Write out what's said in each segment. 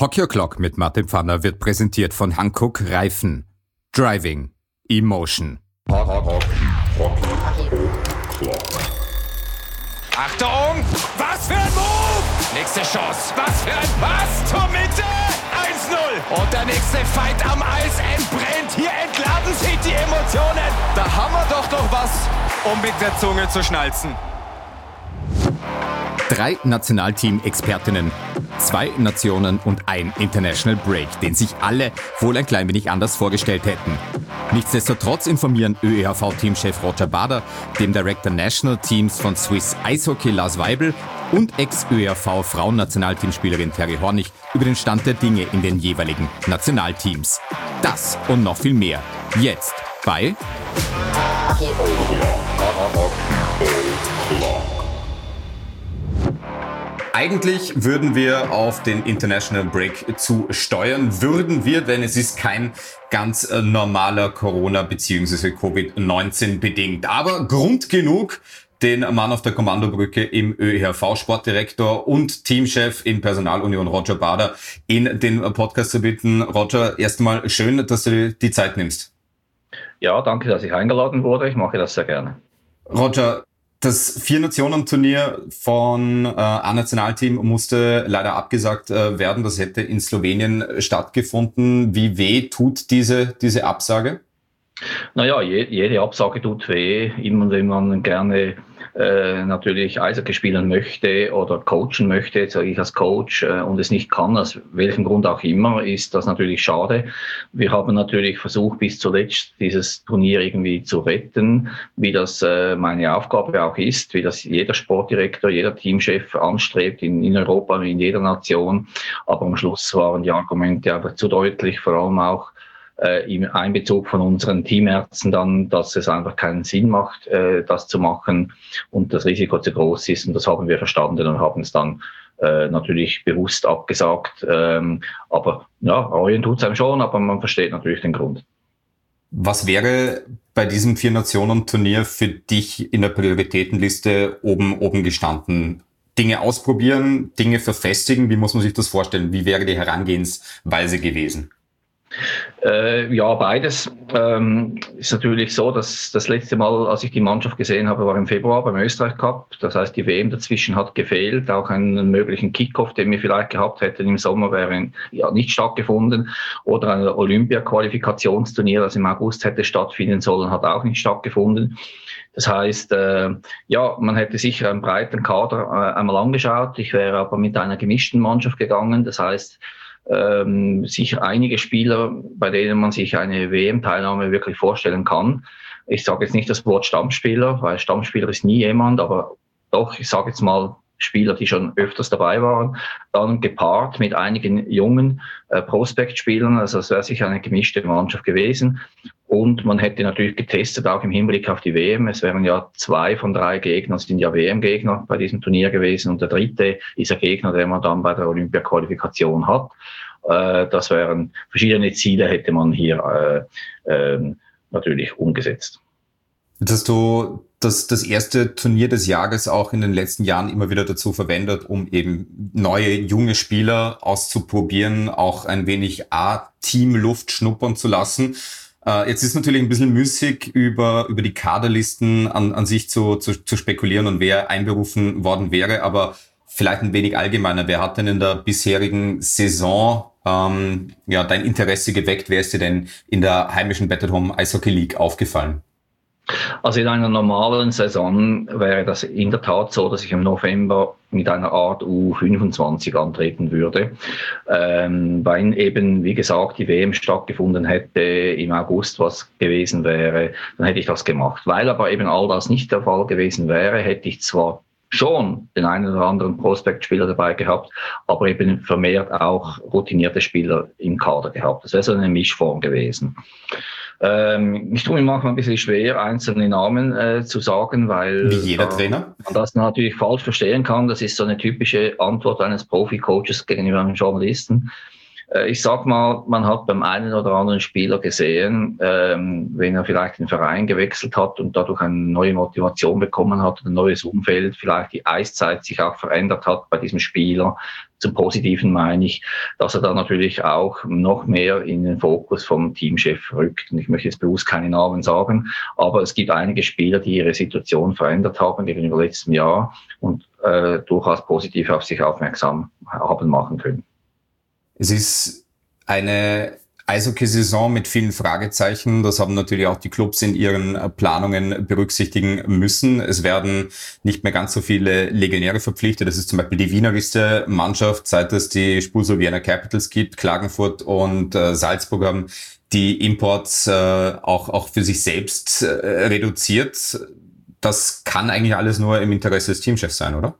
Hockey O'Clock mit Martin Pfanner wird präsentiert von Hankook Reifen. Driving Emotion. Achtung! Was für ein Move! Nächste Chance. Was für ein Pass zur Mitte! 1-0. Und der nächste Fight am Eis entbrennt. Hier entladen sich die Emotionen. Da haben wir doch noch was, um mit der Zunge zu schnalzen. 3 Nationalteam-Expertinnen, 2 Nationen und ein International Break, den sich alle wohl ein klein wenig anders vorgestellt hätten. Nichtsdestotrotz informieren ÖEHV-Teamchef Roger Bader, dem Director National Teams von Swiss Eishockey Lars Weibel und Ex-ÖEHV-Frauen-Nationalteamspielerin Terry Hornig über den Stand der Dinge in den jeweiligen Nationalteams. Das und noch viel mehr. Jetzt bei Eigentlich würden wir auf den International Break zu steuern, denn es ist kein ganz normaler Corona- bzw. Covid-19 bedingt. Aber Grund genug, den Mann auf der Kommandobrücke im ÖEHV, Sportdirektor und Teamchef in Personalunion Roger Bader, in den Podcast zu bitten. Roger, erstmal schön, dass du die Zeit nimmst. Ja, danke, dass ich eingeladen wurde. Ich mache das sehr gerne. Roger, das 4-Nationen-Turnier von A-Nationalteam musste leider abgesagt werden. Das hätte in Slowenien stattgefunden. Wie weh tut diese Absage? Naja, jede Absage tut weh. Immer wenn man gerne natürlich Eishockey spielen möchte oder coachen möchte, jetzt sage ich als Coach, und es nicht kann, aus welchem Grund auch immer, ist das natürlich schade. Wir haben natürlich versucht, bis zuletzt dieses Turnier irgendwie zu retten, wie das meine Aufgabe auch ist, wie das jeder Sportdirektor, jeder Teamchef anstrebt in Europa, in jeder Nation. Aber am Schluss waren die Argumente einfach zu deutlich, vor allem auch im Einbezug von unseren Teamärzten dann, dass es einfach keinen Sinn macht, das zu machen und das Risiko zu groß ist. Und das haben wir verstanden und haben es dann natürlich bewusst abgesagt. Aber ja, reuen tut's einem schon, aber man versteht natürlich den Grund. Was wäre bei diesem 4-Nationen-Turnier für dich in der Prioritätenliste oben gestanden? Dinge ausprobieren, Dinge verfestigen? Wie muss man sich das vorstellen? Wie wäre die Herangehensweise gewesen? Ja, beides. Ist natürlich so, dass das letzte Mal, als ich die Mannschaft gesehen habe, war im Februar beim Österreich Cup. Das heißt, die WM dazwischen hat gefehlt. Auch einen möglichen Kickoff, den wir vielleicht gehabt hätten im Sommer, wäre ja nicht stattgefunden. Oder ein Olympia-Qualifikationsturnier, das im August hätte stattfinden sollen, hat auch nicht stattgefunden. Das heißt, ja, man hätte sicher einen breiten Kader einmal angeschaut. Ich wäre aber mit einer gemischten Mannschaft gegangen. Das heißt, sicher einige Spieler, bei denen man sich eine WM-Teilnahme wirklich vorstellen kann. Ich sage jetzt nicht das Wort Stammspieler, weil Stammspieler ist nie jemand, aber doch, ich sage jetzt mal Spieler, die schon öfters dabei waren, dann gepaart mit einigen jungen Prospect-Spielern, also es wäre sicher eine gemischte Mannschaft gewesen. Und man hätte natürlich getestet, auch im Hinblick auf die WM. Es wären ja 2 von 3 Gegnern, sind ja WM-Gegner bei diesem Turnier gewesen. Und der dritte ist ein Gegner, den man dann bei der Olympia-Qualifikation hat. Das wären verschiedene Ziele, hätte man hier natürlich umgesetzt. Jetzt hast du das erste Turnier des Jahres auch in den letzten Jahren immer wieder dazu verwendet, um eben neue, junge Spieler auszuprobieren, auch ein wenig A-Team-Luft schnuppern zu lassen. Jetzt ist natürlich ein bisschen müßig, über die Kaderlisten an sich zu spekulieren und wer einberufen worden wäre, aber vielleicht ein wenig allgemeiner. Wer hat denn in der bisherigen Saison dein Interesse geweckt? Wer ist dir denn in der heimischen Better Home Eishockey League aufgefallen? Also in einer normalen Saison wäre das in der Tat so, dass ich im November mit einer Art U25 antreten würde. Weil eben, wie gesagt, die WM stattgefunden hätte im August, was gewesen wäre, dann hätte ich das gemacht. Weil aber eben all das nicht der Fall gewesen wäre, hätte ich zwar schon den einen oder anderen Prospect-Spieler dabei gehabt, aber eben vermehrt auch routinierte Spieler im Kader gehabt. Das wäre so eine Mischform gewesen. Ich tue mir manchmal ein bisschen schwer, einzelne Namen zu sagen, weil wie jeder Trainer man das natürlich falsch verstehen kann. Das ist so eine typische Antwort eines Profi-Coaches gegenüber einem Journalisten. Ich sag mal, man hat beim einen oder anderen Spieler gesehen, wenn er vielleicht den Verein gewechselt hat und dadurch eine neue Motivation bekommen hat, ein neues Umfeld, vielleicht die Eiszeit sich auch verändert hat bei diesem Spieler, zum Positiven meine ich, dass er dann natürlich auch noch mehr in den Fokus vom Teamchef rückt. Und ich möchte jetzt bewusst keine Namen sagen, aber es gibt einige Spieler, die ihre Situation verändert haben gegenüber letztem Jahr und durchaus positiv auf sich aufmerksam haben machen können. Es ist eine Eishockey-Saison mit vielen Fragezeichen. Das haben natürlich auch die Clubs in ihren Planungen berücksichtigen müssen. Es werden nicht mehr ganz so viele Legionäre verpflichtet. Das ist zum Beispiel die wieneriste Mannschaft, seit es die Spulso Vienna Capitals gibt. Klagenfurt und Salzburg haben die Imports auch für sich selbst reduziert. Das kann eigentlich alles nur im Interesse des Teamchefs sein, oder?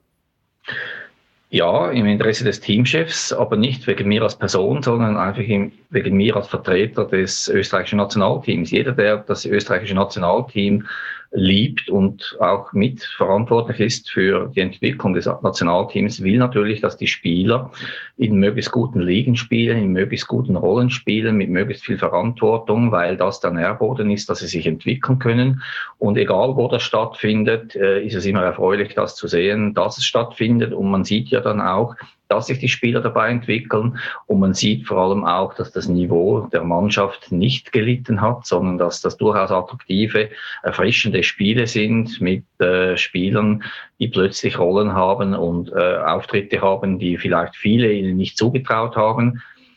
Ja, im Interesse des Teamchefs, aber nicht wegen mir als Person, sondern einfach wegen mir als Vertreter des österreichischen Nationalteams. Jeder, der das österreichische Nationalteam liebt und auch mitverantwortlich ist für die Entwicklung des Nationalteams, will natürlich, dass die Spieler in möglichst guten Ligen spielen, in möglichst guten Rollen spielen, mit möglichst viel Verantwortung, weil das der Nährboden ist, dass sie sich entwickeln können. Und egal, wo das stattfindet, ist es immer erfreulich, das zu sehen, dass es stattfindet. Und man sieht ja dann auch, dass sich die Spieler dabei entwickeln und man sieht vor allem auch, dass das Niveau der Mannschaft nicht gelitten hat, sondern dass das durchaus attraktive, erfrischende Spiele sind mit Spielern, die plötzlich Rollen haben und Auftritte haben, die vielleicht viele ihnen nicht zugetraut haben.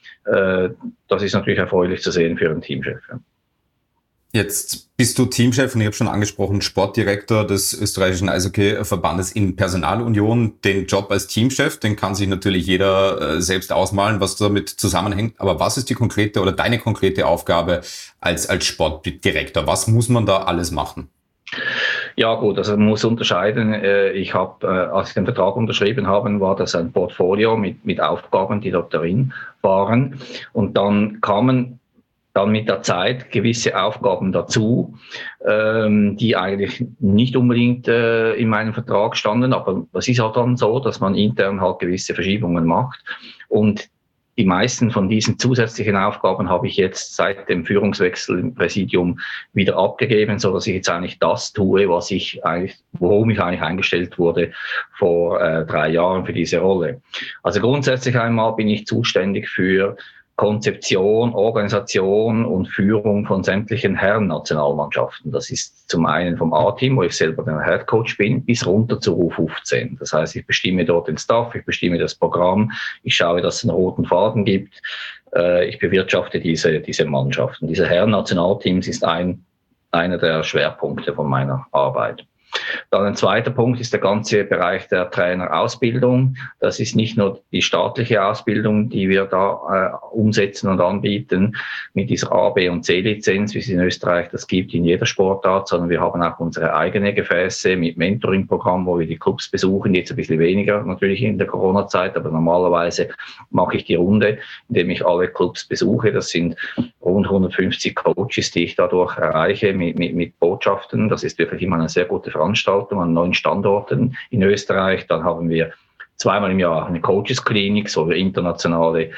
Das ist natürlich erfreulich zu sehen für einen Teamchef. Ja. Jetzt bist du Teamchef und ich habe schon angesprochen, Sportdirektor des österreichischen Eishockey-Verbandes in Personalunion. Den Job als Teamchef, den kann sich natürlich jeder selbst ausmalen, was damit zusammenhängt. Aber was ist die konkrete oder deine konkrete Aufgabe als Sportdirektor? Was muss man da alles machen? Ja gut, also man muss unterscheiden. Ich habe, als ich den Vertrag unterschrieben habe, war das ein Portfolio mit Aufgaben, die dort drin waren. Und dann kamen dann mit der Zeit gewisse Aufgaben dazu, die eigentlich nicht unbedingt in meinem Vertrag standen. Aber es ist halt dann so, dass man intern halt gewisse Verschiebungen macht. Und die meisten von diesen zusätzlichen Aufgaben habe ich jetzt seit dem Führungswechsel im Präsidium wieder abgegeben, so dass ich jetzt eigentlich das tue, worum ich eigentlich eingestellt wurde vor 3 Jahren für diese Rolle. Also grundsätzlich einmal bin ich zuständig für Konzeption, Organisation und Führung von sämtlichen Herren-Nationalmannschaften. Das ist zum einen vom A-Team, wo ich selber der Headcoach bin, bis runter zu U15. Das heißt, ich bestimme dort den Staff, ich bestimme das Programm, ich schaue, dass es einen roten Faden gibt, ich bewirtschafte diese Mannschaften. Diese Herren-Nationalteams ist einer der Schwerpunkte von meiner Arbeit. Dann ein zweiter Punkt ist der ganze Bereich der Trainerausbildung. Das ist nicht nur die staatliche Ausbildung, die wir da umsetzen und anbieten mit dieser A, B und C-Lizenz, wie es in Österreich das gibt in jeder Sportart, sondern wir haben auch unsere eigene Gefäße mit Mentoring-Programm, wo wir die Clubs besuchen, jetzt ein bisschen weniger natürlich in der Corona-Zeit, aber normalerweise mache ich die Runde, indem ich alle Clubs besuche. Das sind rund 150 Coaches, die ich dadurch erreiche mit Botschaften. Das ist wirklich immer eine sehr gute Veranstaltung an 9 Standorten in Österreich. Dann haben wir 2-mal im Jahr eine Coaches-Klinik, wo wir internationale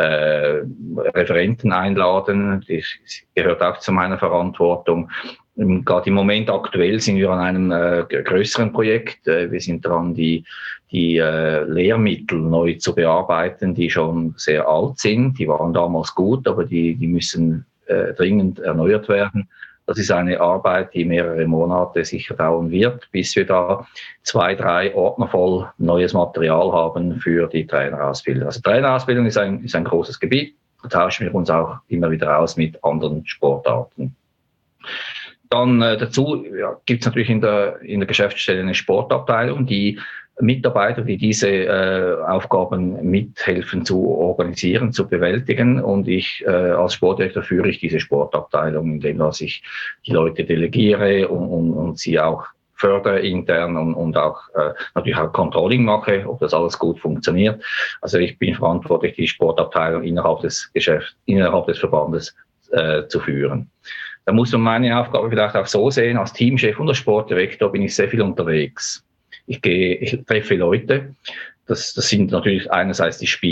Referenten einladen. Das gehört auch zu meiner Verantwortung. Gerade im Moment aktuell sind wir an einem größeren Projekt. Wir sind dran, die Lehrmittel neu zu bearbeiten, die schon sehr alt sind. Die waren damals gut, aber die müssen dringend erneuert werden. Das ist eine Arbeit, die mehrere Monate sicher dauern wird, bis wir da 2-3 Ordner voll neues Material haben für die Trainerausbildung. Also Trainerausbildung ist ein großes Gebiet. Da tauschen wir uns auch immer wieder aus mit anderen Sportarten. Dann dazu gibt es natürlich in der Geschäftsstelle eine Sportabteilung, die Mitarbeiter, die diese Aufgaben mithelfen zu organisieren, zu bewältigen. Und ich als Sportdirektor führe ich diese Sportabteilung, indem ich die Leute delegiere und sie auch fördere intern und auch natürlich auch Controlling mache, ob das alles gut funktioniert. Also ich bin verantwortlich, die Sportabteilung innerhalb des Verbandes zu führen. Da muss man meine Aufgabe vielleicht auch so sehen, als Teamchef und als Sportdirektor bin ich sehr viel unterwegs. Ich treffe Leute, das sind natürlich einerseits die Spieler,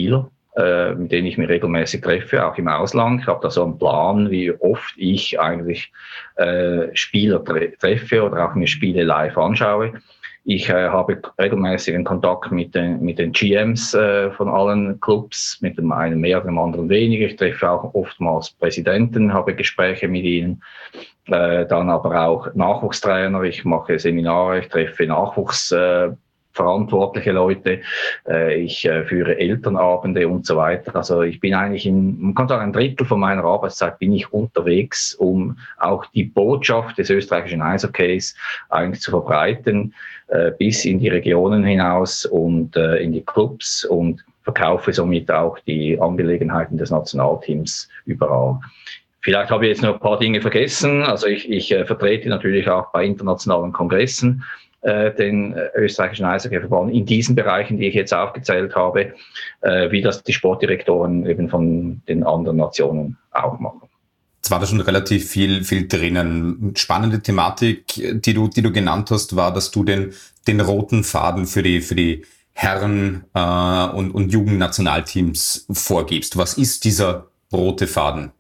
mit denen ich mich regelmäßig treffe, auch im Ausland. Ich habe da so einen Plan, wie oft ich eigentlich Spieler treffe oder auch mir Spiele live anschaue. Ich habe regelmäßigen Kontakt mit den GMs von allen Clubs, mit dem einen mehr, dem anderen weniger. Ich treffe auch oftmals Präsidenten, habe Gespräche mit ihnen. Dann aber auch Nachwuchstrainer. Ich mache Seminare, ich treffe Nachwuchsverantwortliche Leute. Ich führe Elternabende und so weiter. Also ich bin eigentlich man kann sagen, ein Drittel von meiner Arbeitszeit bin ich unterwegs, um auch die Botschaft des österreichischen Eishockeys eigentlich zu verbreiten, bis in die Regionen hinaus und in die Clubs und verkaufe somit auch die Angelegenheiten des Nationalteams überall. Vielleicht habe ich jetzt noch ein paar Dinge vergessen. Also ich vertrete natürlich auch bei internationalen Kongressen den österreichischen Eishockeyverband in diesen Bereichen, die ich jetzt aufgezählt habe, wie das die Sportdirektoren eben von den anderen Nationen auch machen. Jetzt war da schon relativ viel drinnen. Spannende Thematik, die du genannt hast, war, dass du den roten Faden für die Herren und Jugendnationalteams vorgibst. Was ist dieser rote Faden?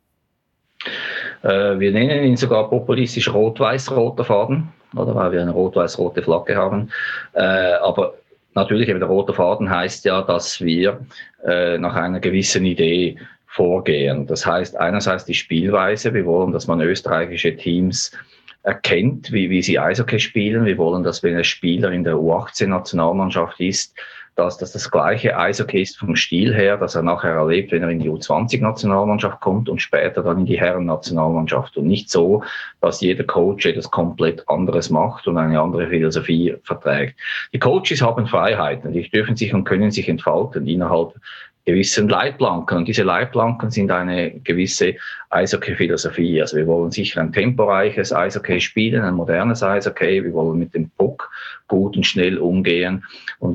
Wir nennen ihn sogar populistisch rot-weiß-roter Faden, oder weil wir eine rot-weiß-rote Flagge haben. Aber natürlich eben der rote Faden heißt ja, dass wir nach einer gewissen Idee vorgehen. Das heißt einerseits die Spielweise. Wir wollen, dass man österreichische Teams erkennt, wie sie Eishockey spielen. Wir wollen, dass wenn ein Spieler in der U18-Nationalmannschaft ist, dass das gleiche Eishockey ist vom Stil her, dass er nachher erlebt, wenn er in die U20-Nationalmannschaft kommt und später dann in die Herren-Nationalmannschaft. Und nicht so, dass jeder Coach etwas komplett anderes macht und eine andere Philosophie verträgt. Die Coaches haben Freiheiten, die dürfen sich und können sich entfalten innerhalb gewissen Leitplanken. Und diese Leitplanken sind eine gewisse Eishockey-Philosophie. Also wir wollen sicher ein temporeiches Eishockey spielen, ein modernes Eishockey. Wir wollen mit dem Puck gut und schnell umgehen und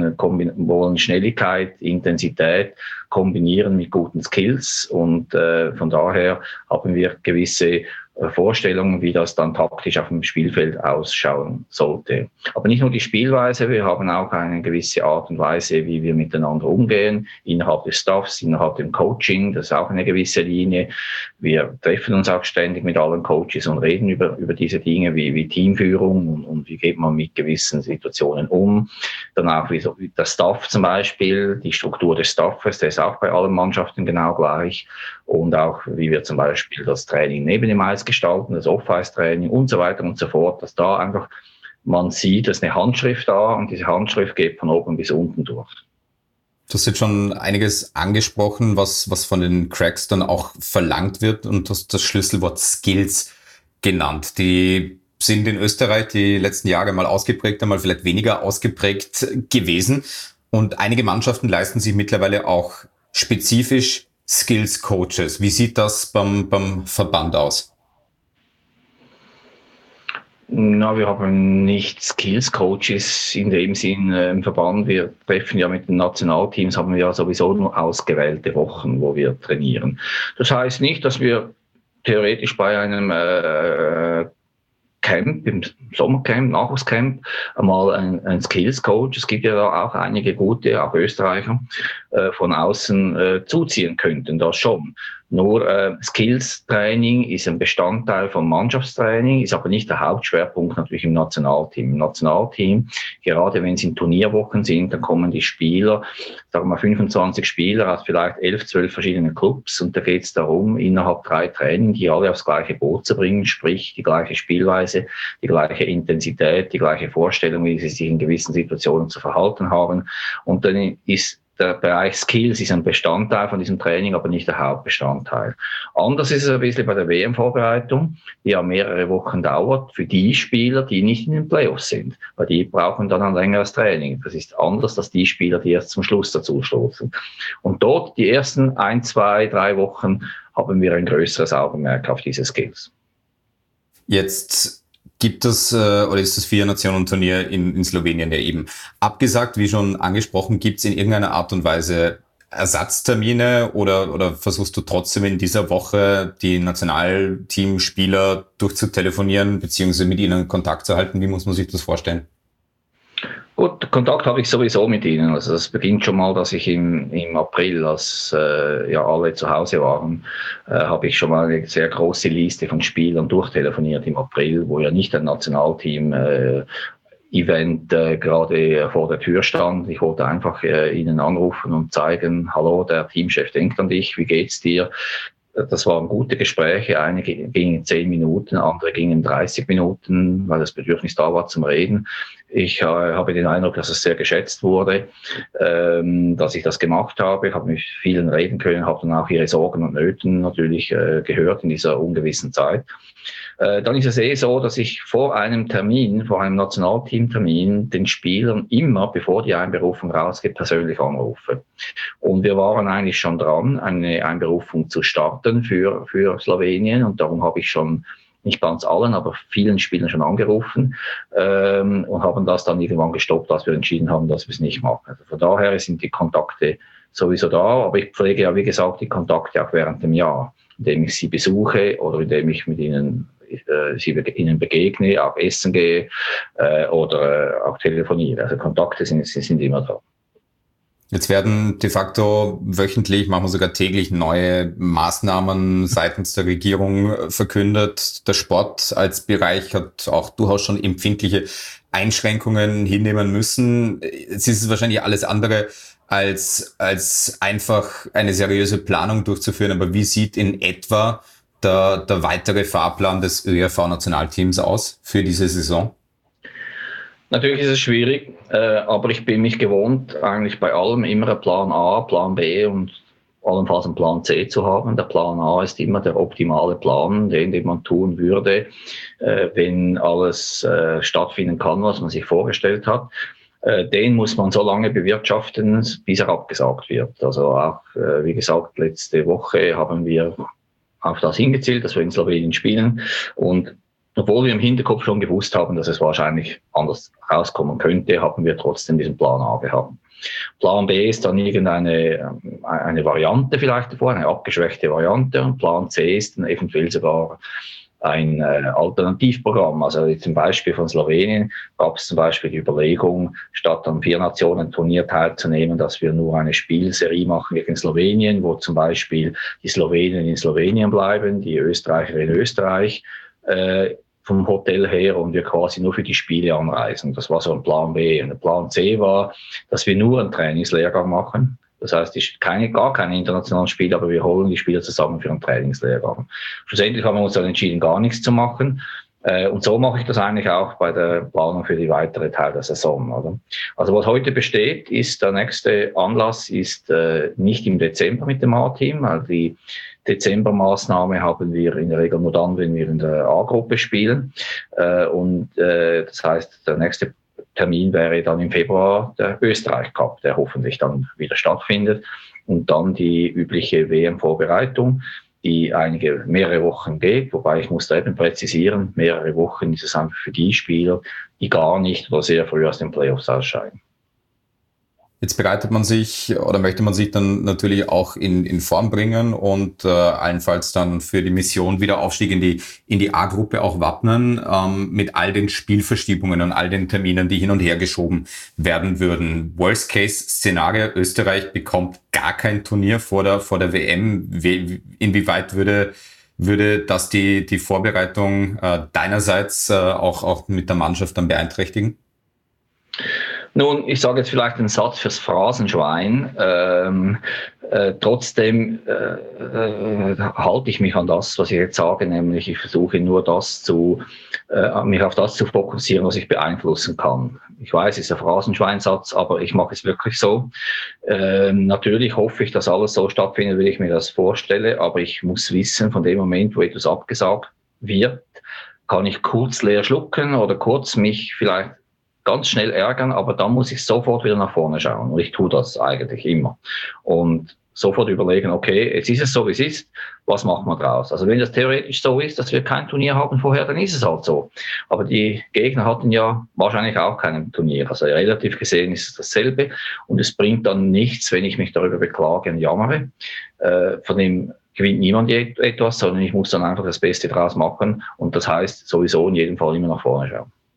wollen Schnelligkeit, Intensität kombinieren mit guten Skills. Und von daher haben wir gewisse Vorstellungen, wie das dann taktisch auf dem Spielfeld ausschauen sollte. Aber nicht nur die Spielweise, wir haben auch eine gewisse Art und Weise, wie wir miteinander umgehen, innerhalb des Staffs, innerhalb dem Coaching, das ist auch eine gewisse Linie. Wir treffen uns auch ständig mit allen Coaches und reden über diese Dinge wie Teamführung und wie geht man mit gewissen Situationen um. Dann auch wie der Staff zum Beispiel, die Struktur des Staffes, der ist auch bei allen Mannschaften genau gleich. Und auch wie wir zum Beispiel das Training neben dem Eis gestalten, das Off-Ice-Training und so weiter und so fort, dass da einfach man sieht, dass eine Handschrift da und diese Handschrift geht von oben bis unten durch. Du hast jetzt schon einiges angesprochen, was von den Cracks dann auch verlangt wird und du hast das Schlüsselwort Skills genannt. Die sind in Österreich die letzten Jahre mal ausgeprägt, mal vielleicht weniger ausgeprägt gewesen und einige Mannschaften leisten sich mittlerweile auch spezifisch Skills Coaches. Wie sieht das beim Verband aus? Na, wir haben nicht Skills Coaches in dem Sinn im Verband. Wir treffen ja mit den Nationalteams, haben wir ja sowieso nur ausgewählte Wochen, wo wir trainieren. Das heißt nicht, dass wir theoretisch bei einem Camp, im Sommercamp, Nachwuchscamp, einmal ein Skills Coach, es gibt ja da auch einige gute, auch Österreicher, von außen zuziehen könnten, das schon. Nur Skills-Training ist ein Bestandteil vom Mannschaftstraining, ist aber nicht der Hauptschwerpunkt natürlich im Nationalteam. Im Nationalteam, gerade wenn es in Turnierwochen sind, dann kommen die Spieler, sagen wir 25 Spieler aus vielleicht 11, 12 verschiedenen Clubs und da geht es darum, innerhalb 3 Training, die alle aufs gleiche Boot zu bringen, sprich die gleiche Spielweise, die gleiche Intensität, die gleiche Vorstellung, wie sie sich in gewissen Situationen zu verhalten haben. Und dann ist der Bereich Skills ist ein Bestandteil von diesem Training, aber nicht der Hauptbestandteil. Anders ist es ein bisschen bei der WM-Vorbereitung, die ja mehrere Wochen dauert, für die Spieler, die nicht in den Playoffs sind, weil die brauchen dann ein längeres Training. Das ist anders als die Spieler, die erst zum Schluss dazu stoßen. Und dort, die ersten 1, 2, 3 Wochen, haben wir ein größeres Augenmerk auf diese Skills. Jetzt gibt es, oder ist das Vier-Nationen-Turnier in Slowenien ja eben abgesagt, wie schon angesprochen, gibt es in irgendeiner Art und Weise Ersatztermine oder versuchst du trotzdem in dieser Woche die Nationalteamspieler durchzutelefonieren beziehungsweise mit ihnen Kontakt zu halten? Wie muss man sich das vorstellen? Gut, Kontakt habe ich sowieso mit ihnen. Also das beginnt schon mal, dass ich im April, als alle zu Hause waren, habe ich schon mal eine sehr große Liste von Spielern durchtelefoniert im April, wo ja nicht ein Nationalteam Event gerade vor der Tür stand. Ich wollte einfach ihnen anrufen und zeigen, hallo, der Teamchef denkt an dich, wie geht's dir? Das waren gute Gespräche, einige gingen 10 Minuten, andere gingen 30 Minuten, weil das Bedürfnis da war zum Reden. Ich habe den Eindruck, dass es sehr geschätzt wurde, dass ich das gemacht habe. Ich habe mit vielen reden können, habe dann auch ihre Sorgen und Nöten natürlich gehört in dieser ungewissen Zeit. Dann ist es so, dass ich vor einem Nationalteamtermin, den Spielern immer, bevor die Einberufung rausgeht, persönlich anrufe. Und wir waren eigentlich schon dran, eine Einberufung zu starten für Slowenien. Und darum habe ich schon, nicht ganz allen, aber vielen Spielern schon angerufen und haben das dann irgendwann gestoppt, als wir entschieden haben, dass wir es nicht machen. Also von daher sind die Kontakte sowieso da, aber ich pflege ja, wie gesagt, die Kontakte auch während dem Jahr, indem ich sie besuche oder indem ich mit ihnen begegne, auch essen gehe oder auch telefoniere. Also Kontakte sind immer da. Jetzt werden de facto wöchentlich, manchmal sogar täglich neue Maßnahmen seitens der Regierung verkündet. Der Sport als Bereich hat auch durchaus schon empfindliche Einschränkungen hinnehmen müssen. Es ist wahrscheinlich alles andere als einfach eine seriöse Planung durchzuführen. Aber wie sieht in etwa der weitere Fahrplan des ÖRV-Nationalteams aus für diese Saison? Natürlich ist es schwierig, aber ich bin mich gewohnt, eigentlich bei allem immer einen Plan A, Plan B und allenfalls einen Plan C zu haben. Der Plan A ist immer der optimale Plan, den man tun würde, wenn alles stattfinden kann, was man sich vorgestellt hat. Den muss man so lange bewirtschaften, bis er abgesagt wird. Also auch, wie gesagt, letzte Woche haben wir auf das hingezielt, dass wir in Slowenien spielen. Und obwohl wir im Hinterkopf schon gewusst haben, dass es wahrscheinlich anders rauskommen könnte, haben wir trotzdem diesen Plan A gehabt. Plan B ist dann irgendeine Variante vielleicht davor, eine abgeschwächte Variante. Und Plan C ist dann eventuell sogar ein Alternativprogramm. Also zum Beispiel von Slowenien gab es zum Beispiel die Überlegung, statt am 4-Nationen-Turnier teilzunehmen, dass wir nur eine Spielserie machen gegen Slowenien, wo zum Beispiel die Slowenen in Slowenien bleiben, die Österreicher in Österreich, vom Hotel her und wir quasi nur für die Spiele anreisen. Das war so ein Plan B. Und der Plan C war, dass wir nur einen Trainingslehrgang machen. Das heißt, gar keine internationalen Spiele, aber wir holen die Spieler zusammen für einen Trainingslehrgang. Schlussendlich haben wir uns dann entschieden, gar nichts zu machen. Und so mache ich das eigentlich auch bei der Planung für die weitere Teil der Saison. Oder? Also was heute besteht, ist, der nächste Anlass ist nicht im Dezember mit dem A-Team, weil die Dezembermaßnahme haben wir in der Regel nur dann, wenn wir in der A-Gruppe spielen. Das heißt, der nächste Termin wäre dann im Februar der Österreich Cup, der hoffentlich dann wieder stattfindet. Und dann die übliche WM-Vorbereitung, die mehrere Wochen geht. Wobei ich muss da eben präzisieren, mehrere Wochen ist es einfach für die Spieler, die gar nicht oder sehr früh aus den Playoffs ausscheiden. Jetzt bereitet man sich oder möchte man sich dann natürlich auch in Form bringen und allenfalls dann für die Mission Wiederaufstieg in die A-Gruppe auch wappnen, mit all den Spielverschiebungen und all den Terminen, die hin und her geschoben werden würden. Worst-Case-Szenario, Österreich bekommt gar kein Turnier vor der WM. Inwieweit würde das die Vorbereitung deinerseits auch mit der Mannschaft dann beeinträchtigen? Nun, ich sage jetzt vielleicht einen Satz fürs Phrasenschwein. Trotzdem halte ich mich an das, was ich jetzt sage, nämlich ich versuche nur mich auf das zu fokussieren, was ich beeinflussen kann. Ich weiß, es ist ein Phrasenschweinsatz, aber ich mache es wirklich so. Natürlich hoffe ich, dass alles so stattfindet, wie ich mir das vorstelle, aber ich muss wissen, von dem Moment, wo etwas abgesagt wird, kann ich kurz leer schlucken oder kurz mich vielleicht ganz schnell ärgern, aber dann muss ich sofort wieder nach vorne schauen. Und ich tue das eigentlich immer. Und sofort überlegen, okay, jetzt ist es so, wie es ist, was machen wir draus? Also wenn das theoretisch so ist, dass wir kein Turnier haben vorher, dann ist es halt so. Aber die Gegner hatten ja wahrscheinlich auch kein Turnier. Also relativ gesehen ist es dasselbe. Und es bringt dann nichts, wenn ich mich darüber beklage und jammere. Von dem gewinnt niemand etwas, sondern ich muss dann einfach das Beste draus machen. Und das heißt sowieso in jedem Fall immer nach vorne schauen.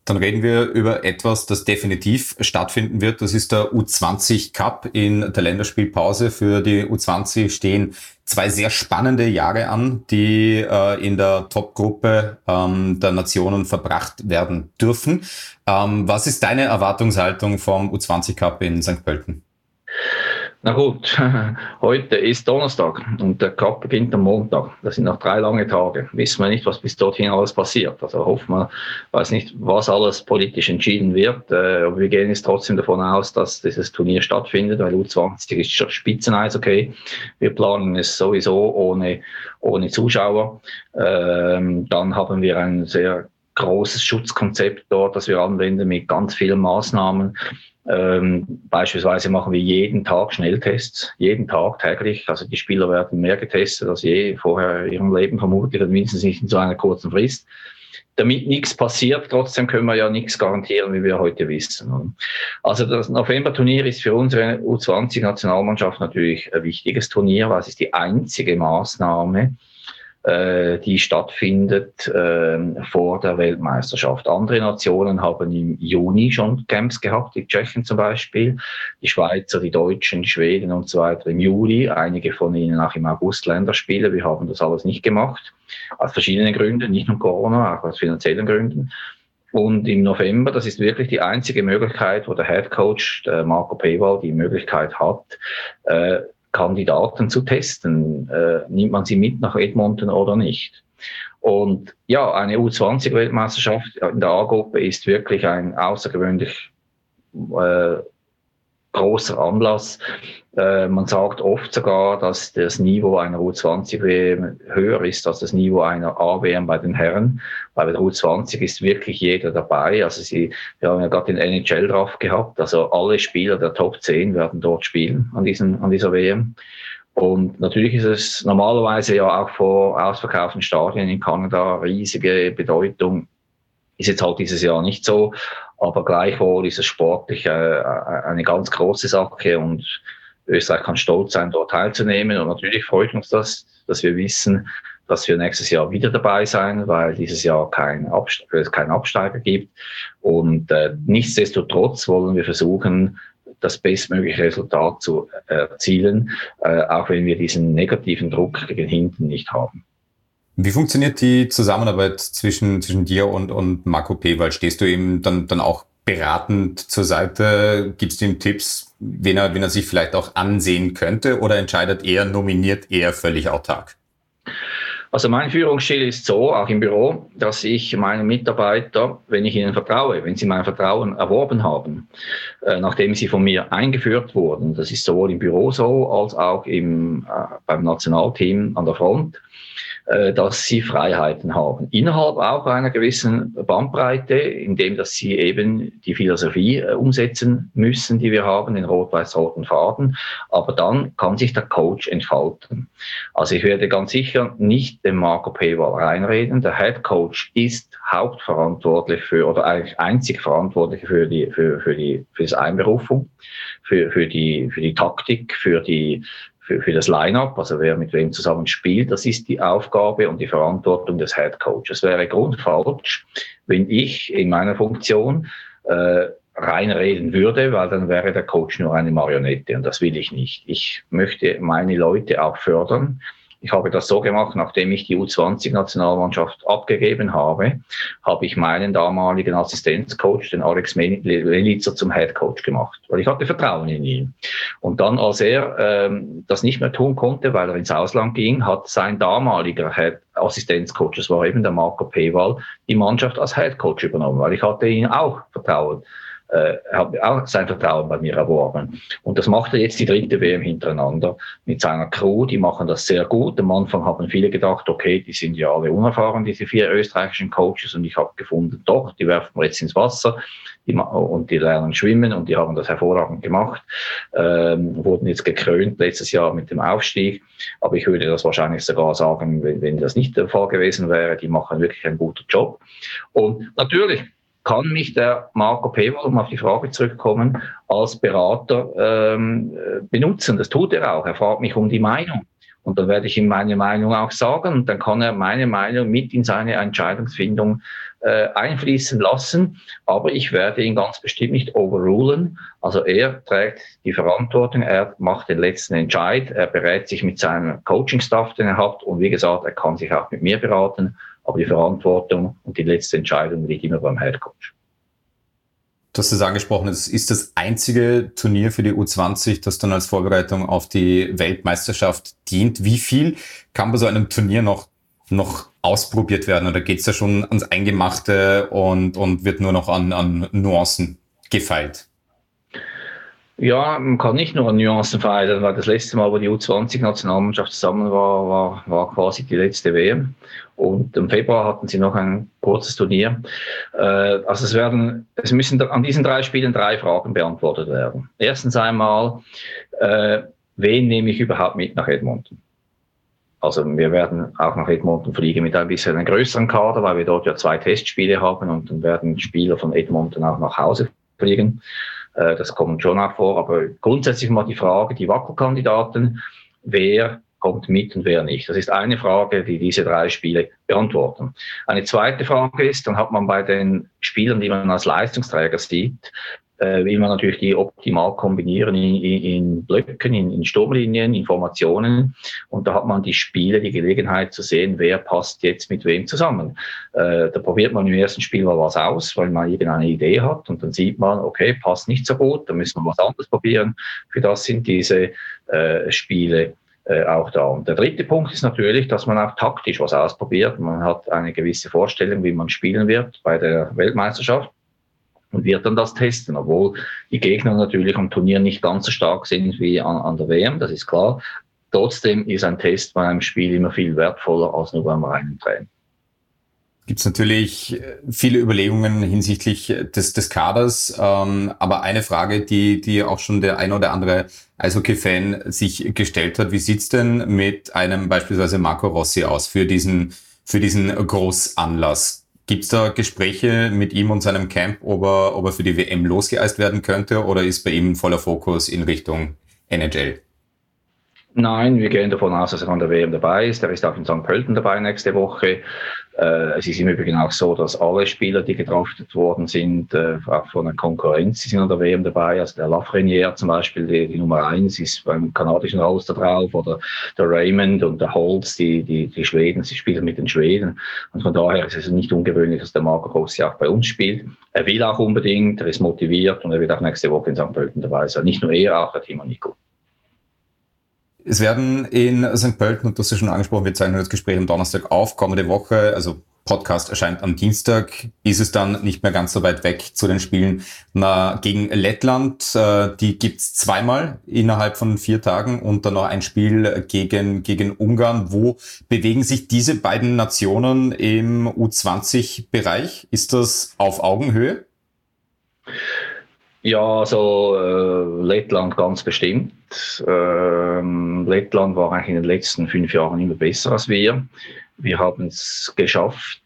Dann reden wir über etwas, das definitiv stattfinden wird. Das ist der U20 Cup. In der Länderspielpause für die U20 stehen 2 sehr spannende Jahre an, die in der Top-Gruppe der Nationen verbracht werden dürfen. Was ist deine Erwartungshaltung vom U20 Cup in St. Pölten? Na gut, heute ist Donnerstag und der Cup beginnt am Montag. Das sind noch 3 lange Tage. Wissen wir nicht, was bis dorthin alles passiert. Also hoffen wir, weiß nicht, was alles politisch entschieden wird. Aber wir gehen jetzt trotzdem davon aus, dass dieses Turnier stattfindet, weil U20 ist Spitzeneishockey. Wir planen es sowieso ohne Zuschauer. Dann haben wir ein sehr großes Schutzkonzept dort, das wir anwenden mit ganz vielen Maßnahmen. Beispielsweise machen wir jeden Tag Schnelltests, jeden Tag täglich. Also die Spieler werden mehr getestet als je vorher in ihrem Leben, vermutlich, mindestens nicht in so einer kurzen Frist. Damit nichts passiert, trotzdem können wir ja nichts garantieren, wie wir heute wissen. Also das November-Turnier ist für unsere U20-Nationalmannschaft natürlich ein wichtiges Turnier, weil es ist die einzige Maßnahme, die stattfindet vor der Weltmeisterschaft. Andere Nationen haben im Juni schon Camps gehabt, die Tschechen zum Beispiel, die Schweizer, die Deutschen, die Schweden und so weiter im Juli, einige von ihnen auch im August Länderspiele. Wir haben das alles nicht gemacht, aus verschiedenen Gründen, nicht nur Corona, auch aus finanziellen Gründen. Und im November, das ist wirklich die einzige Möglichkeit, wo der Head Coach, der Marco Pewald, die Möglichkeit hat, Kandidaten zu testen. Nimmt man sie mit nach Edmonton oder nicht? Und ja, eine U20-Weltmeisterschaft in der A-Gruppe ist wirklich ein außergewöhnlich großer Anlass. Man sagt oft sogar, dass das Niveau einer U20-WM höher ist als das Niveau einer A-WM bei den Herren. Bei der U20 ist wirklich jeder dabei. Also wir haben ja gerade den NHL-Draft gehabt. Also alle Spieler der Top 10 werden dort spielen an dieser WM. Und natürlich ist es normalerweise ja auch vor ausverkauften Stadien in Kanada riesige Bedeutung. Ist jetzt halt dieses Jahr nicht so, aber gleichwohl ist es sportlich eine ganz große Sache und Österreich kann stolz sein, dort teilzunehmen. Und natürlich freut uns das, dass wir wissen, dass wir nächstes Jahr wieder dabei sein, weil dieses Jahr keinen Absteiger gibt. Und nichtsdestotrotz wollen wir versuchen, das bestmögliche Resultat zu erzielen, auch wenn wir diesen negativen Druck gegen hinten nicht haben. Wie funktioniert die Zusammenarbeit zwischen dir und Marco Pewald? Stehst du ihm dann auch beratend zur Seite? Gibst du ihm Tipps, wen er sich vielleicht auch ansehen könnte, oder nominiert er völlig autark? Also mein Führungsstil ist so, auch im Büro, dass ich meinen Mitarbeiter, wenn ich ihnen vertraue, wenn sie mein Vertrauen erworben haben, nachdem sie von mir eingeführt wurden, das ist sowohl im Büro so als auch beim Nationalteam an der Front, dass sie Freiheiten haben. Innerhalb auch einer gewissen Bandbreite, indem dass sie eben die Philosophie umsetzen müssen, die wir haben, den rot-weiß-roten Faden. Aber dann kann sich der Coach entfalten. Also ich werde ganz sicher nicht dem Marco Pewald reinreden. Der Head Coach ist hauptverantwortlich oder eigentlich einzig verantwortlich für das Einberufung, für die Taktik, für das Line-Up, also wer mit wem zusammen spielt, das ist die Aufgabe und die Verantwortung des Head Coaches. Es wäre grundfalsch, wenn ich in meiner Funktion reinreden würde, weil dann wäre der Coach nur eine Marionette und das will ich nicht. Ich möchte meine Leute auch fördern. Ich habe das so gemacht, nachdem ich die U20-Nationalmannschaft abgegeben habe ich meinen damaligen Assistenzcoach, den Alex Melitzer, zum Headcoach gemacht, weil ich hatte Vertrauen in ihn. Und dann, als er das nicht mehr tun konnte, weil er ins Ausland ging, hat sein damaliger Assistenzcoach, das war eben der Marco Pewald, die Mannschaft als Headcoach übernommen, weil ich hatte ihn auch Vertrauen. Habe auch sein Vertrauen bei mir erworben. Und das macht er jetzt die 3. WM hintereinander mit seiner Crew. Die machen das sehr gut. Am Anfang haben viele gedacht, okay, die sind ja alle unerfahren, diese 4 österreichischen Coaches. Und ich habe gefunden, doch, die werfen wir jetzt ins Wasser und die lernen schwimmen und die haben das hervorragend gemacht. Wurden jetzt gekrönt letztes Jahr mit dem Aufstieg. Aber ich würde das wahrscheinlich sogar sagen, wenn das nicht der Fall gewesen wäre, die machen wirklich einen guten Job. Und natürlich kann mich der Marco Pewald, um auf die Frage zurückzukommen, als Berater benutzen. Das tut er auch. Er fragt mich um die Meinung. Und dann werde ich ihm meine Meinung auch sagen und dann kann er meine Meinung mit in seine Entscheidungsfindung einfließen lassen. Aber ich werde ihn ganz bestimmt nicht overrulen. Also er trägt die Verantwortung, er macht den letzten Entscheid, er berät sich mit seinem Coaching-Staff, den er hat. Und wie gesagt, er kann sich auch mit mir beraten. Aber die Verantwortung und die letzte Entscheidung liegt immer beim Headcoach. Du hast es angesprochen, es ist das einzige Turnier für die U20, das dann als Vorbereitung auf die Weltmeisterschaft dient. Wie viel kann bei so einem Turnier noch ausprobiert werden? Oder geht es da schon ans Eingemachte und wird nur noch an Nuancen gefeilt? Ja, man kann nicht nur an Nuancen feilen, weil das letzte Mal, wo die U20-Nationalmannschaft zusammen war quasi die letzte WM. Und im Februar hatten sie noch ein kurzes Turnier. Also es müssen an diesen 3 Spielen 3 Fragen beantwortet werden. Erstens einmal, wen nehme ich überhaupt mit nach Edmonton? Also wir werden auch nach Edmonton fliegen mit ein bisschen einem größeren Kader, weil wir dort ja 2 Testspiele haben und dann werden Spieler von Edmonton auch nach Hause fliegen. Das kommt schon auch vor, aber grundsätzlich mal die Frage, die Wackelkandidaten, wer kommt mit und wer nicht. Das ist eine Frage, die diese 3 Spiele beantworten. Eine zweite Frage ist, dann hat man bei den Spielern, die man als Leistungsträger sieht, will man natürlich die optimal kombinieren in Blöcken, in Sturmlinien, in Formationen. Und da hat man die Spiele, die Gelegenheit zu sehen, wer passt jetzt mit wem zusammen. Da probiert man im ersten Spiel mal was aus, weil man irgendeine Idee hat. Und dann sieht man, okay, passt nicht so gut, dann müssen wir was anderes probieren. Für das sind diese Spiele auch da. Und der dritte Punkt ist natürlich, dass man auch taktisch was ausprobiert. Man hat eine gewisse Vorstellung, wie man spielen wird bei der Weltmeisterschaft. Und wird dann das testen, obwohl die Gegner natürlich am Turnier nicht ganz so stark sind wie an der WM, das ist klar. Trotzdem ist ein Test bei einem Spiel immer viel wertvoller als nur beim reinen Training. Gibt es natürlich viele Überlegungen hinsichtlich des Kaders, aber eine Frage, die auch schon der ein oder andere Eishockey-Fan sich gestellt hat: Wie sieht's denn mit einem beispielsweise Marco Rossi aus für diesen Großanlass? Gibt es da Gespräche mit ihm und seinem Camp, ob er für die WM losgeeist werden könnte, oder ist bei ihm voller Fokus in Richtung NHL? Nein, wir gehen davon aus, dass er an der WM dabei ist. Er ist auch in St. Pölten dabei nächste Woche. Es ist im Übrigen auch so, dass alle Spieler, die gedraftet worden sind, auch von der Konkurrenz, die sind an der WM dabei. Also der Lafreniere zum Beispiel, die Nummer 1, ist beim kanadischen Roster drauf, oder der Raymond und der Holtz, die Schweden, sie spielen mit den Schweden. Und von daher ist es nicht ungewöhnlich, dass der Marco Rossi auch bei uns spielt. Er will auch unbedingt, er ist motiviert und er wird auch nächste Woche in St. Pölten dabei sein. Nicht nur er, auch der Timo Nikol. Es werden in St. Pölten, und du hast ja schon angesprochen, wir zeichnen das Gespräch am Donnerstag auf, kommende Woche, also Podcast erscheint am Dienstag, ist es dann nicht mehr ganz so weit weg zu den Spielen gegen Lettland. Die gibt's zweimal innerhalb von 4 Tagen und dann noch ein Spiel gegen Ungarn. Wo bewegen sich diese beiden Nationen im U20-Bereich? Ist das auf Augenhöhe? Ja, also Lettland ganz bestimmt. Lettland war eigentlich in den letzten 5 Jahren immer besser als wir. Wir haben es geschafft,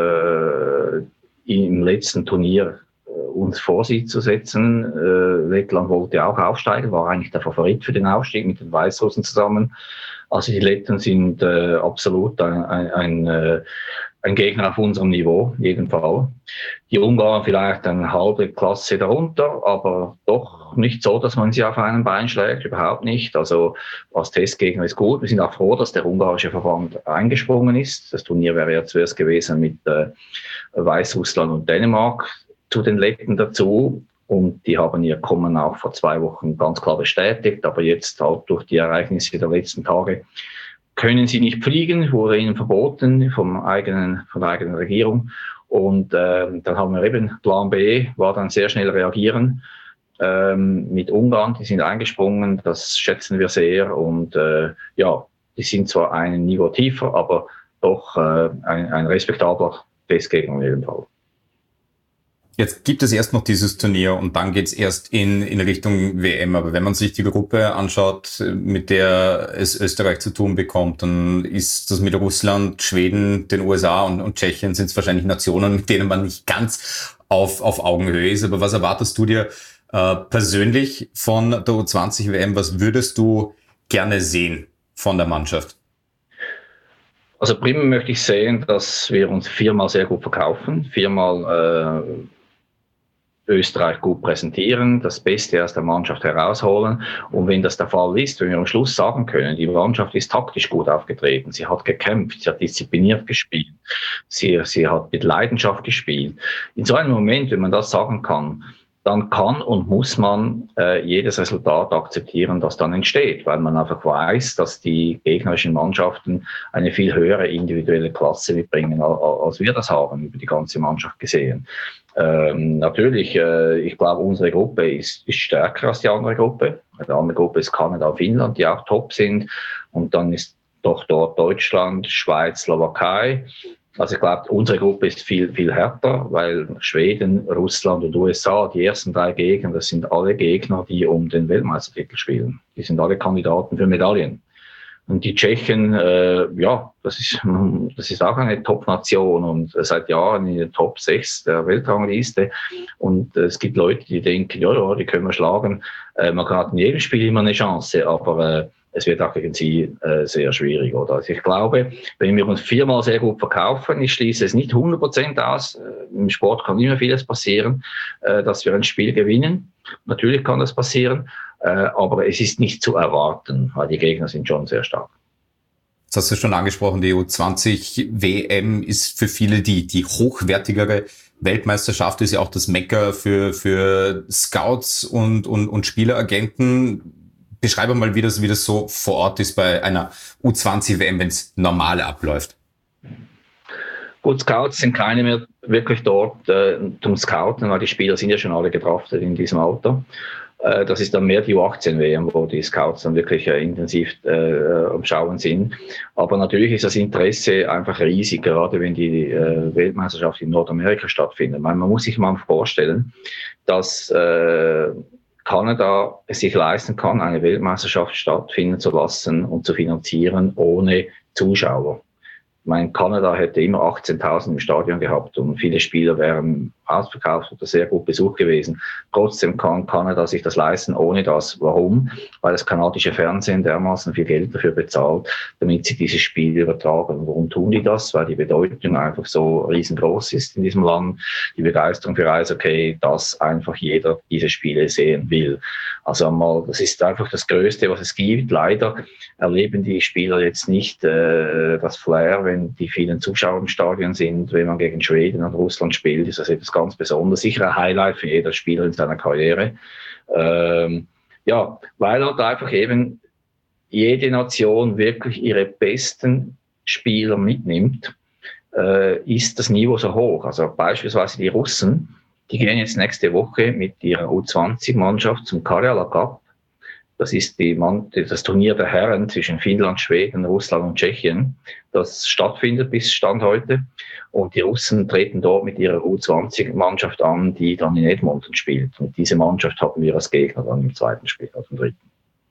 im letzten Turnier uns vor sie zu setzen. Lettland wollte auch aufsteigen, war eigentlich der Favorit für den Aufstieg mit den Weißrussen zusammen. Also die Letten sind absolut ein Gegner auf unserem Niveau, in jedem Fall. Die Ungarn vielleicht eine halbe Klasse darunter, aber doch nicht so, dass man sie auf einem Bein schlägt, überhaupt nicht. Also als Testgegner ist gut. Wir sind auch froh, dass der ungarische Verband eingesprungen ist. Das Turnier wäre ja zuerst gewesen mit Weißrussland und Dänemark zu den Letten dazu. Und die haben ihr Kommen auch vor 2 Wochen ganz klar bestätigt. Aber jetzt halt durch die Ereignisse der letzten Tage können sie nicht fliegen, wurde ihnen verboten von der eigenen Regierung. Und dann haben wir eben Plan B, war dann sehr schnell reagieren mit Ungarn. Die sind eingesprungen, das schätzen wir sehr. Und die sind zwar ein Niveau tiefer, aber doch ein respektabler Testgegner in jedem Fall. Jetzt gibt es erst noch dieses Turnier und dann geht's erst in Richtung WM. Aber wenn man sich die Gruppe anschaut, mit der es Österreich zu tun bekommt, dann ist das mit Russland, Schweden, den USA und Tschechien sind es wahrscheinlich Nationen, mit denen man nicht ganz auf Augenhöhe ist. Aber was erwartest du dir persönlich von der U20-WM? Was würdest du gerne sehen von der Mannschaft? Also primär möchte ich sehen, dass wir uns viermal sehr gut verkaufen, viermal Österreich gut präsentieren, das Beste aus der Mannschaft herausholen. Und wenn das der Fall ist, wenn wir am Schluss sagen können, die Mannschaft ist taktisch gut aufgetreten, sie hat gekämpft, sie hat diszipliniert gespielt, sie hat mit Leidenschaft gespielt. In so einem Moment, wenn man das sagen kann, dann kann und muss man jedes Resultat akzeptieren, das dann entsteht, weil man einfach weiß, dass die gegnerischen Mannschaften eine viel höhere individuelle Klasse mitbringen, als wir das haben, über die ganze Mannschaft gesehen. Natürlich, ich glaube, unsere Gruppe ist stärker als die andere Gruppe. Die andere Gruppe ist Kanada und Finnland, die auch top sind. Und dann ist doch dort Deutschland, Schweiz, Slowakei. Also ich glaube, unsere Gruppe ist viel, viel härter, weil Schweden, Russland und USA, die ersten 3 Gegner, das sind alle Gegner, die um den Weltmeistertitel spielen. Die sind alle Kandidaten für Medaillen. Und die Tschechen, das ist auch eine Top-Nation und seit Jahren in den Top 6 der Weltrangliste. Und es gibt Leute, die denken, die können wir schlagen. Man hat in jedem Spiel immer eine Chance, aber es wird auch gegen sie sehr schwierig. Oder? Also ich glaube, wenn wir uns viermal sehr gut verkaufen, ich schließe es nicht 100% aus, im Sport kann immer vieles passieren, dass wir ein Spiel gewinnen. Natürlich kann das passieren, aber es ist nicht zu erwarten, weil die Gegner sind schon sehr stark. Das hast du schon angesprochen, die U20-WM ist für viele die hochwertigere Weltmeisterschaft, ist ja auch das Mekka für Scouts und Spieleragenten. Beschreibe mal, wie das so vor Ort ist bei einer U20-WM, wenn es normal abläuft. Gut, Scouts sind keine mehr wirklich dort zum Scouten, weil die Spieler sind ja schon alle gedraftet in diesem Alter. Das ist dann mehr die U18-WM, wo die Scouts dann wirklich intensiv am Schauen sind. Aber natürlich ist das Interesse einfach riesig, gerade wenn die Weltmeisterschaft in Nordamerika stattfindet. Man muss sich mal vorstellen, dass Kanada es sich leisten kann, eine Weltmeisterschaft stattfinden zu lassen und zu finanzieren ohne Zuschauer. Ich meine, Kanada hätte immer 18.000 im Stadion gehabt und viele Spieler wären ausverkauft oder sehr gut besucht gewesen. Trotzdem kann Kanada sich das leisten ohne das. Warum? Weil das kanadische Fernsehen dermaßen viel Geld dafür bezahlt, damit sie dieses Spiel übertragen. Warum tun die das? Weil die Bedeutung einfach so riesengroß ist in diesem Land. Die Begeisterung für Eishockey, dass einfach jeder diese Spiele sehen will. Also einmal, das ist einfach das Größte, was es gibt. Leider erleben die Spieler jetzt nicht das Flair, wenn die vielen Zuschauer im Stadion sind. Wenn man gegen Schweden und Russland spielt, ist das etwas ganz Besonderes. Sicher ein Highlight für jeder Spieler in seiner Karriere. Weil halt einfach eben jede Nation wirklich ihre besten Spieler mitnimmt, ist das Niveau so hoch. Also beispielsweise die Russen, die gehen jetzt nächste Woche mit ihrer U20-Mannschaft zum Karjala Cup. Das ist das Turnier der Herren zwischen Finnland, Schweden, Russland und Tschechien. Das stattfindet bis Stand heute. Und die Russen treten dort mit ihrer U20-Mannschaft an, die dann in Edmonton spielt. Und diese Mannschaft haben wir als Gegner dann im zweiten Spiel, also im dritten.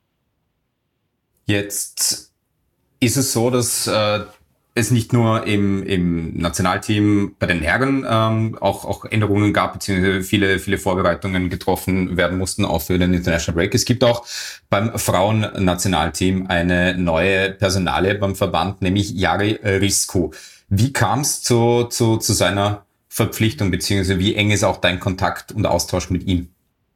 Jetzt ist es so, dass es nicht nur im Nationalteam bei den Herren auch Änderungen gab, beziehungsweise viele Vorbereitungen getroffen werden mussten, auch für den International Break. Es gibt auch beim Frauennationalteam eine neue Personalie beim Verband, nämlich Jari Risku. Wie kam es zu seiner Verpflichtung, beziehungsweise wie eng ist auch dein Kontakt und Austausch mit ihm?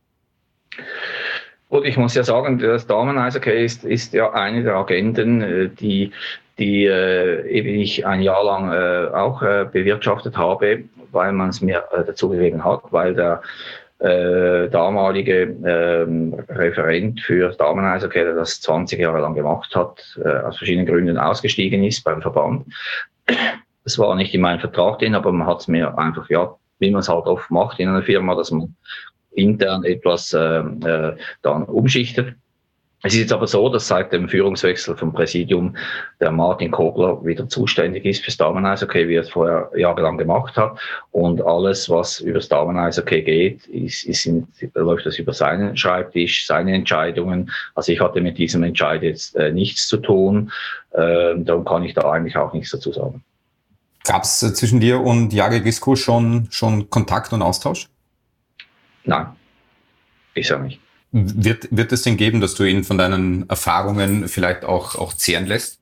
Gut, ich muss ja sagen, das Damen-Eishockey ist ja eine der Agenden, die eben ich ein Jahr lang auch bewirtschaftet habe, weil man es mir dazugegeben hat, weil der damalige Referent für Damen-Eishockey, der das 20 Jahre lang gemacht hat, aus verschiedenen Gründen ausgestiegen ist beim Verband. Das war nicht in meinem Vertrag drin, aber man hat es mir einfach, wie man es halt oft macht in einer Firma, dass man intern etwas dann umschichtet. Es ist jetzt aber so, dass seit dem Führungswechsel vom Präsidium der Martin Kogler wieder zuständig ist fürs Damen-Eishockey, wie er es vorher jahrelang gemacht hat. Und alles, was über das Damen-Eishockey geht, läuft das über seinen Schreibtisch, seine Entscheidungen. Also ich hatte mit diesem Entscheid jetzt nichts zu tun. Darum kann ich da eigentlich auch nichts dazu sagen. Gab es zwischen dir und Jari Risku schon Kontakt und Austausch? Nein, bisher nicht. Wird es denn geben, dass du ihn von deinen Erfahrungen vielleicht auch zehren lässt?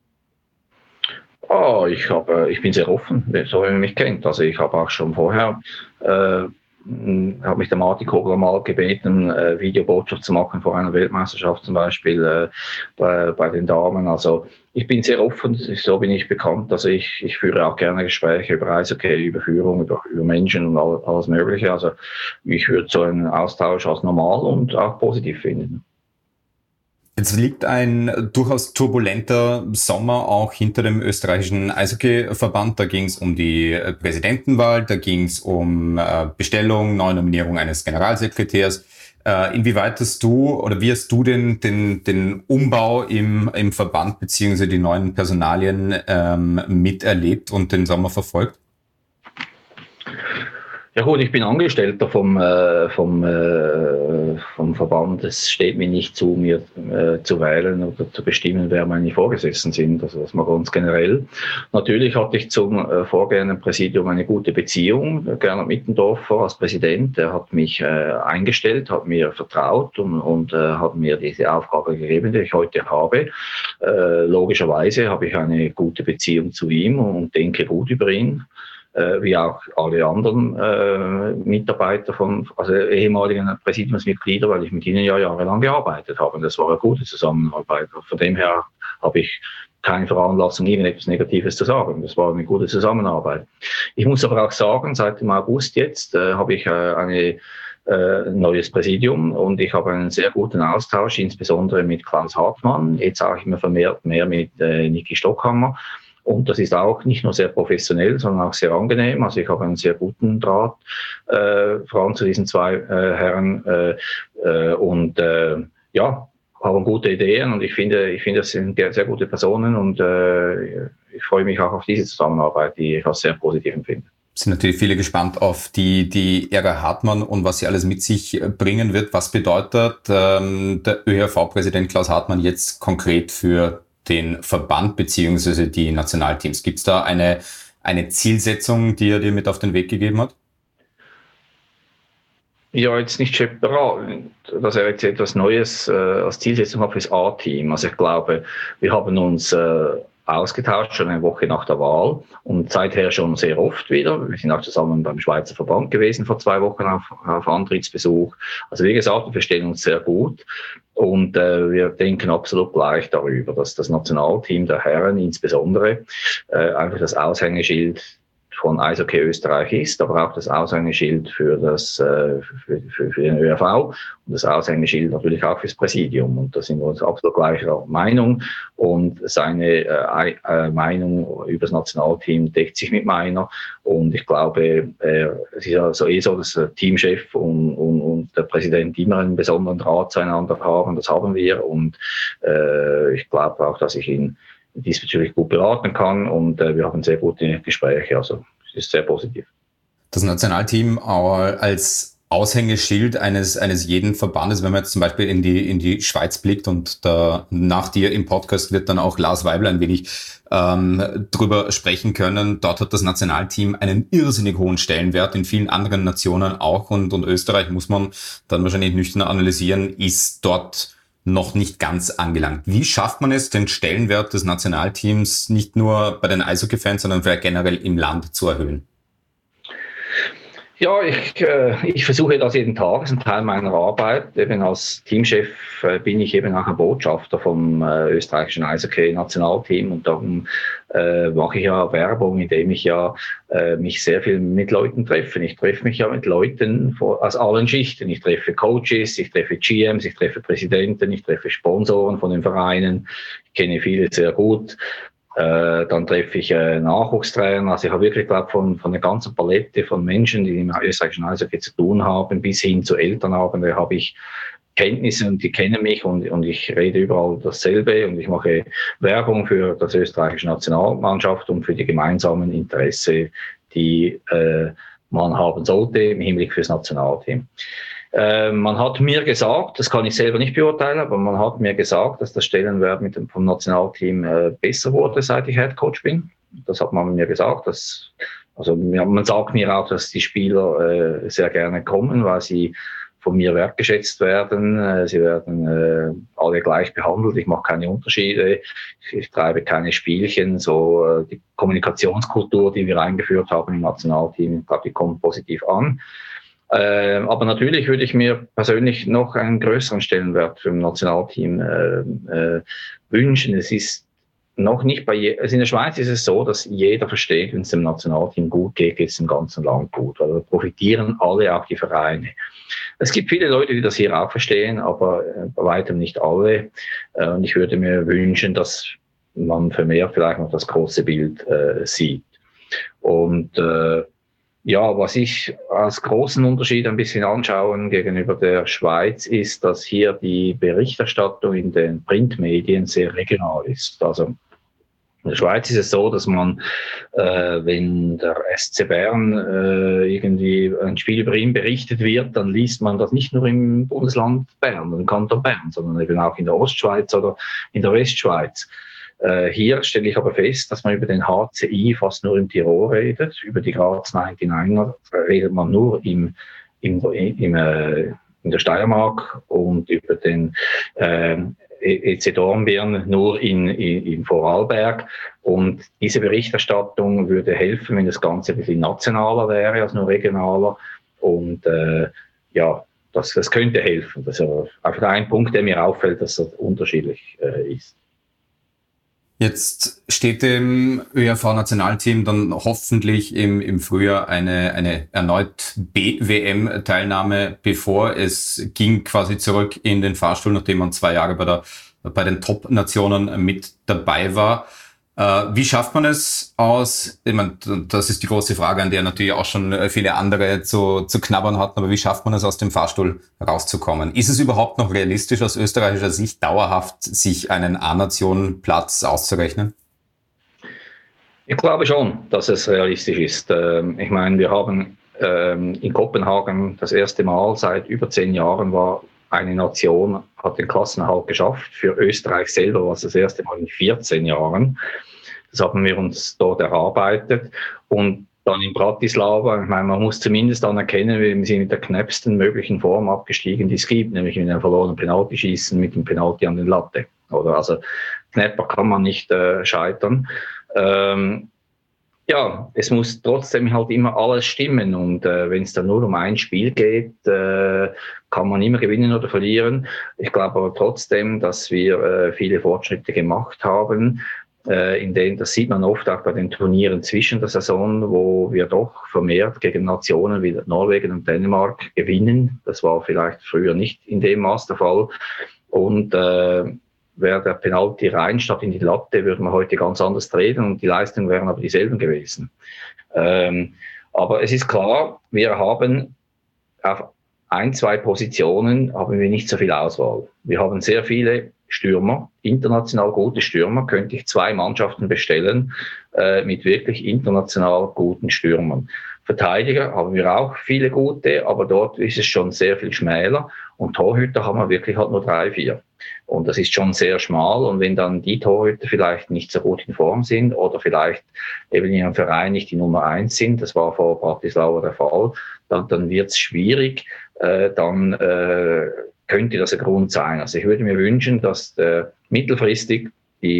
Ich bin sehr offen, so wie man mich kennt. Also ich habe auch schon vorher, habe mich der Martin Kogler mal gebeten, Videobotschaft zu machen vor einer Weltmeisterschaft zum Beispiel bei den Damen. Also ich bin sehr offen, so bin ich bekannt. Also ich führe auch gerne Gespräche über Eishockey, über Führung, über Menschen und alles Mögliche. Also ich würde so einen Austausch als normal und auch positiv finden. Jetzt liegt ein durchaus turbulenter Sommer auch hinter dem österreichischen Eishockeyverband. Da ging es um die Präsidentenwahl, da ging es um Bestellung, Neunominierung eines Generalsekretärs. Inwieweit hast du oder wie hast du den Umbau im Verband beziehungsweise die neuen Personalien miterlebt und den Sommer verfolgt? Ja gut, ich bin Angestellter vom Verband. Es steht mir nicht zu, mir zu wählen oder zu bestimmen, wer meine Vorgesetzten sind. Also das mal ganz generell. Natürlich hatte ich zum vorgehenden Präsidium eine gute Beziehung. Gernot Mittendorfer als Präsident, der hat mich eingestellt, hat mir vertraut und hat mir diese Aufgabe gegeben, die ich heute habe. Logischerweise habe ich eine gute Beziehung zu ihm und denke gut über ihn. Wie auch alle anderen Mitarbeiter also ehemaligen Präsidiumsmitglieder, weil ich mit ihnen ja jahrelang gearbeitet habe. Und das war eine gute Zusammenarbeit. Von dem her habe ich keine Veranlassung, irgendetwas Negatives zu sagen. Das war eine gute Zusammenarbeit. Ich muss aber auch sagen, seit dem August jetzt habe ich ein neues Präsidium und ich habe einen sehr guten Austausch, insbesondere mit Klaus Hartmann, jetzt auch immer vermehrt mehr mit Niki Stockhammer. Und das ist auch nicht nur sehr professionell, sondern auch sehr angenehm. Also ich habe einen sehr guten Draht, vor allem zu diesen zwei Herren. Haben gute Ideen und ich finde, das sind sehr gute Personen und ich freue mich auch auf diese Zusammenarbeit, die ich als sehr positiv empfinde. Sind natürlich viele gespannt auf die Ära Hartmann und was sie alles mit sich bringen wird. Was bedeutet der ÖHV-Präsident Klaus Hartmann jetzt konkret für den Verband beziehungsweise die Nationalteams? Gibt es da eine Zielsetzung, die er dir mit auf den Weg gegeben hat? Ja, jetzt nicht separat, dass er jetzt etwas Neues als Zielsetzung hat für das A-Team. Also ich glaube, wir haben uns ausgetauscht, schon eine Woche nach der Wahl und seither schon sehr oft wieder. Wir sind auch zusammen beim Schweizer Verband gewesen vor 2 Wochen auf Antrittsbesuch. Also wie gesagt, wir verstehen uns sehr gut und wir denken absolut gleich darüber, dass das Nationalteam der Herren insbesondere einfach das Aushängeschild von Eishockey Österreich ist, aber auch das Aushängeschild für den ÖRV und das Aushängeschild natürlich auch fürs Präsidium. Und da sind wir uns absolut gleicher Meinung. Und seine Meinung über das Nationalteam deckt sich mit meiner. Und ich glaube, es ist ja so dass der Teamchef und der Präsident immer einen besonderen Draht zueinander haben. Das haben wir. Und ich glaube auch, dass ich ihn diesbezüglich gut beraten kann und wir haben sehr gute Gespräche, also es ist sehr positiv. Das Nationalteam als Aushängeschild eines jeden Verbandes, wenn man jetzt zum Beispiel in die Schweiz blickt und da nach dir im Podcast wird dann auch Lars Weibel ein wenig drüber sprechen können. Dort hat das Nationalteam einen irrsinnig hohen Stellenwert, in vielen anderen Nationen auch und Österreich muss man dann wahrscheinlich nüchtern analysieren, ist dort noch nicht ganz angelangt. Wie schafft man es, den Stellenwert des Nationalteams nicht nur bei den Eishockey-Fans, sondern vielleicht generell im Land zu erhöhen? Ja, ich versuche das jeden Tag, das ist ein Teil meiner Arbeit. Eben als Teamchef bin ich eben auch ein Botschafter vom österreichischen Eishockey-Nationalteam und darum mache ich ja Werbung, indem ich ja mich sehr viel mit Leuten treffe. Ich treffe mich ja mit Leuten aus allen Schichten. Ich treffe Coaches, ich treffe GMs, ich treffe Präsidenten, ich treffe Sponsoren von den Vereinen. Ich kenne viele sehr gut. Dann treffe ich Nachwuchstrainer. Also ich habe wirklich, glaube von der ganzen Palette von Menschen, die im österreichischen Eishockey zu tun haben, bis hin zu Elternabenden, habe ich Kenntnisse und die kennen mich und ich rede überall dasselbe und ich mache Werbung für das österreichische Nationalmannschaft und für die gemeinsamen Interesse, die man haben sollte im Hinblick fürs Nationalteam. Man hat mir gesagt, das kann ich selber nicht beurteilen, aber man hat mir gesagt, dass der Stellenwert vom Nationalteam besser wurde, seit ich Headcoach bin. Das hat man mir gesagt. Man sagt mir auch, dass die Spieler sehr gerne kommen, weil sie von mir wertgeschätzt werden. Sie werden alle gleich behandelt. Ich mache keine Unterschiede. Ich treibe keine Spielchen. So die Kommunikationskultur, die wir eingeführt haben im Nationalteam, ich glaube, die kommt positiv an. Aber natürlich würde ich mir persönlich noch einen größeren Stellenwert für ein Nationalteam wünschen. Es ist noch nicht also in der Schweiz ist es so, dass jeder versteht, wenn es dem Nationalteam gut geht, geht es dem ganzen Land gut. Also profitieren alle, auch die Vereine. Es gibt viele Leute, die das hier auch verstehen, aber bei weitem nicht alle. Und ich würde mir wünschen, dass man vermehrt vielleicht noch das große Bild sieht. Und ja, was ich als großen Unterschied ein bisschen anschaue gegenüber der Schweiz ist, dass hier die Berichterstattung in den Printmedien sehr regional ist. Also in der Schweiz ist es so, dass man, wenn der SC Bern irgendwie ein Spiel über ihn berichtet wird, dann liest man das nicht nur im Bundesland Bern, im Kanton Bern, sondern eben auch in der Ostschweiz oder in der Westschweiz. Hier stelle ich aber fest, dass man über den HCI fast nur im Tirol redet. Über die Graz 99er redet man nur in der Steiermark und über den EC Dornbirn nur in Vorarlberg. Und diese Berichterstattung würde helfen, wenn das Ganze ein bisschen nationaler wäre als nur regionaler. Und ja, das könnte helfen. Das ist einfach ein Punkt, der mir auffällt, dass das unterschiedlich ist. Jetzt steht dem ÖRV-Nationalteam dann hoffentlich im Frühjahr eine erneut B-WM-Teilnahme bevor. Es ging quasi zurück in den Fahrstuhl, nachdem man 2 Jahre bei den Top-Nationen mit dabei war. Wie schafft man es aus, ich meine, das ist die große Frage, an der natürlich auch schon viele andere zu knabbern hatten, aber wie schafft man es, aus dem Fahrstuhl rauszukommen? Ist es überhaupt noch realistisch aus österreichischer Sicht, dauerhaft sich einen A-Nation-Platz auszurechnen? Ich glaube schon, dass es realistisch ist. Ich meine, wir haben in Kopenhagen das erste Mal seit über 10 Jahren war eine Nation, hat den Klassenerhalt geschafft. Für Österreich selber war es das erste Mal in 14 Jahren. Das haben wir uns dort erarbeitet. Und dann in Bratislava, ich meine, man muss zumindest anerkennen, wir sind mit der knappsten möglichen Form abgestiegen, die es gibt, nämlich mit einem verlorenen Penaltyschießen mit dem Penalty an den Latte. Oder also knapper kann man nicht scheitern. Ja, es muss trotzdem halt immer alles stimmen und wenn es dann nur um ein Spiel geht, kann man immer gewinnen oder verlieren. Ich glaube aber trotzdem, dass wir viele Fortschritte gemacht haben, in denen, das sieht man oft auch bei den Turnieren zwischen der Saison, wo wir doch vermehrt gegen Nationen wie Norwegen und Dänemark gewinnen. Das war vielleicht früher nicht in dem Maß der Fall. Und wäre der Penalty rein statt in die Latte, würden wir heute ganz anders reden und die Leistungen wären aber dieselben gewesen. Aber es ist klar, wir haben auf 1-2 Positionen haben wir nicht so viel Auswahl. Wir haben sehr viele Stürmer, international gute Stürmer, könnte ich 2 Mannschaften bestellen mit wirklich international guten Stürmern. Verteidiger haben wir auch viele gute, aber dort ist es schon sehr viel schmäler und Torhüter haben wir wirklich halt nur 3, 4. Und das ist schon sehr schmal und wenn dann die Torhüter vielleicht nicht so gut in Form sind oder vielleicht eben in ihrem Verein nicht die Nummer 1 sind, das war vor Bratislava der Fall, dann wird es schwierig, dann könnte das ein Grund sein. Also ich würde mir wünschen, dass mittelfristig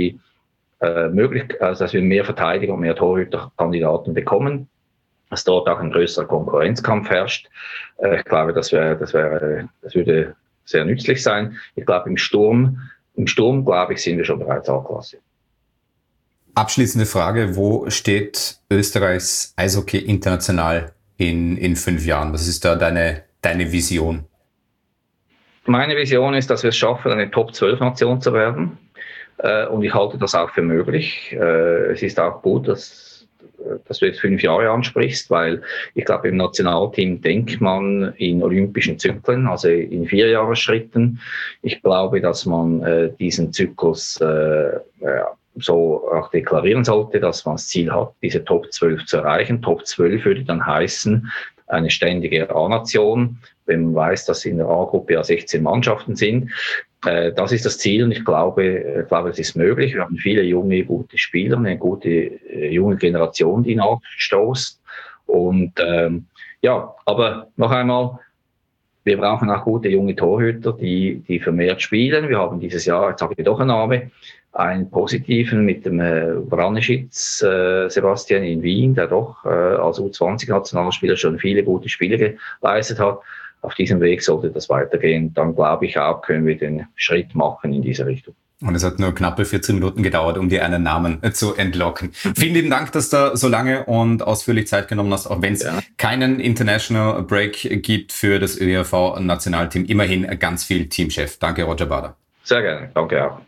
dass wir mehr Verteidiger und mehr Torhüterkandidaten bekommen, dass dort auch ein größerer Konkurrenzkampf herrscht. Ich glaube, das würde sehr nützlich sein. Ich glaube, im Sturm, glaube ich, sind wir schon bereits A-Klasse. Abschließende Frage, wo steht Österreichs Eishockey international in 5 Jahren? Was ist da deine Vision? Meine Vision ist, dass wir es schaffen, eine Top-12-Nation zu werden. Und ich halte das auch für möglich. Es ist auch gut, dass du jetzt 5 Jahre ansprichst, weil ich glaube, im Nationalteam denkt man in olympischen Zyklen, also in 4-Jahres-Schritten. Ich glaube, dass man diesen Zyklus so auch deklarieren sollte, dass man das Ziel hat, diese Top 12 zu erreichen. Top 12 würde dann heißen, eine ständige A-Nation, wenn man weiß, dass in der A-Gruppe ja 16 Mannschaften sind. Das ist das Ziel und ich glaube, es ist möglich. Wir haben viele junge, gute Spieler, eine gute junge Generation, die nachstoßt. Und ja, aber noch einmal, Wir brauchen auch gute junge Torhüter, die vermehrt spielen. Wir haben dieses Jahr, jetzt sage ich doch einen Namen, einen positiven mit dem Branischitz, Sebastian in Wien, der doch als U20-Nationalspieler schon viele gute Spiele geleistet hat. Auf diesem Weg sollte das weitergehen. Dann glaube ich auch, können wir den Schritt machen in diese Richtung. Und es hat nur knappe 14 Minuten gedauert, um dir einen Namen zu entlocken. Vielen lieben Dank, dass du so lange und ausführlich Zeit genommen hast, auch wenn es keinen International Break gibt für das ÖRV-Nationalteam. Immerhin ganz viel Teamchef. Danke, Roger Bader. Sehr gerne. Danke auch.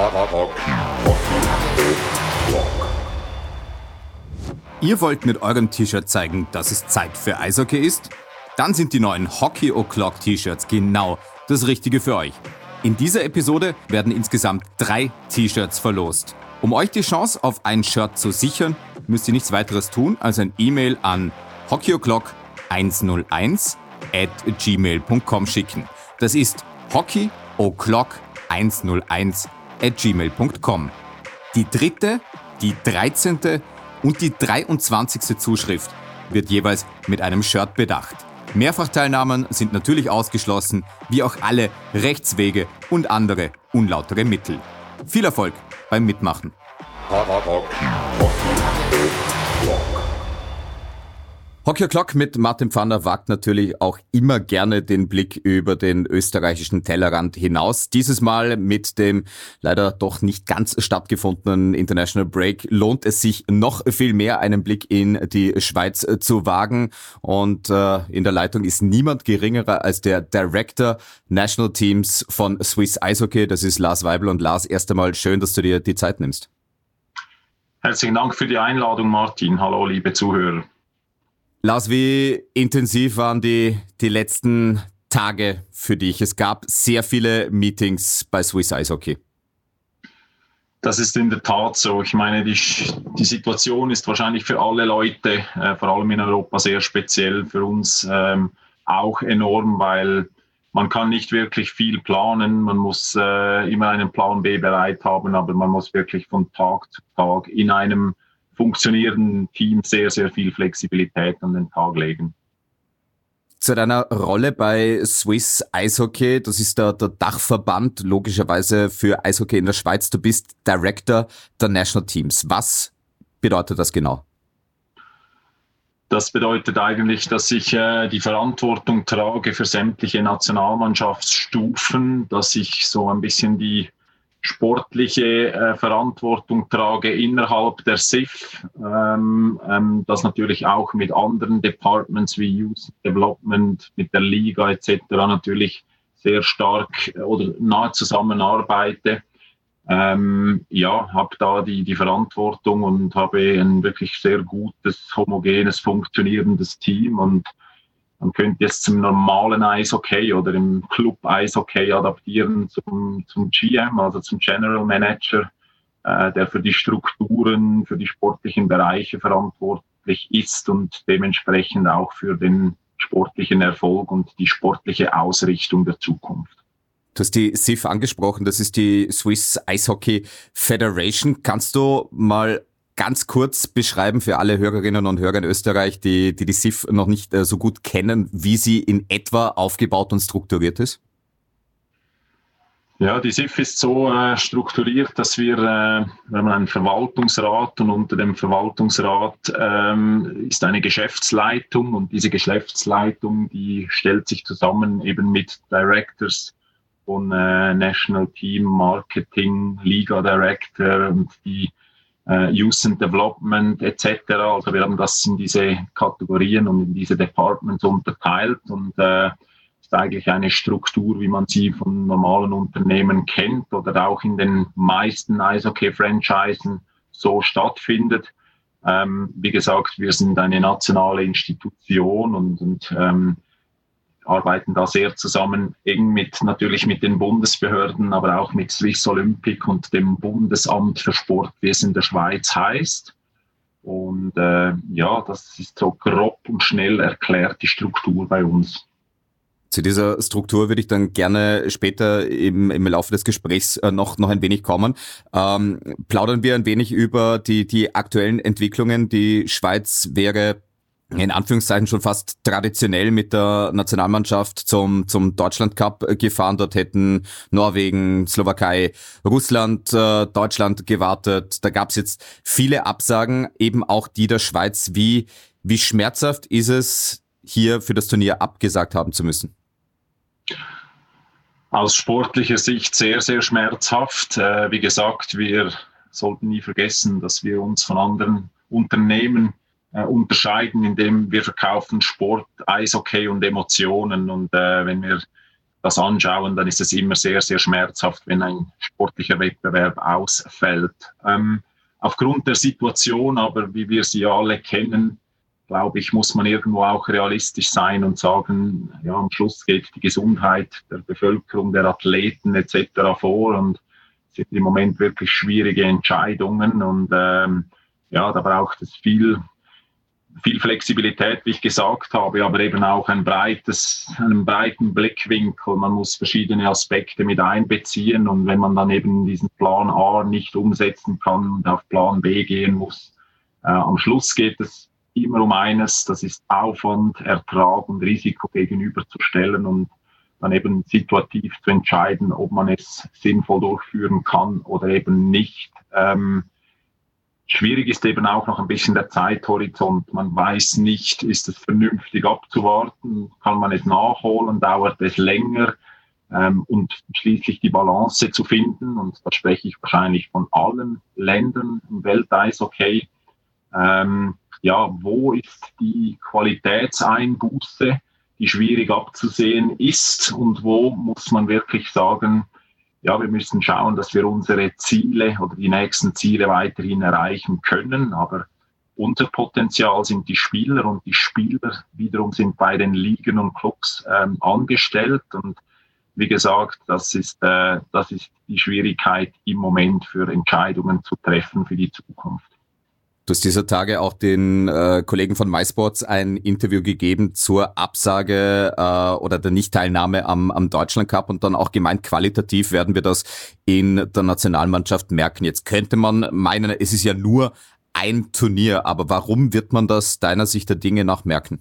Ihr wollt mit eurem T-Shirt zeigen, dass es Zeit für Eishockey ist? Dann sind die neuen Hockey O'Clock T-Shirts genau das Richtige für euch. In dieser Episode werden insgesamt 3 T-Shirts verlost. Um euch die Chance auf ein Shirt zu sichern, müsst ihr nichts weiteres tun, als ein E-Mail an hockeyo'clock101@gmail.com schicken. Das ist hockeyo'clock101@gmail.com. Die 3., die 13. und die 23. Zuschrift wird jeweils mit einem Shirt bedacht. Mehrfachteilnahmen sind natürlich ausgeschlossen, wie auch alle Rechtswege und andere unlautere Mittel. Viel Erfolg beim Mitmachen. Hockey O'Clock mit Martin Pfanner wagt natürlich auch immer gerne den Blick über den österreichischen Tellerrand hinaus. Dieses Mal mit dem leider doch nicht ganz stattgefundenen International Break lohnt es sich noch viel mehr, einen Blick in die Schweiz zu wagen. Und in der Leitung ist niemand geringerer als der Director National Teams von Swiss Eishockey. Das ist Lars Weibel. Und Lars, erst einmal schön, dass du dir die Zeit nimmst. Herzlichen Dank für die Einladung, Martin. Hallo, liebe Zuhörer. Lars, wie intensiv waren die letzten Tage für dich? Es gab sehr viele Meetings bei Swiss Eishockey. Das ist in der Tat so. Ich meine, die Situation ist wahrscheinlich für alle Leute, vor allem in Europa, sehr speziell. Für uns auch enorm, weil man kann nicht wirklich viel planen. Man muss immer einen Plan B bereit haben, aber man muss wirklich von Tag zu Tag in einem funktionierenden Team sehr, sehr viel Flexibilität an den Tag legen. Zu deiner Rolle bei Swiss Eishockey, das ist der Dachverband logischerweise für Eishockey in der Schweiz. Du bist Director der National Teams. Was bedeutet das genau? Das bedeutet eigentlich, dass ich die Verantwortung trage für sämtliche Nationalmannschaftsstufen, dass ich so ein bisschen die sportliche Verantwortung trage innerhalb der SIF, das natürlich auch mit anderen Departments wie Youth Development, mit der Liga etc. natürlich sehr stark oder nah zusammenarbeite. Habe da die Verantwortung und habe ein wirklich sehr gutes, homogenes, funktionierendes Team und man könnte es zum normalen Eishockey oder im Club Eishockey adaptieren zum GM, also zum General Manager, der für die Strukturen, für die sportlichen Bereiche verantwortlich ist und dementsprechend auch für den sportlichen Erfolg und die sportliche Ausrichtung der Zukunft. Du hast die SIF angesprochen, das ist die Swiss Ice-Hockey Federation. Kannst du mal ganz kurz beschreiben für alle Hörerinnen und Hörer in Österreich, die SIF noch nicht so gut kennen, wie sie in etwa aufgebaut und strukturiert ist? Ja, die SIF ist so strukturiert, dass wir haben einen Verwaltungsrat und unter dem Verwaltungsrat ist eine Geschäftsleitung und diese Geschäftsleitung, die stellt sich zusammen eben mit Directors von National Team, Marketing, Liga Director und die Youth and Development etc. Also wir haben das in diese Kategorien und in diese Departments unterteilt und ist eigentlich eine Struktur, wie man sie von normalen Unternehmen kennt oder auch in den meisten Eishockey-Franchisen so stattfindet. Wie gesagt, wir sind eine nationale Institution und arbeiten da sehr zusammen, eng natürlich mit den Bundesbehörden, aber auch mit Swiss Olympic und dem Bundesamt für Sport, wie es in der Schweiz heißt. Und das ist so grob und schnell erklärt die Struktur bei uns. Zu dieser Struktur würde ich dann gerne später im Laufe des Gesprächs noch ein wenig kommen. Plaudern wir ein wenig über die aktuellen Entwicklungen. Die Schweiz wäre in Anführungszeichen schon fast traditionell mit der Nationalmannschaft zum Deutschland Cup gefahren. Dort hätten Norwegen, Slowakei, Russland, Deutschland gewartet. Da gab es jetzt viele Absagen, eben auch die der Schweiz. Wie schmerzhaft ist es, hier für das Turnier abgesagt haben zu müssen? Aus sportlicher Sicht sehr, sehr schmerzhaft. Wie gesagt, wir sollten nie vergessen, dass wir uns von anderen Unternehmen unterscheiden, indem wir verkaufen Sport, Eishockey und Emotionen. Und wenn wir das anschauen, dann ist es immer sehr, sehr schmerzhaft, wenn ein sportlicher Wettbewerb ausfällt. Aufgrund der Situation, aber wie wir sie alle kennen, glaube ich, muss man irgendwo auch realistisch sein und sagen, ja, am Schluss geht die Gesundheit der Bevölkerung, der Athleten etc. vor und es sind im Moment wirklich schwierige Entscheidungen und ja, da braucht es viel Flexibilität, wie ich gesagt habe, aber eben auch einen breiten Blickwinkel. Man muss verschiedene Aspekte mit einbeziehen und wenn man dann eben diesen Plan A nicht umsetzen kann und auf Plan B gehen muss, am Schluss geht es immer um eines, das ist Aufwand, Ertrag und Risiko gegenüberzustellen und dann eben situativ zu entscheiden, ob man es sinnvoll durchführen kann oder eben nicht. Schwierig ist eben auch noch ein bisschen der Zeithorizont. Man weiß nicht, ist es vernünftig abzuwarten, kann man es nachholen, dauert es länger und schließlich die Balance zu finden. Und da spreche ich wahrscheinlich von allen Ländern im Welteishockey. Ja, wo ist die Qualitätseinbuße, die schwierig abzusehen ist und wo muss man wirklich sagen, ja, wir müssen schauen, dass wir unsere Ziele oder die nächsten Ziele weiterhin erreichen können. Aber unser Potenzial sind die Spieler und die Spieler wiederum sind bei den Ligen und Clubs angestellt. Und wie gesagt, das ist die Schwierigkeit im Moment für Entscheidungen zu treffen für die Zukunft. Du hast dieser Tage auch den Kollegen von MySports ein Interview gegeben zur Absage oder der Nichtteilnahme am Deutschland Cup und dann auch gemeint, qualitativ werden wir das in der Nationalmannschaft merken. Jetzt könnte man meinen, es ist ja nur ein Turnier, aber warum wird man das deiner Sicht der Dinge nach merken?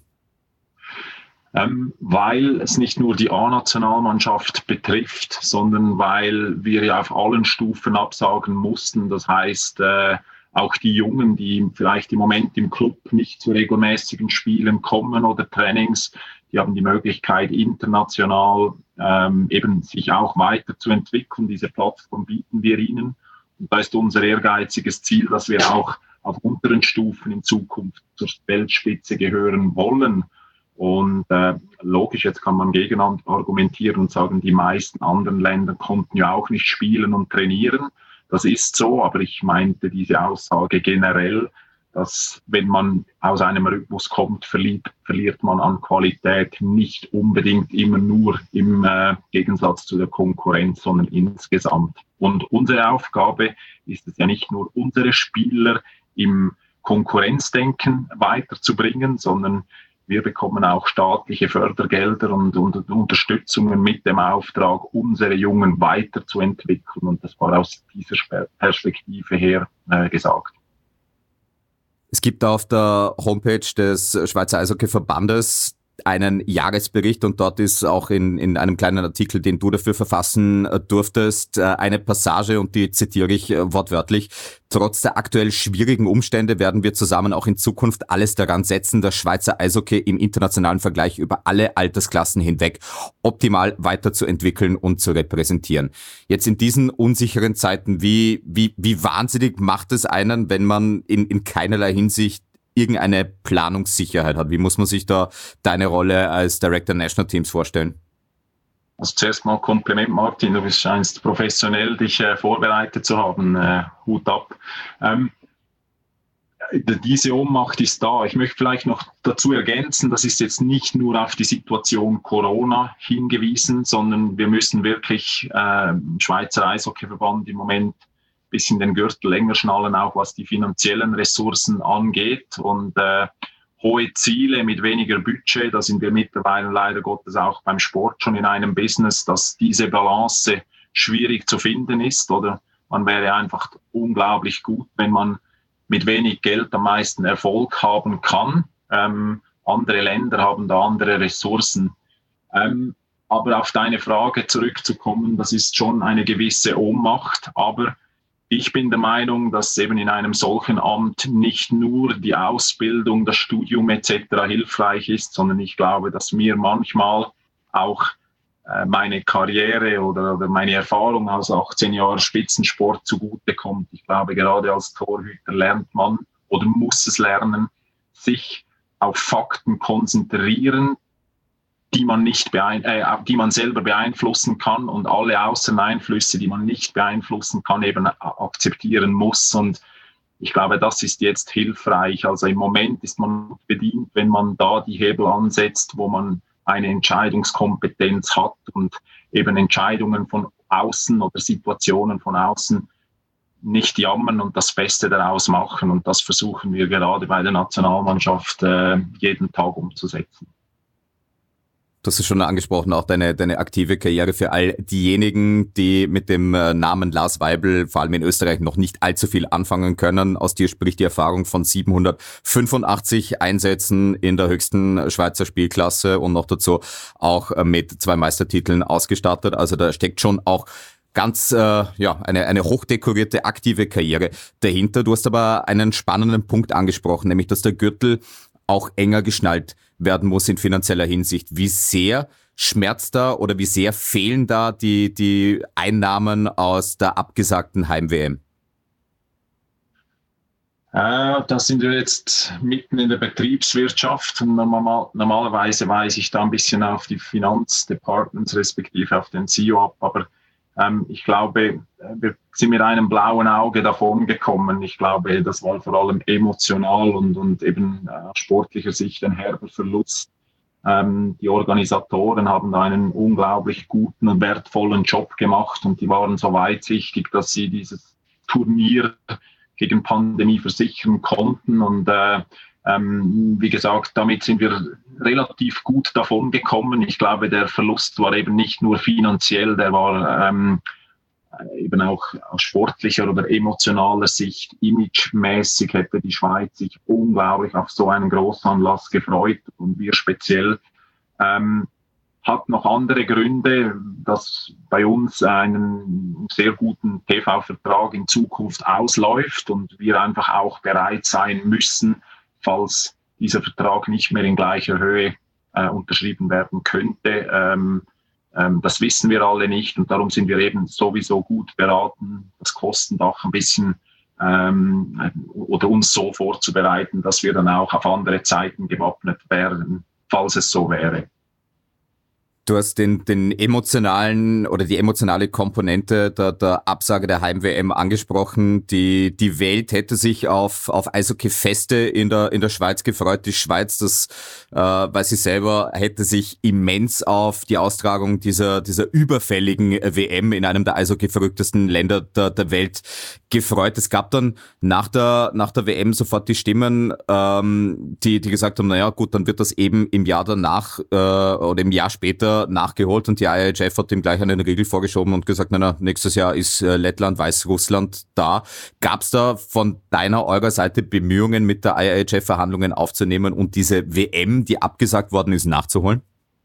Weil es nicht nur die A-Nationalmannschaft betrifft, sondern weil wir ja auf allen Stufen absagen mussten. Das heißt, auch die Jungen, die vielleicht im Moment im Club nicht zu regelmäßigen Spielen kommen oder Trainings, die haben die Möglichkeit, international eben sich auch weiterzuentwickeln. Diese Plattform bieten wir ihnen. Und da ist unser ehrgeiziges Ziel, dass wir auch auf unteren Stufen in Zukunft zur Weltspitze gehören wollen. Und logisch, jetzt kann man gegen argumentieren und sagen, die meisten anderen Länder konnten ja auch nicht spielen und trainieren. Das ist so, aber ich meinte diese Aussage generell, dass wenn man aus einem Rhythmus kommt, verliert man an Qualität nicht unbedingt immer nur im Gegensatz zu der Konkurrenz, sondern insgesamt. Und unsere Aufgabe ist es ja nicht nur, unsere Spieler im Konkurrenzdenken weiterzubringen, sondern wir bekommen auch staatliche Fördergelder und Unterstützungen mit dem Auftrag, unsere Jungen weiterzuentwickeln. Und das war aus dieser Perspektive her gesagt. Es gibt auf der Homepage des Schweizer Eishockey-Verbandes einen Jahresbericht und dort ist auch in einem kleinen Artikel, den du dafür verfassen durftest, eine Passage und die zitiere ich wortwörtlich. Trotz der aktuell schwierigen Umstände werden wir zusammen auch in Zukunft alles daran setzen, das Schweizer Eishockey im internationalen Vergleich über alle Altersklassen hinweg optimal weiterzuentwickeln und zu repräsentieren. Jetzt in diesen unsicheren Zeiten, wie wahnsinnig macht es einen, wenn man in keinerlei Hinsicht irgendeine Planungssicherheit hat? Wie muss man sich da deine Rolle als Director National Teams vorstellen? Also zuerst mal Kompliment, Martin, du scheinst professionell dich vorbereitet zu haben. Hut ab. Diese Ohnmacht ist da. Ich möchte vielleicht noch dazu ergänzen, das ist jetzt nicht nur auf die Situation Corona hingewiesen, sondern wir müssen wirklich Schweizer Eishockeyverband im Moment bisschen den Gürtel länger schnallen, auch was die finanziellen Ressourcen angeht und hohe Ziele mit weniger Budget, da sind wir mittlerweile leider Gottes auch beim Sport schon in einem Business, dass diese Balance schwierig zu finden ist oder man wäre einfach unglaublich gut, wenn man mit wenig Geld am meisten Erfolg haben kann. Andere Länder haben da andere Ressourcen. Aber auf deine Frage zurückzukommen, das ist schon eine gewisse Ohnmacht. Aber ich bin der Meinung, dass eben in einem solchen Amt nicht nur die Ausbildung, das Studium etc. hilfreich ist, sondern ich glaube, dass mir manchmal auch meine Karriere oder meine Erfahrung aus 18 Jahren Spitzensport zugutekommt. Ich glaube, gerade als Torhüter lernt man oder muss es lernen, sich auf Fakten konzentrieren, die man selber beeinflussen kann und alle Außeneinflüsse, die man nicht beeinflussen kann, eben akzeptieren muss. Und ich glaube, das ist jetzt hilfreich. Also im Moment ist man bedient, wenn man da die Hebel ansetzt, wo man eine Entscheidungskompetenz hat und eben Entscheidungen von außen oder Situationen von außen nicht jammern und das Beste daraus machen. Und das versuchen wir gerade bei der Nationalmannschaft jeden Tag umzusetzen. Du hast es schon angesprochen, auch deine aktive Karriere für all diejenigen, die mit dem Namen Lars Weibel vor allem in Österreich noch nicht allzu viel anfangen können. Aus dir spricht die Erfahrung von 785 Einsätzen in der höchsten Schweizer Spielklasse und noch dazu auch mit 2 Meistertiteln ausgestattet. Also da steckt schon auch ganz eine hochdekorierte aktive Karriere dahinter. Du hast aber einen spannenden Punkt angesprochen, nämlich dass der Gürtel auch enger geschnallt werden muss in finanzieller Hinsicht. Wie sehr schmerzt da oder wie sehr fehlen da die Einnahmen aus der abgesagten Heim-WM? Da sind wir jetzt mitten in der Betriebswirtschaft und normalerweise weise ich da ein bisschen auf die Finanzdepartments respektive auf den CEO ab, aber ich glaube, wir sind mit einem blauen Auge davon gekommen. Ich glaube, das war vor allem emotional und eben aus sportlicher Sicht ein herber Verlust. Die Organisatoren haben da einen unglaublich guten und wertvollen Job gemacht und die waren so weitsichtig, dass sie dieses Turnier gegen Pandemie versichern konnten und wie gesagt, damit sind wir relativ gut davon gekommen. Ich glaube, der Verlust war eben nicht nur finanziell, der war eben auch aus sportlicher oder emotionaler Sicht, imagemäßig hätte die Schweiz sich unglaublich auf so einen Großanlass gefreut und wir speziell. Hat noch andere Gründe, dass bei uns einen sehr guten TV-Vertrag in Zukunft ausläuft und wir einfach auch bereit sein müssen, falls dieser Vertrag nicht mehr in gleicher Höhe unterschrieben werden könnte. Das wissen wir alle nicht und darum sind wir eben sowieso gut beraten, das Kostendach ein bisschen oder uns so vorzubereiten, dass wir dann auch auf andere Zeiten gewappnet wären, falls es so wäre. Du hast den emotionalen oder die emotionale Komponente der Absage der Heim-WM angesprochen. Die Welt hätte sich auf Eishockey-Feste in der Schweiz gefreut. Die Schweiz, das weiß ich selber, hätte sich immens auf die Austragung dieser überfälligen WM in einem der Eishockey-verrücktesten Länder der Welt gefreut. Es gab dann nach der WM sofort die Stimmen, die gesagt haben, naja gut, dann wird das eben im Jahr danach oder im Jahr später nachgeholt und die IIHF hat ihm gleich einen Riegel vorgeschoben und gesagt, na, nächstes Jahr ist Lettland, Weißrussland da. Gab es da von eurer Seite Bemühungen, mit der IIHF Verhandlungen aufzunehmen und diese WM, die abgesagt worden ist, nachzuholen?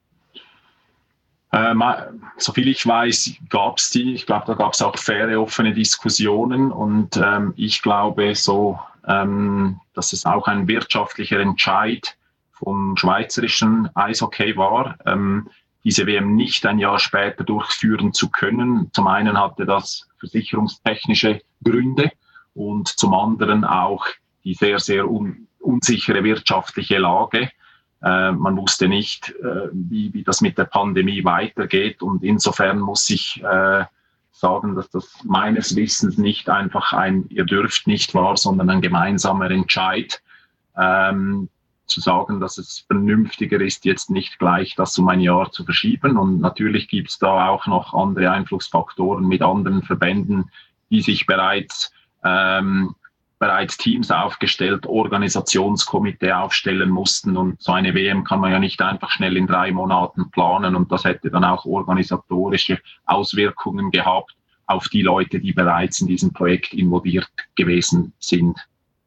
Soviel ich weiß, gab es die. Ich glaube, da gab es auch faire, offene Diskussionen und ich glaube dass es auch ein wirtschaftlicher Entscheid vom schweizerischen Eishockey war, diese WM nicht ein Jahr später durchführen zu können. Zum einen hatte das versicherungstechnische Gründe und zum anderen auch die sehr, sehr unsichere wirtschaftliche Lage. Man wusste nicht, wie das mit der Pandemie weitergeht und insofern muss ich sagen, dass das meines Wissens nicht einfach ein "ihr dürft nicht" war, sondern ein gemeinsamer Entscheid, zu sagen, dass es vernünftiger ist, jetzt nicht gleich das um ein Jahr zu verschieben. Und natürlich gibt es da auch noch andere Einflussfaktoren mit anderen Verbänden, die sich bereits Teams aufgestellt, Organisationskomitee aufstellen mussten. Und so eine WM kann man ja nicht einfach schnell in 3 Monaten planen. Und das hätte dann auch organisatorische Auswirkungen gehabt auf die Leute, die bereits in diesem Projekt involviert gewesen sind.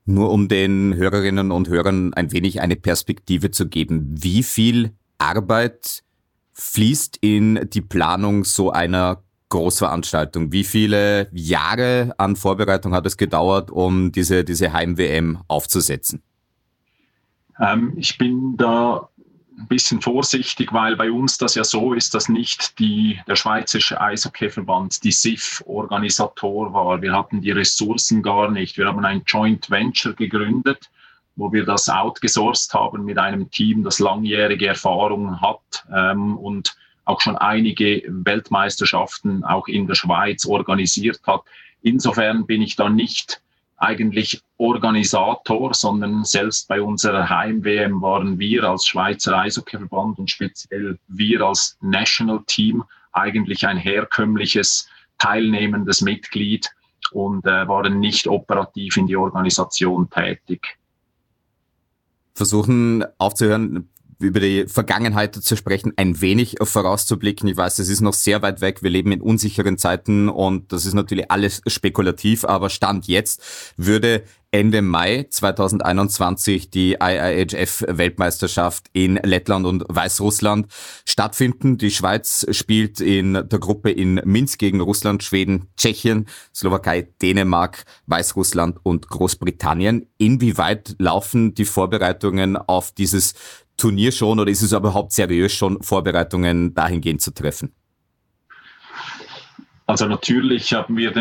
Nur um den Hörerinnen und Hörern ein wenig eine Perspektive zu geben, wie viel Arbeit fließt in die Planung so einer Großveranstaltung? Wie viele Jahre an Vorbereitung hat es gedauert, um diese Heim-WM aufzusetzen? Ich bin da ein bisschen vorsichtig, weil bei uns das ja so ist, dass nicht der Schweizerische Eishockeyverband, die SIF, Organisator war. Wir hatten die Ressourcen gar nicht. Wir haben ein Joint Venture gegründet, wo wir das outgesourced haben mit einem Team, das langjährige Erfahrung hat und auch schon einige Weltmeisterschaften auch in der Schweiz organisiert hat. Insofern bin ich da nicht eigentlich Organisator, sondern selbst bei unserer Heim-WM waren wir als Schweizer Eishockeyverband und speziell wir als National Team eigentlich ein herkömmliches, teilnehmendes Mitglied und waren nicht operativ in die Organisation tätig. Versuchen aufzuhören, über die Vergangenheit zu sprechen, ein wenig vorauszublicken. Ich weiß, es ist noch sehr weit weg. Wir leben in unsicheren Zeiten und das ist natürlich alles spekulativ, aber Stand jetzt würde Ende Mai 2021 die IIHF-Weltmeisterschaft in Lettland und Weißrussland stattfinden. Die Schweiz spielt in der Gruppe in Minsk gegen Russland, Schweden, Tschechien, Slowakei, Dänemark, Weißrussland und Großbritannien. Inwieweit laufen die Vorbereitungen auf dieses Turnier schon oder ist es überhaupt seriös schon, Vorbereitungen dahingehend zu treffen? Also natürlich haben wir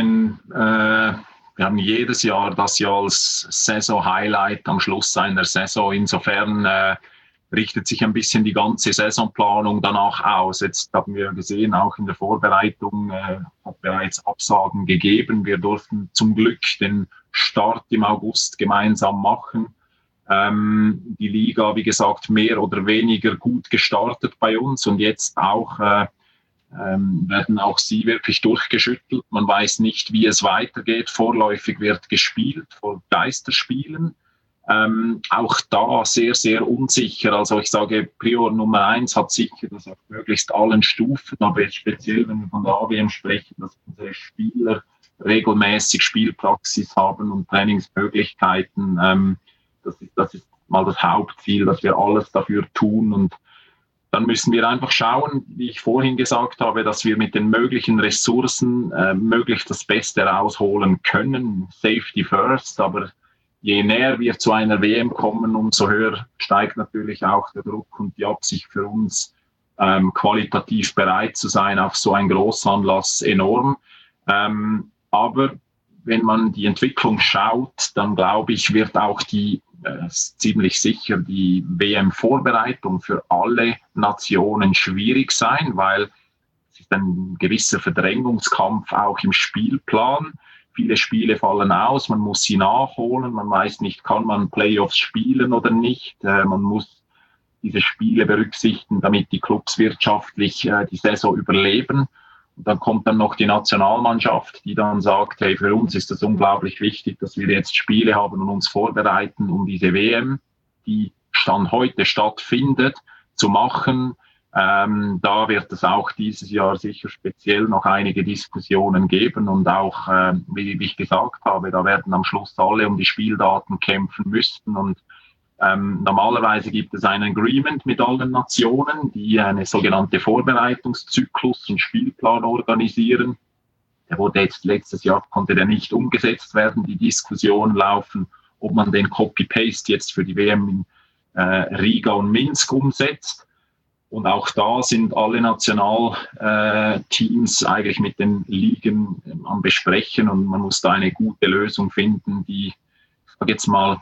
wir haben jedes Jahr das ja als Saison-Highlight am Schluss einer Saison. Insofern richtet sich ein bisschen die ganze Saisonplanung danach aus. Jetzt haben wir gesehen, auch in der Vorbereitung hat bereits Absagen gegeben. Wir durften zum Glück den Start im August gemeinsam machen. Die Liga, wie gesagt, mehr oder weniger gut gestartet bei uns und jetzt auch werden auch sie wirklich durchgeschüttelt. Man weiß nicht, wie es weitergeht. Vorläufig wird gespielt vor Geisterspielen. Auch da sehr, sehr unsicher. Also ich sage, Prior Nummer 1 hat sicher das auf möglichst allen Stufen, aber speziell, wenn wir von der AWM sprechen, dass unsere Spieler regelmäßig Spielpraxis haben und Trainingsmöglichkeiten. Das ist mal das Hauptziel, dass wir alles dafür tun. Und dann müssen wir einfach schauen, wie ich vorhin gesagt habe, dass wir mit den möglichen Ressourcen möglichst das Beste rausholen können. Safety first, aber je näher wir zu einer WM kommen, umso höher steigt natürlich auch der Druck und die Absicht für uns, qualitativ bereit zu sein auf so einen Großanlass enorm. Aber wenn man die Entwicklung schaut, dann glaube ich, wird auch ziemlich sicher die WM-Vorbereitung für alle Nationen schwierig sein, weil es ist ein gewisser Verdrängungskampf auch im Spielplan. Viele Spiele fallen aus, man muss sie nachholen, man weiß nicht, kann man Playoffs spielen oder nicht. Man muss diese Spiele berücksichtigen, damit die Clubs wirtschaftlich die Saison überleben. Und dann kommt dann noch die Nationalmannschaft, die dann sagt, hey, für uns ist das unglaublich wichtig, dass wir jetzt Spiele haben und uns vorbereiten, um diese WM, die Stand heute stattfindet, zu machen. Da wird es auch dieses Jahr sicher speziell noch einige Diskussionen geben und auch, wie ich gesagt habe, da werden am Schluss alle um die Spieldaten kämpfen müssen und normalerweise gibt es ein Agreement mit allen Nationen, die eine sogenannte Vorbereitungszyklus und Spielplan organisieren. Der wurde jetzt letztes Jahr, konnte der nicht umgesetzt werden. Die Diskussionen laufen, ob man den Copy-Paste jetzt für die WM in Riga und Minsk umsetzt. Und auch da sind alle Nationalteams eigentlich mit den Ligen am Besprechen und man muss da eine gute Lösung finden, die, ich sage jetzt mal,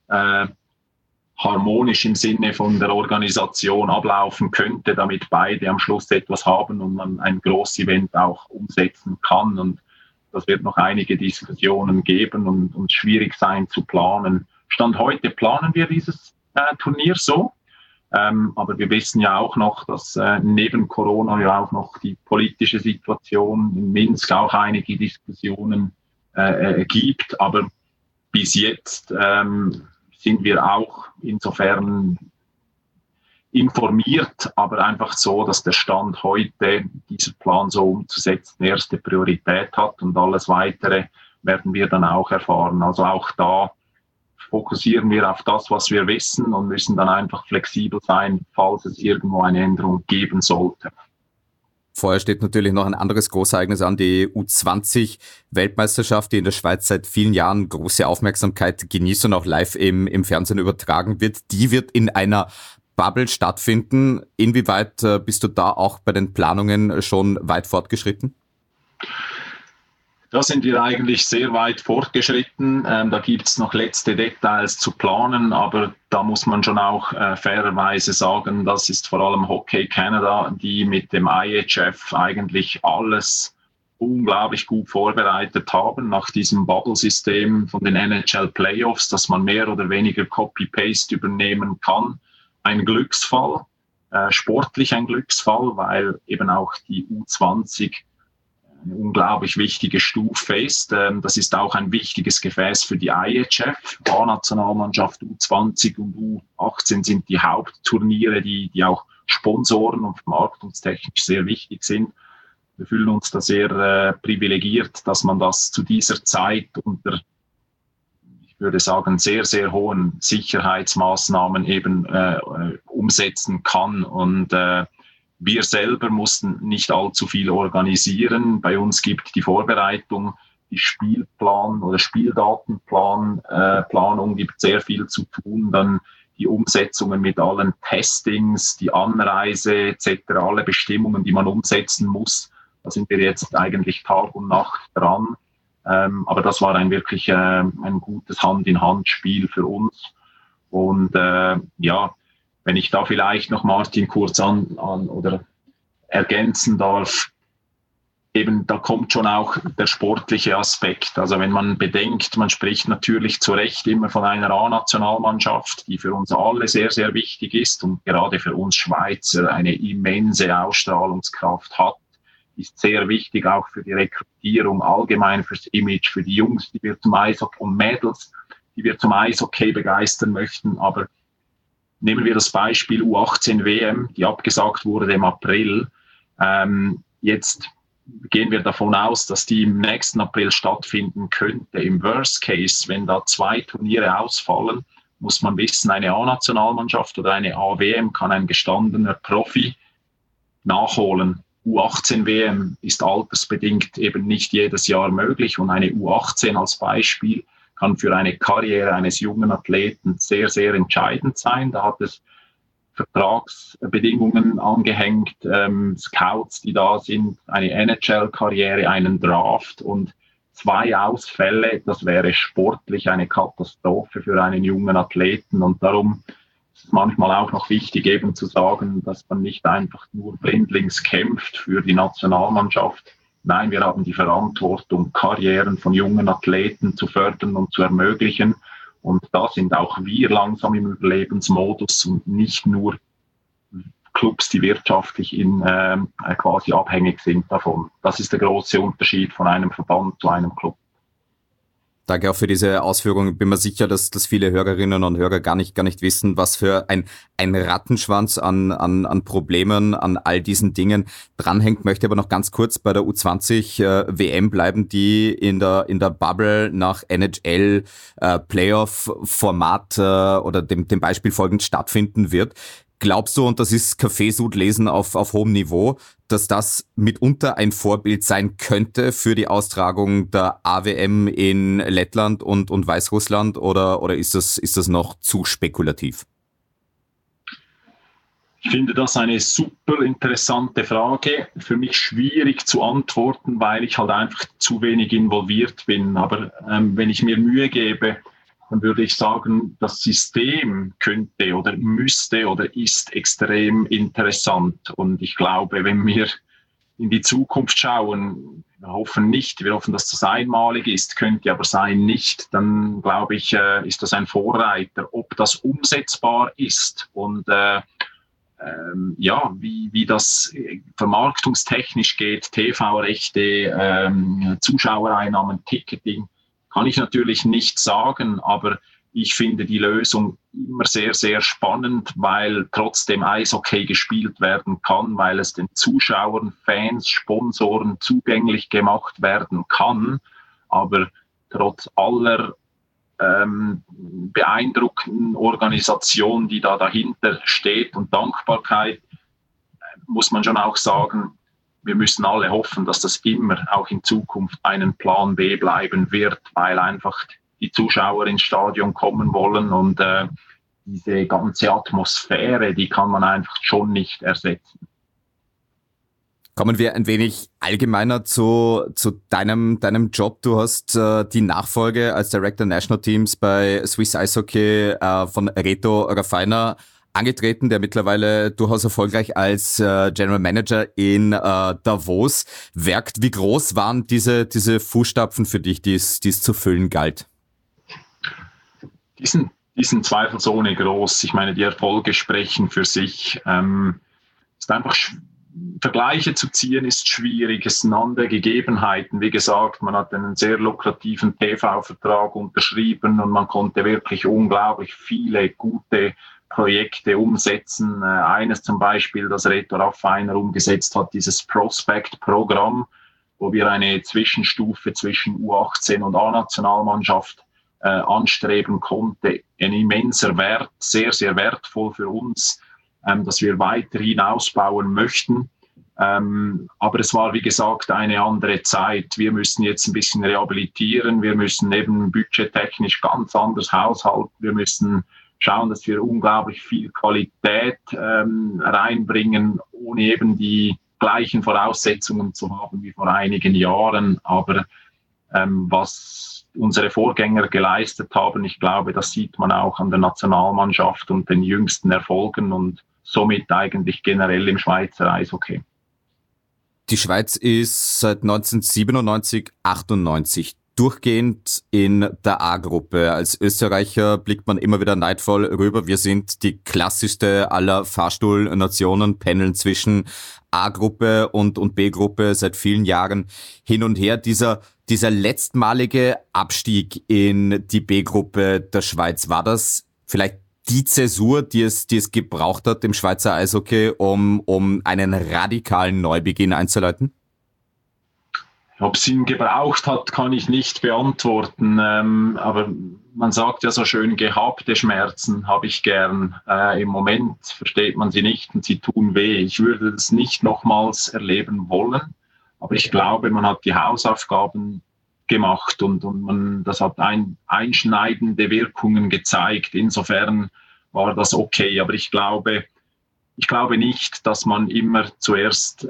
harmonisch im Sinne von der Organisation ablaufen könnte, damit beide am Schluss etwas haben und man ein Groß-Event auch umsetzen kann. Und das wird noch einige Diskussionen geben und schwierig sein zu planen. Stand heute planen wir dieses Turnier so, aber wir wissen ja auch noch, dass neben Corona ja auch noch die politische Situation in Minsk auch einige Diskussionen gibt. Aber bis jetzt sind wir auch insofern informiert, aber einfach so, dass der Stand heute, diesen Plan so umzusetzen, erste Priorität hat und alles Weitere werden wir dann auch erfahren. Also auch da fokussieren wir auf das, was wir wissen und müssen dann einfach flexibel sein, falls es irgendwo eine Änderung geben sollte. Vorher steht natürlich noch ein anderes Großereignis an, die U20-Weltmeisterschaft, die in der Schweiz seit vielen Jahren große Aufmerksamkeit genießt und auch live im Fernsehen übertragen wird. Die wird in einer Bubble stattfinden. Inwieweit bist du da auch bei den Planungen schon weit fortgeschritten? Da sind wir eigentlich sehr weit fortgeschritten. Da gibt es noch letzte Details zu planen, aber da muss man schon auch fairerweise sagen, das ist vor allem Hockey Canada, die mit dem IHF eigentlich alles unglaublich gut vorbereitet haben nach diesem Bubble-System von den NHL Playoffs, dass man mehr oder weniger Copy-Paste übernehmen kann. Ein Glücksfall, sportlich ein Glücksfall, weil eben auch die U20 eine unglaublich wichtige Stufe ist. Das ist auch ein wichtiges Gefäß für die IHF. A-Nationalmannschaft, U20 und U18 sind die Hauptturniere, die auch Sponsoren und vermarktungstechnisch sehr wichtig sind. Wir fühlen uns da sehr privilegiert, dass man das zu dieser Zeit unter, ich würde sagen, sehr, sehr hohen Sicherheitsmaßnahmen eben umsetzen kann. Und wir selber mussten nicht allzu viel organisieren. Bei uns gibt die Vorbereitung, die Spielplan- oder Spieldatenplanung gibt sehr viel zu tun. Dann die Umsetzungen mit allen Testings, die Anreise etc., alle Bestimmungen, die man umsetzen muss. Da sind wir jetzt eigentlich Tag und Nacht dran. Aber das war wirklich ein gutes Hand-in-Hand-Spiel für uns. Und wenn ich da vielleicht noch Martin kurz an oder ergänzen darf, eben da kommt schon auch der sportliche Aspekt. Also wenn man bedenkt, man spricht natürlich zu Recht immer von einer A-Nationalmannschaft, die für uns alle sehr, sehr wichtig ist und gerade für uns Schweizer eine immense Ausstrahlungskraft hat, ist sehr wichtig auch für die Rekrutierung, allgemein fürs Image, für die Jungs, die wir zum Eishockey und Mädels, die wir zum Eishockey begeistern möchten, aber nehmen wir das Beispiel U18 WM, die abgesagt wurde im April. Jetzt gehen wir davon aus, dass die im nächsten April stattfinden könnte. Im Worst Case, wenn da 2 Turniere ausfallen, muss man wissen, eine A-Nationalmannschaft oder eine A-WM kann ein gestandener Profi nachholen. U18 WM ist altersbedingt eben nicht jedes Jahr möglich und eine U18 als Beispiel kann für eine Karriere eines jungen Athleten sehr, sehr entscheidend sein. Da hat es Vertragsbedingungen angehängt, Scouts, die da sind, eine NHL-Karriere, einen Draft und 2 Ausfälle. Das wäre sportlich eine Katastrophe für einen jungen Athleten. Und darum ist es manchmal auch noch wichtig, eben zu sagen, dass man nicht einfach nur blindlings kämpft für die Nationalmannschaft. Nein, wir haben die Verantwortung, Karrieren von jungen Athleten zu fördern und zu ermöglichen. Und da sind auch wir langsam im Überlebensmodus und nicht nur Clubs, die wirtschaftlich quasi abhängig sind davon. Das ist der große Unterschied von einem Verband zu einem Club. Danke auch für diese Ausführung. Bin mir sicher, dass viele Hörerinnen und Hörer gar nicht wissen, was für ein Rattenschwanz an Problemen, an all diesen Dingen dranhängt. Möchte aber noch ganz kurz bei der U20 WM bleiben, die in der Bubble nach NHL Playoff Format oder dem Beispiel folgend stattfinden wird. Glaubst du, und das ist Kaffeesud-Lesen auf hohem Niveau, dass das mitunter ein Vorbild sein könnte für die Austragung der AWM in Lettland und Weißrussland oder ist das noch zu spekulativ? Ich finde das eine super interessante Frage. Für mich schwierig zu antworten, weil ich halt einfach zu wenig involviert bin. Aber wenn ich mir Mühe gebe, dann würde ich sagen, das System könnte oder müsste oder ist extrem interessant. Und ich glaube, wenn wir in die Zukunft schauen, wir hoffen, dass das einmalig ist, könnte aber sein nicht, dann glaube ich, ist das ein Vorreiter. Ob das umsetzbar ist und wie das vermarktungstechnisch geht, TV-Rechte, Zuschauereinnahmen, Ticketing, kann ich natürlich nicht sagen, aber ich finde die Lösung immer sehr, sehr spannend, weil trotzdem Eishockey gespielt werden kann, weil es den Zuschauern, Fans, Sponsoren zugänglich gemacht werden kann. Aber trotz aller beeindruckenden Organisation, die da dahinter steht, und Dankbarkeit, muss man schon auch sagen, wir müssen alle hoffen, dass das immer auch in Zukunft einen Plan B bleiben wird, weil einfach die Zuschauer ins Stadion kommen wollen, und diese ganze Atmosphäre, die kann man einfach schon nicht ersetzen. Kommen wir ein wenig allgemeiner zu deinem Job. Du hast die Nachfolge als Director National Teams bei Swiss Ice Hockey von Reto Raffainer angetreten, der mittlerweile durchaus erfolgreich als General Manager in Davos wirkt. Wie groß waren diese Fußstapfen für dich, die es zu füllen galt? Die sind zweifelsohne groß. Ich meine, die Erfolge sprechen für sich. Ist einfach Vergleiche zu ziehen ist schwierig. Es sind andere Gegebenheiten. Wie gesagt, man hat einen sehr lukrativen TV-Vertrag unterschrieben und man konnte wirklich unglaublich viele gute Projekte umsetzen. Eines zum Beispiel, das Reto Raffainer umgesetzt hat, dieses Prospect-Programm, wo wir eine Zwischenstufe zwischen U18 und A-Nationalmannschaft anstreben konnte. Ein immenser Wert, sehr, sehr wertvoll für uns, dass wir weiterhin ausbauen möchten. Aber es war, wie gesagt, eine andere Zeit. Wir müssen jetzt ein bisschen rehabilitieren. Wir müssen eben budgettechnisch ganz anders haushalten. Wir müssen schauen, dass wir unglaublich viel Qualität reinbringen, ohne eben die gleichen Voraussetzungen zu haben wie vor einigen Jahren. Aber was unsere Vorgänger geleistet haben, ich glaube, das sieht man auch an der Nationalmannschaft und den jüngsten Erfolgen und somit eigentlich generell im Schweizer Eishockey. Die Schweiz ist seit 1997, 98 durchgehend in der A-Gruppe. Als Österreicher blickt man immer wieder neidvoll rüber. Wir sind die klassischste aller Fahrstuhlnationen, pendeln zwischen A-Gruppe und B-Gruppe seit vielen Jahren hin und her. Dieser letztmalige Abstieg in die B-Gruppe der Schweiz, war das vielleicht die Zäsur, die es gebraucht hat im Schweizer Eishockey, um einen radikalen Neubeginn einzuleiten? Ob es ihn gebraucht hat, kann ich nicht beantworten. Aber man sagt ja so schön, gehabte Schmerzen habe ich gern. Im Moment versteht man sie nicht und sie tun weh. Ich würde das nicht nochmals erleben wollen. Aber ich glaube, man hat die Hausaufgaben gemacht und das hat einschneidende Wirkungen gezeigt. Insofern war das okay. Aber ich glaube nicht, dass man immer zuerst,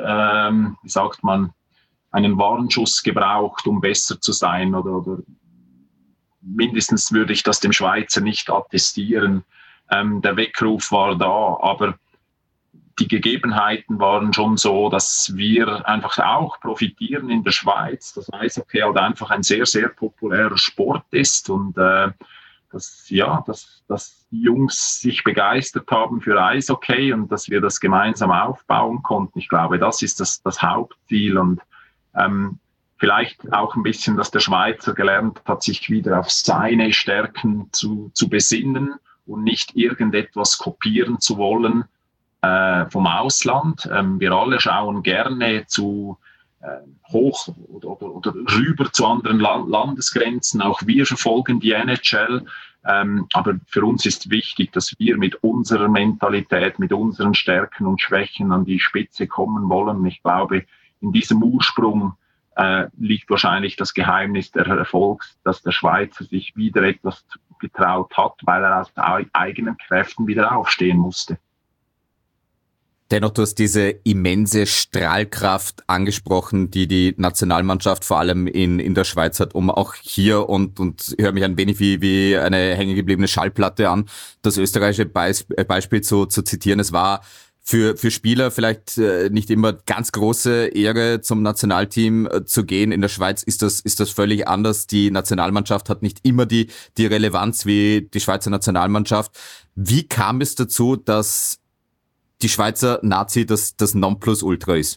einen Warnschuss gebraucht, um besser zu sein, oder mindestens würde ich das dem Schweizer nicht attestieren. Der Weckruf war da, aber die Gegebenheiten waren schon so, dass wir einfach auch profitieren in der Schweiz. Das Eishockey halt einfach ein sehr, sehr populärer Sport ist und dass die Jungs sich begeistert haben für Eishockey und dass wir das gemeinsam aufbauen konnten. Ich glaube, das ist das Hauptziel und vielleicht auch ein bisschen, dass der Schweizer gelernt hat, sich wieder auf seine Stärken zu besinnen und nicht irgendetwas kopieren zu wollen vom Ausland. Wir alle schauen gerne hoch oder rüber zu anderen Landesgrenzen. Auch wir verfolgen die NHL. Aber für uns ist wichtig, dass wir mit unserer Mentalität, mit unseren Stärken und Schwächen an die Spitze kommen wollen. Ich glaube, in diesem Ursprung liegt wahrscheinlich das Geheimnis der Erfolgs, dass der Schweizer sich wieder etwas getraut hat, weil er aus eigenen Kräften wieder aufstehen musste. Dennoch, du hast diese immense Strahlkraft angesprochen, die Nationalmannschaft vor allem in der Schweiz hat, um auch hier und höre mich ein wenig wie eine hängengebliebene Schallplatte an, das österreichische Beispiel zu zitieren. Es war für Spieler vielleicht nicht immer ganz große Ehre, zum Nationalteam zu gehen. In der Schweiz ist das völlig anders. Die Nationalmannschaft hat nicht immer die Relevanz wie die Schweizer Nationalmannschaft. Wie kam es dazu, dass die Schweizer Nazi das Nonplusultra ist?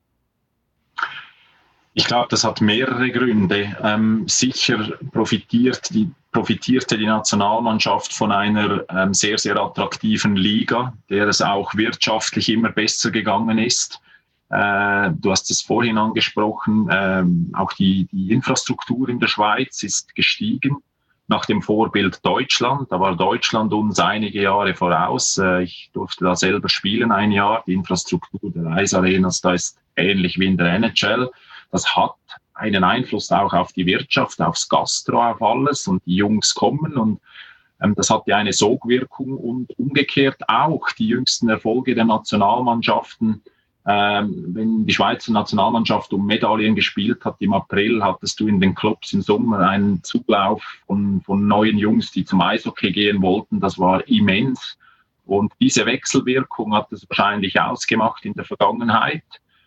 Ich glaube, das hat mehrere Gründe. Sicher profitierte die Nationalmannschaft von einer sehr, sehr attraktiven Liga, der es auch wirtschaftlich immer besser gegangen ist. Du hast es vorhin angesprochen, auch die Infrastruktur in der Schweiz ist gestiegen. nach dem Vorbild Deutschland. Da war Deutschland uns einige Jahre voraus. Ich durfte da selber spielen ein Jahr. Die Infrastruktur der Eisarenas, da ist ähnlich wie in der NHL. Das hat einen Einfluss auch auf die Wirtschaft, aufs Gastro, auf alles. Und die Jungs kommen und das hat ja eine Sogwirkung und umgekehrt auch die jüngsten Erfolge der Nationalmannschaften. Wenn die Schweizer Nationalmannschaft um Medaillen gespielt hat, im April hattest du in den Clubs im Sommer einen Zuglauf von neuen Jungs, die zum Eishockey gehen wollten. Das war immens. Und diese Wechselwirkung hat es wahrscheinlich ausgemacht in der Vergangenheit.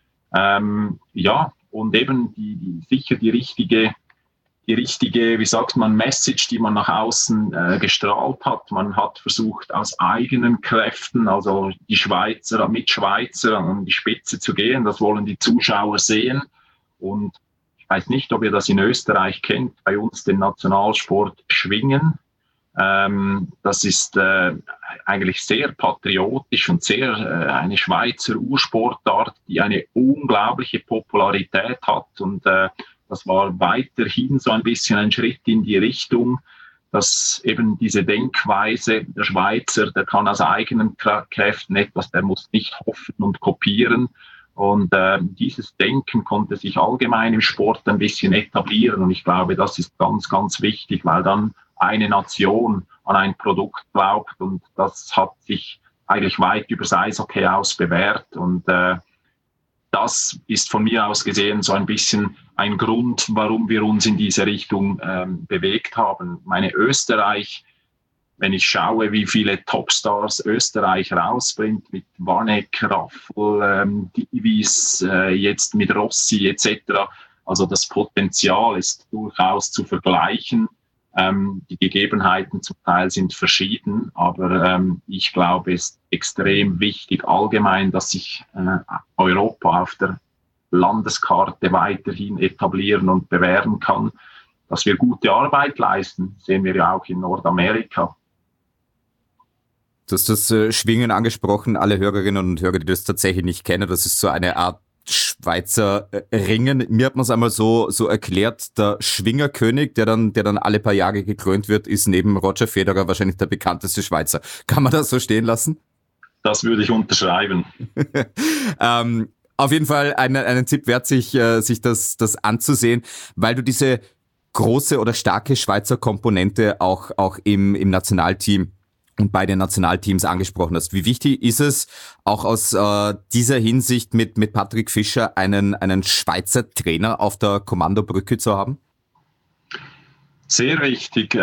Ja, und eben sicher die richtige, wie sagt man, Message, die man nach außen gestrahlt hat. Man hat versucht, aus eigenen Kräften, also die Schweizer, mit Schweizer an die Spitze zu gehen. Das wollen die Zuschauer sehen. Und ich weiß nicht, ob ihr das in Österreich kennt, bei uns den Nationalsport Schwingen. Das ist eigentlich sehr patriotisch und sehr eine Schweizer Ursportart, die eine unglaubliche Popularität hat. Und das war weiterhin so ein bisschen ein Schritt in die Richtung, dass eben diese Denkweise, der Schweizer, der kann aus eigenen Kräften etwas, der muss nicht hoffen und kopieren. Und dieses Denken konnte sich allgemein im Sport ein bisschen etablieren. Und ich glaube, das ist ganz, ganz wichtig, weil dann eine Nation an ein Produkt glaubt. Und das hat sich eigentlich weit über das Eishockey aus bewährt. Und das ist von mir aus gesehen so ein bisschen ein Grund, warum wir uns in diese Richtung bewegt haben. Meine Österreich, wenn ich schaue, wie viele Topstars Österreich rausbringt, mit Vanek, Raffel, Divis, jetzt mit Rossi etc., also das Potenzial ist durchaus zu vergleichen. Die Gegebenheiten zum Teil sind verschieden, aber ich glaube, es ist extrem wichtig allgemein, dass sich Europa auf der Landeskarte weiterhin etablieren und bewähren kann. Dass wir gute Arbeit leisten, sehen wir ja auch in Nordamerika. Du hast das Schwingen angesprochen, alle Hörerinnen und Hörer, die das tatsächlich nicht kennen, das ist so eine Art Schweizer Ringen. Mir hat man es einmal so erklärt, der Schwingerkönig, der dann alle paar Jahre gekrönt wird, ist neben Roger Federer wahrscheinlich der bekannteste Schweizer. Kann man das so stehen lassen? Das würde ich unterschreiben. Auf jeden Fall einen Tipp wert, sich das anzusehen, weil du diese große oder starke Schweizer Komponente auch im Nationalteam und bei den Nationalteams angesprochen hast. Wie wichtig ist es, auch aus dieser Hinsicht mit Patrick Fischer einen Schweizer Trainer auf der Kommandobrücke zu haben? Sehr wichtig.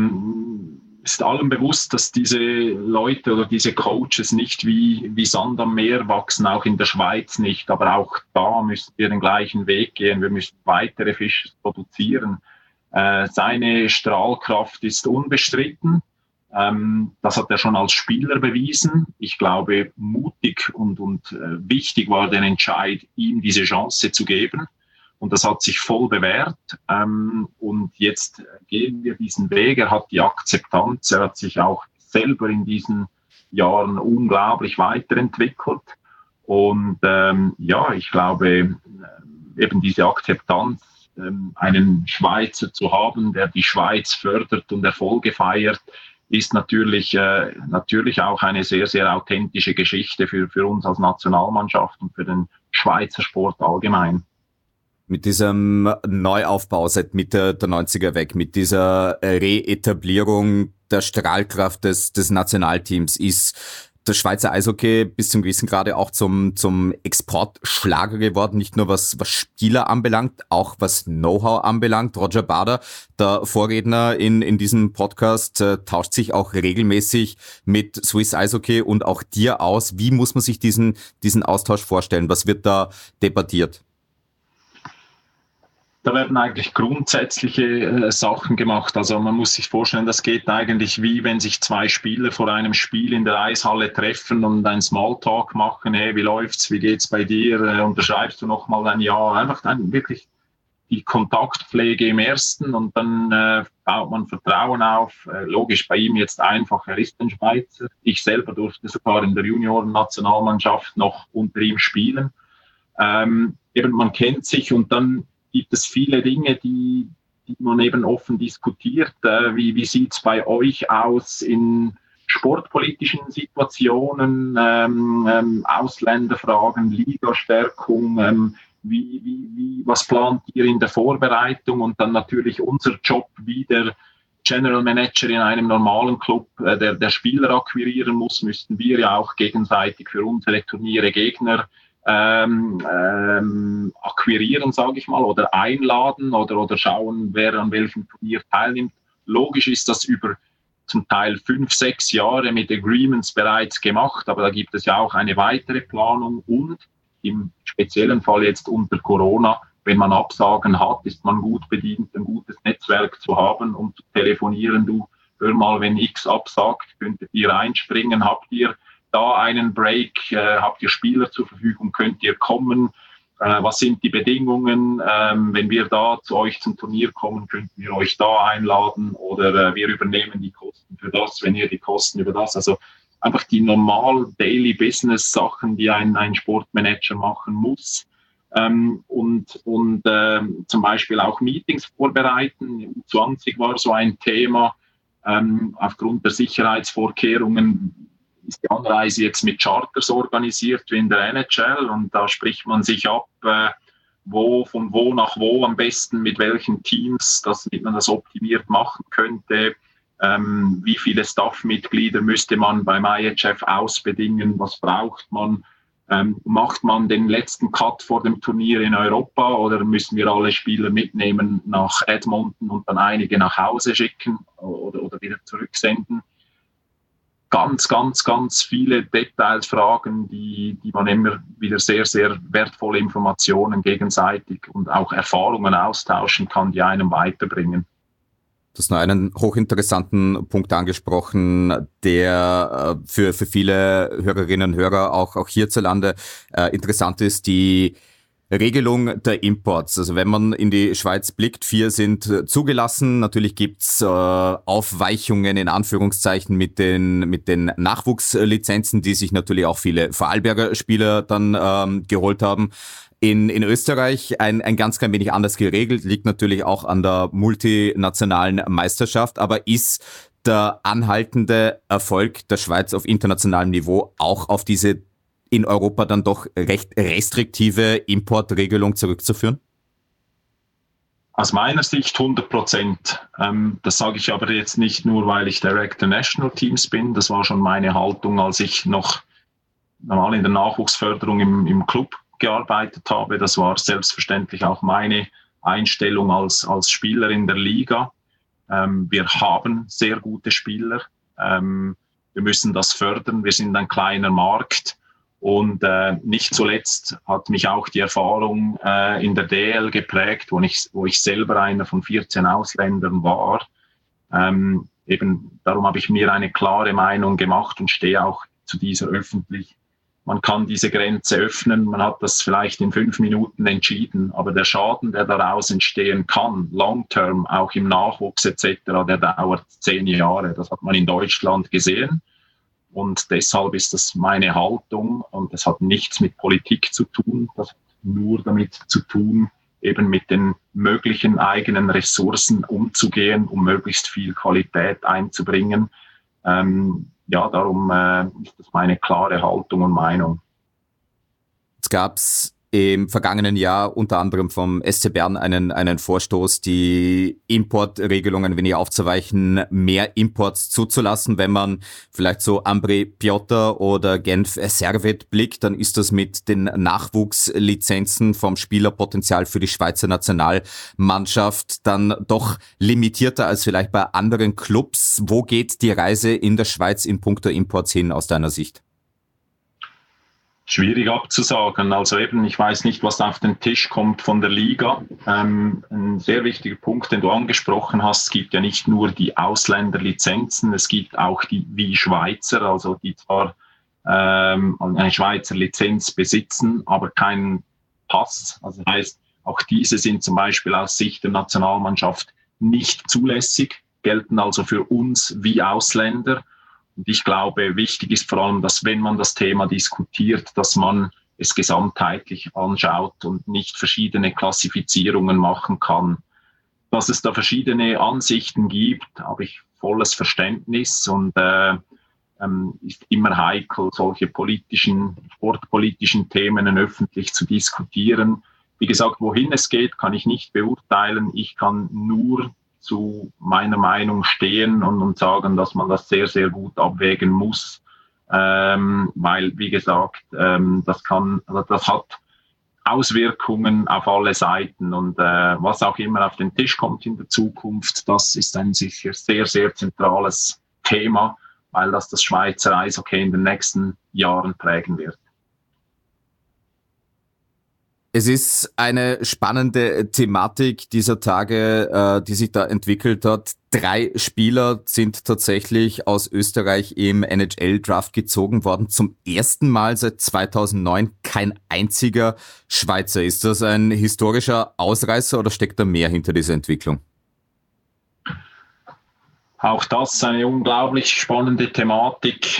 Ist allem bewusst, dass diese Leute oder diese Coaches nicht wie Sand am Meer wachsen, auch in der Schweiz nicht. Aber auch da müssen wir den gleichen Weg gehen. Wir müssen weitere Fischer produzieren. Seine Strahlkraft ist unbestritten. Das hat er schon als Spieler bewiesen. Ich glaube, mutig und wichtig war der Entscheid, ihm diese Chance zu geben. Und das hat sich voll bewährt. Und jetzt gehen wir diesen Weg. Er hat die Akzeptanz. Er hat sich auch selber in diesen Jahren unglaublich weiterentwickelt. Und ja, ich glaube, eben diese Akzeptanz, einen Schweizer zu haben, der die Schweiz fördert und Erfolge feiert, ist natürlich auch eine sehr, sehr authentische Geschichte für uns als Nationalmannschaft und für den Schweizer Sport allgemein. Mit diesem Neuaufbau seit Mitte der 90er weg, mit dieser Reetablierung der Strahlkraft des Nationalteams ist der Schweizer Eishockey bis zum gewissen Grade auch zum Exportschlager geworden, nicht nur was Spieler anbelangt, auch was Know-how anbelangt. Roger Bader, der Vorredner in diesem Podcast, tauscht sich auch regelmäßig mit Swiss Eishockey und auch dir aus. Wie muss man sich diesen Austausch vorstellen? Was wird da debattiert? Da werden eigentlich grundsätzliche Sachen gemacht. Also man muss sich vorstellen, das geht eigentlich wie wenn sich zwei Spieler vor einem Spiel in der Eishalle treffen und einen Smalltalk machen. Hey, wie läuft's? Wie geht's bei dir? Unterschreibst du noch mal ein Jahr? Einfach dann wirklich die Kontaktpflege im Ersten und dann baut man Vertrauen auf. Logisch, bei ihm jetzt einfach, er ist ein Schweizer. Ich selber durfte sogar in der Junioren-Nationalmannschaft noch unter ihm spielen. Eben man kennt sich und dann gibt es viele Dinge, die die man eben offen diskutiert. Wie sieht es bei euch aus in sportpolitischen Situationen, Ausländerfragen, Ligastärkung? Was plant ihr in der Vorbereitung? Und dann natürlich unser Job wie der General Manager in einem normalen Club, der Spieler akquirieren muss, müssten wir ja auch gegenseitig für unsere Turniere Gegner akquirieren, sage ich mal, oder einladen oder schauen, wer an welchem Turnier teilnimmt. Logisch ist das über zum Teil 5, 6 Jahre mit Agreements bereits gemacht, aber da gibt es ja auch eine weitere Planung und im speziellen Fall jetzt unter Corona, wenn man Absagen hat, ist man gut bedient, ein gutes Netzwerk zu haben, um zu telefonieren. Du, hör mal, wenn X absagt, könntet ihr einspringen, habt ihr da einen Break, habt ihr Spieler zur Verfügung, könnt ihr kommen, was sind die Bedingungen, wenn wir da zu euch zum Turnier kommen, könnten wir euch da einladen oder wir übernehmen die Kosten für das, wenn ihr die Kosten über das, also einfach die normal Daily Business Sachen, die ein Sportmanager machen muss. Und zum Beispiel auch Meetings vorbereiten. U20 war so ein Thema. Aufgrund der Sicherheitsvorkehrungen ist die Anreise jetzt mit Charters organisiert wie in der NHL und da spricht man sich ab, von wo nach wo am besten, mit welchen Teams, damit man das optimiert machen könnte. Wie viele Staffmitglieder müsste man beim IHF ausbedingen, was braucht man? Macht man den letzten Cut vor dem Turnier in Europa oder müssen wir alle Spieler mitnehmen nach Edmonton und dann einige nach Hause schicken oder wieder zurücksenden? Ganz, ganz, ganz viele Details, Fragen, die man immer wieder sehr, sehr wertvolle Informationen gegenseitig und auch Erfahrungen austauschen kann, die einem weiterbringen. Du hast noch einen hochinteressanten Punkt angesprochen, der für viele Hörerinnen und Hörer auch hierzulande interessant ist, die Regelung der Imports. Also wenn man in die Schweiz blickt, 4 sind zugelassen. Natürlich gibt's Aufweichungen in Anführungszeichen mit den Nachwuchslizenzen, die sich natürlich auch viele Vorarlberger Spieler dann geholt haben. In Österreich ein ganz klein wenig anders geregelt, liegt natürlich auch an der multinationalen Meisterschaft, aber ist der anhaltende Erfolg der Schweiz auf internationalem Niveau auch auf diese in Europa dann doch recht restriktive Importregelung zurückzuführen? Aus meiner Sicht 100%. Das sage ich aber jetzt nicht nur, weil ich Director National Teams bin. Das war schon meine Haltung, als ich noch normal in der Nachwuchsförderung im Club gearbeitet habe. Das war selbstverständlich auch meine Einstellung als Spieler in der Liga. Wir haben sehr gute Spieler. Wir müssen das fördern. Wir sind ein kleiner Markt. Und nicht zuletzt hat mich auch die Erfahrung in der DL geprägt, wo ich selber einer von 14 Ausländern war. Eben darum habe ich mir eine klare Meinung gemacht und stehe auch zu dieser öffentlich. Man kann diese Grenze öffnen, man hat das vielleicht in 5 Minuten entschieden, aber der Schaden, der daraus entstehen kann, long-term, auch im Nachwuchs etc., der dauert 10 Jahre. Das hat man in Deutschland gesehen und deshalb ist das meine Haltung und das hat nichts mit Politik zu tun, das hat nur damit zu tun, eben mit den möglichen eigenen Ressourcen umzugehen, um möglichst viel Qualität einzubringen. Ja, darum ist das meine klare Haltung und Meinung. Jetzt gab's im vergangenen Jahr unter anderem vom SC Bern einen Vorstoß, die Importregelungen ein wenig aufzuweichen, mehr Imports zuzulassen. Wenn man vielleicht so Ambri Piotta oder Genf Servet blickt, dann ist das mit den Nachwuchslizenzen vom Spielerpotenzial für die Schweizer Nationalmannschaft dann doch limitierter als vielleicht bei anderen Clubs. Wo geht die Reise in der Schweiz in puncto Imports hin aus deiner Sicht? Schwierig abzusagen. Also eben, ich weiß nicht, was auf den Tisch kommt von der Liga. Ein sehr wichtiger Punkt, den du angesprochen hast, es gibt ja nicht nur die Ausländerlizenzen, es gibt auch die wie Schweizer, also die zwar eine Schweizer Lizenz besitzen, aber keinen Pass. Also das heißt, auch diese sind zum Beispiel aus Sicht der Nationalmannschaft nicht zulässig, gelten also für uns wie Ausländer. Und ich glaube, wichtig ist vor allem, dass wenn man das Thema diskutiert, dass man es gesamtheitlich anschaut und nicht verschiedene Klassifizierungen machen kann. dass es da verschiedene Ansichten gibt, habe ich volles Verständnis und ist immer heikel, solche sportpolitischen Themen öffentlich zu diskutieren. Wie gesagt, wohin es geht, kann ich nicht beurteilen. Ich kann nur zu meiner Meinung stehen und sagen, dass man das sehr, sehr gut abwägen muss. Weil, wie gesagt, das hat Auswirkungen auf alle Seiten und was auch immer auf den Tisch kommt in der Zukunft, das ist ein sicher sehr, sehr zentrales Thema, weil das Schweizer Eishockey in den nächsten Jahren prägen wird. Es ist eine spannende Thematik dieser Tage, die sich da entwickelt hat. 3 Spieler sind tatsächlich aus Österreich im NHL-Draft gezogen worden. Zum ersten Mal seit 2009 kein einziger Schweizer. Ist das ein historischer Ausreißer oder steckt da mehr hinter dieser Entwicklung? Auch das ist eine unglaublich spannende Thematik.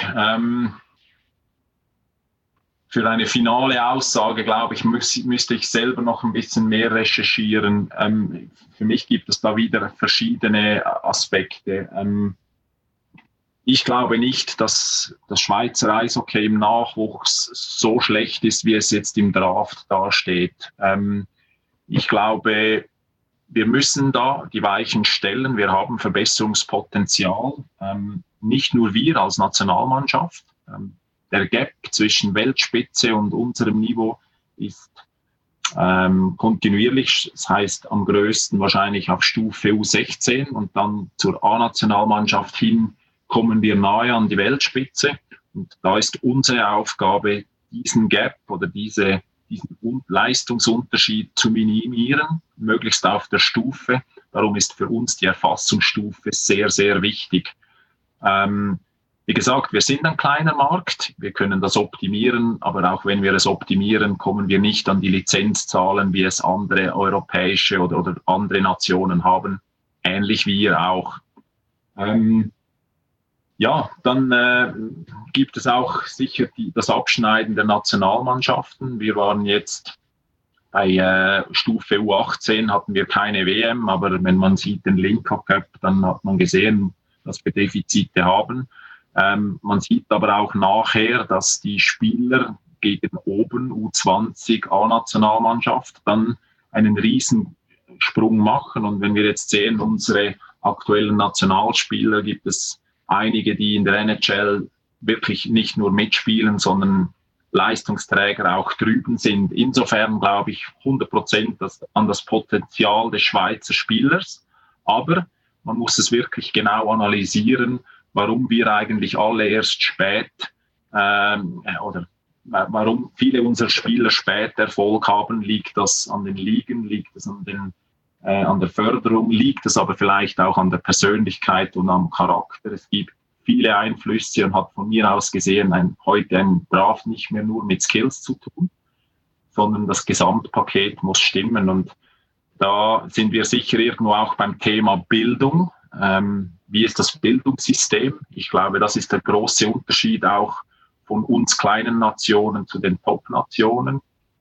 Für eine finale Aussage, glaube ich, müsste ich selber noch ein bisschen mehr recherchieren. Für mich gibt es da wieder verschiedene Aspekte. Ich glaube nicht, dass das Schweizer Eishockey im Nachwuchs so schlecht ist, wie es jetzt im Draft dasteht. Ich glaube, wir müssen da die Weichen stellen. Wir haben Verbesserungspotenzial. Nicht nur wir als Nationalmannschaft. Der Gap zwischen Weltspitze und unserem Niveau ist kontinuierlich. Das heißt, am größten wahrscheinlich auf Stufe U16 und dann zur A-Nationalmannschaft hin kommen wir nahe an die Weltspitze. Und da ist unsere Aufgabe, diesen Gap oder diesen Leistungsunterschied zu minimieren, möglichst auf der Stufe. Darum ist für uns die Erfassungsstufe sehr, sehr wichtig. Wie gesagt, wir sind ein kleiner Markt, wir können das optimieren, aber auch wenn wir es optimieren, kommen wir nicht an die Lizenzzahlen, wie es andere europäische oder andere Nationen haben, ähnlich wie ihr auch. Dann gibt es auch sicher das Abschneiden der Nationalmannschaften. Wir waren jetzt bei Stufe U18, hatten wir keine WM, aber wenn man sieht den Linka Cup, dann hat man gesehen, dass wir Defizite haben. Man sieht aber auch nachher, dass die Spieler gegen oben U20 A-Nationalmannschaft dann einen Riesensprung machen. Und wenn wir jetzt sehen, unsere aktuellen Nationalspieler, gibt es einige, die in der NHL wirklich nicht nur mitspielen, sondern Leistungsträger auch drüben sind. Insofern glaube ich 100% an das Potenzial des Schweizer Spielers. Aber man muss es wirklich genau analysieren, warum wir eigentlich alle erst spät oder warum viele unserer Spieler spät Erfolg haben. Liegt das an den Ligen, liegt das an der Förderung, liegt es aber vielleicht auch an der Persönlichkeit und am Charakter. Es gibt viele Einflüsse und hat von mir aus gesehen heute ein Draft nicht mehr nur mit Skills zu tun, sondern das Gesamtpaket muss stimmen. Und da sind wir sicher irgendwo auch beim Thema Bildung. Wie ist das Bildungssystem? Ich glaube, das ist der große Unterschied auch von uns kleinen Nationen zu den Top-Nationen.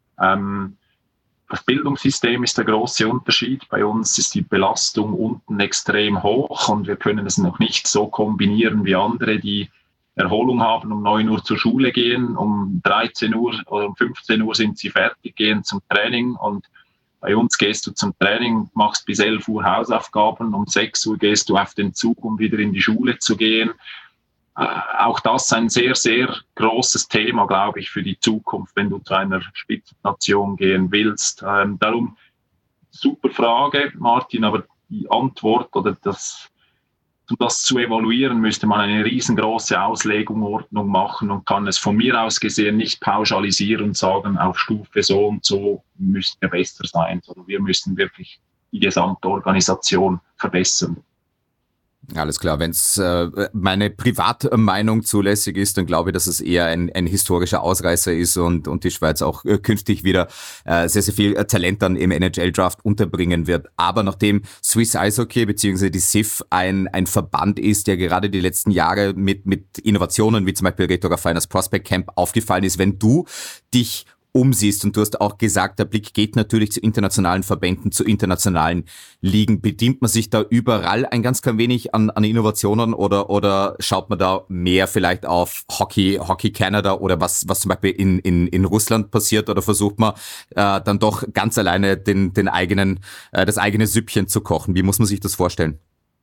Das Bildungssystem ist der große Unterschied. Bei uns ist die Belastung unten extrem hoch und wir können es noch nicht so kombinieren wie andere, die Erholung haben, um 9 Uhr zur Schule gehen, um 13 Uhr oder um 15 Uhr sind sie fertig, gehen zum Training und bei uns gehst du zum Training, machst bis 11 Uhr Hausaufgaben, um 6 Uhr gehst du auf den Zug, um wieder in die Schule zu gehen. Auch das ist ein sehr, sehr großes Thema, glaube ich, für die Zukunft, wenn du zu einer Spitzennation gehen willst. Darum, super Frage, Martin, aber die Antwort oder um das zu evaluieren, müsste man eine riesengroße Auslegungsordnung machen und kann es von mir aus gesehen nicht pauschalisieren und sagen, auf Stufe so und so müssten wir besser sein, sondern wir müssen wirklich die gesamte Organisation verbessern. Alles klar, wenn es meine Privatmeinung zulässig ist, dann glaube ich, dass es eher ein historischer Ausreißer ist und die Schweiz auch künftig wieder sehr, sehr viel Talent dann im NHL-Draft unterbringen wird. Aber nachdem Swiss Eishockey bzw. die SIF ein Verband ist, der gerade die letzten Jahre mit Innovationen wie zum Beispiel Rhetorica Finals Prospect Camp aufgefallen ist, wenn du dich umsiehst, und du hast auch gesagt, der Blick geht natürlich zu internationalen Verbänden, zu internationalen Ligen. Bedient man sich da überall ein ganz klein wenig an Innovationen oder schaut man da mehr vielleicht auf Hockey Canada oder was zum Beispiel in Russland passiert, oder versucht man dann doch ganz alleine das eigene Süppchen zu kochen? Wie muss man sich das vorstellen?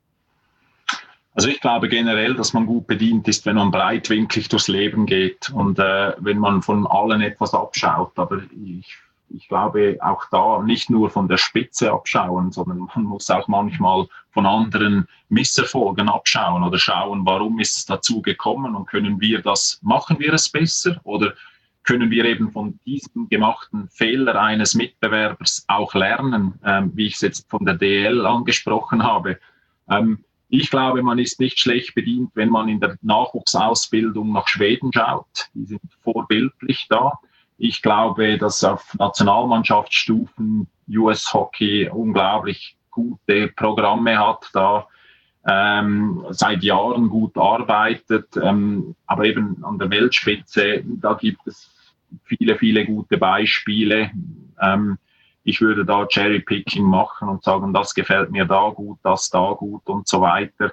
Also ich glaube generell, dass man gut bedient ist, wenn man breitwinklig durchs Leben geht und wenn man von allen etwas abschaut. Aber ich glaube auch da nicht nur von der Spitze abschauen, sondern man muss auch manchmal von anderen Misserfolgen abschauen oder schauen, warum ist es dazu gekommen und machen wir es besser, oder können wir eben von diesem gemachten Fehler eines Mitbewerbers auch lernen, wie ich es jetzt von der DL angesprochen habe. Ich glaube, man ist nicht schlecht bedient, wenn man in der Nachwuchsausbildung nach Schweden schaut. Die sind vorbildlich da. Ich glaube, dass auf Nationalmannschaftsstufen US Hockey unglaublich gute Programme hat, da seit Jahren gut arbeitet. Aber eben an der Weltspitze, da gibt es viele, viele gute Beispiele. Ich würde da Cherry-Picking machen und sagen, das gefällt mir da gut, das da gut und so weiter.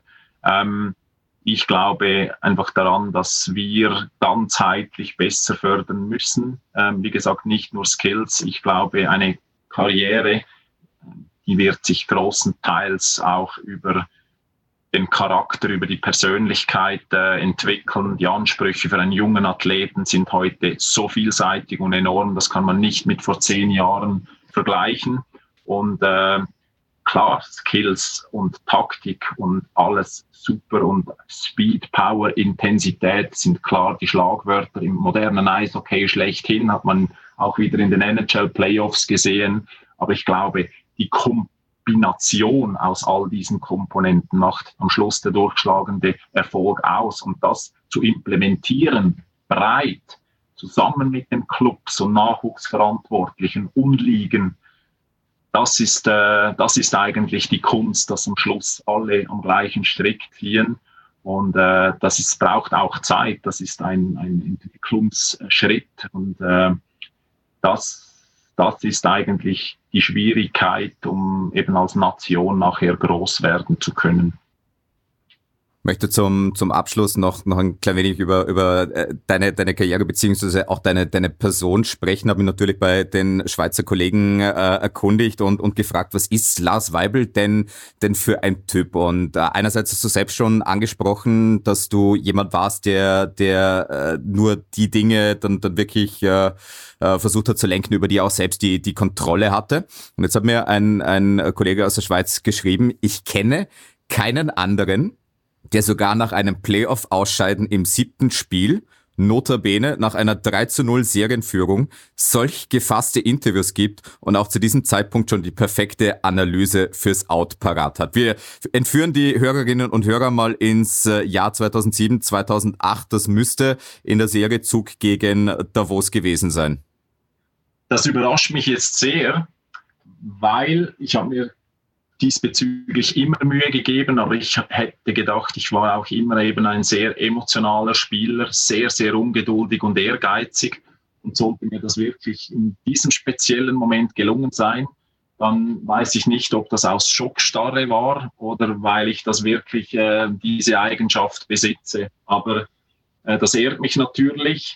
Ich glaube einfach daran, dass wir ganzheitlich besser fördern müssen. Wie gesagt, nicht nur Skills. Ich glaube, eine Karriere, die wird sich großenteils auch über den Charakter, über die Persönlichkeit entwickeln. Die Ansprüche für einen jungen Athleten sind heute so vielseitig und enorm, das kann man nicht mit vor 10 Jahren vergleichen. Und klar, Skills und Taktik und alles super, und Speed, Power, Intensität sind klar die Schlagwörter im modernen Eishockey schlechthin, hat man auch wieder in den NHL-Playoffs gesehen. Aber ich glaube, die Kombination aus all diesen Komponenten macht am Schluss der durchschlagende Erfolg aus. Und das zu implementieren, breit, zusammen mit den Clubs und Nachwuchsverantwortlichen und Ligen, das ist eigentlich die Kunst, dass am Schluss alle am gleichen Strick ziehen. Und braucht auch Zeit, das ist ein Entwicklungsschritt. Und das ist eigentlich die Schwierigkeit, um eben als Nation nachher groß werden zu können. Ich möchte zum Abschluss noch ein klein wenig über deine Karriere beziehungsweise auch deine Person sprechen. Habe mich natürlich bei den Schweizer Kollegen erkundigt und gefragt, was ist Lars Weibel denn für ein Typ? Und einerseits hast du selbst schon angesprochen, dass du jemand warst, der nur die Dinge dann wirklich versucht hat zu lenken, über die er auch selbst die Kontrolle hatte. Und jetzt hat mir ein Kollege aus der Schweiz geschrieben, ich kenne keinen anderen, der sogar nach einem Playoff-Ausscheiden im 7. Spiel, notabene nach einer 3:0 Serienführung, solch gefasste Interviews gibt und auch zu diesem Zeitpunkt schon die perfekte Analyse fürs Out parat hat. Wir entführen die Hörerinnen und Hörer mal ins Jahr 2007, 2008. Das müsste in der Serie Zug gegen Davos gewesen sein. Das überrascht mich jetzt sehr, weil ich habe mir diesbezüglich immer Mühe gegeben, aber ich hätte gedacht, ich war auch immer eben ein sehr emotionaler Spieler, sehr, sehr ungeduldig und ehrgeizig, und sollte mir das wirklich in diesem speziellen Moment gelungen sein, dann weiß ich nicht, ob das aus Schockstarre war oder weil ich das wirklich diese Eigenschaft besitze. Aber das ehrt mich natürlich.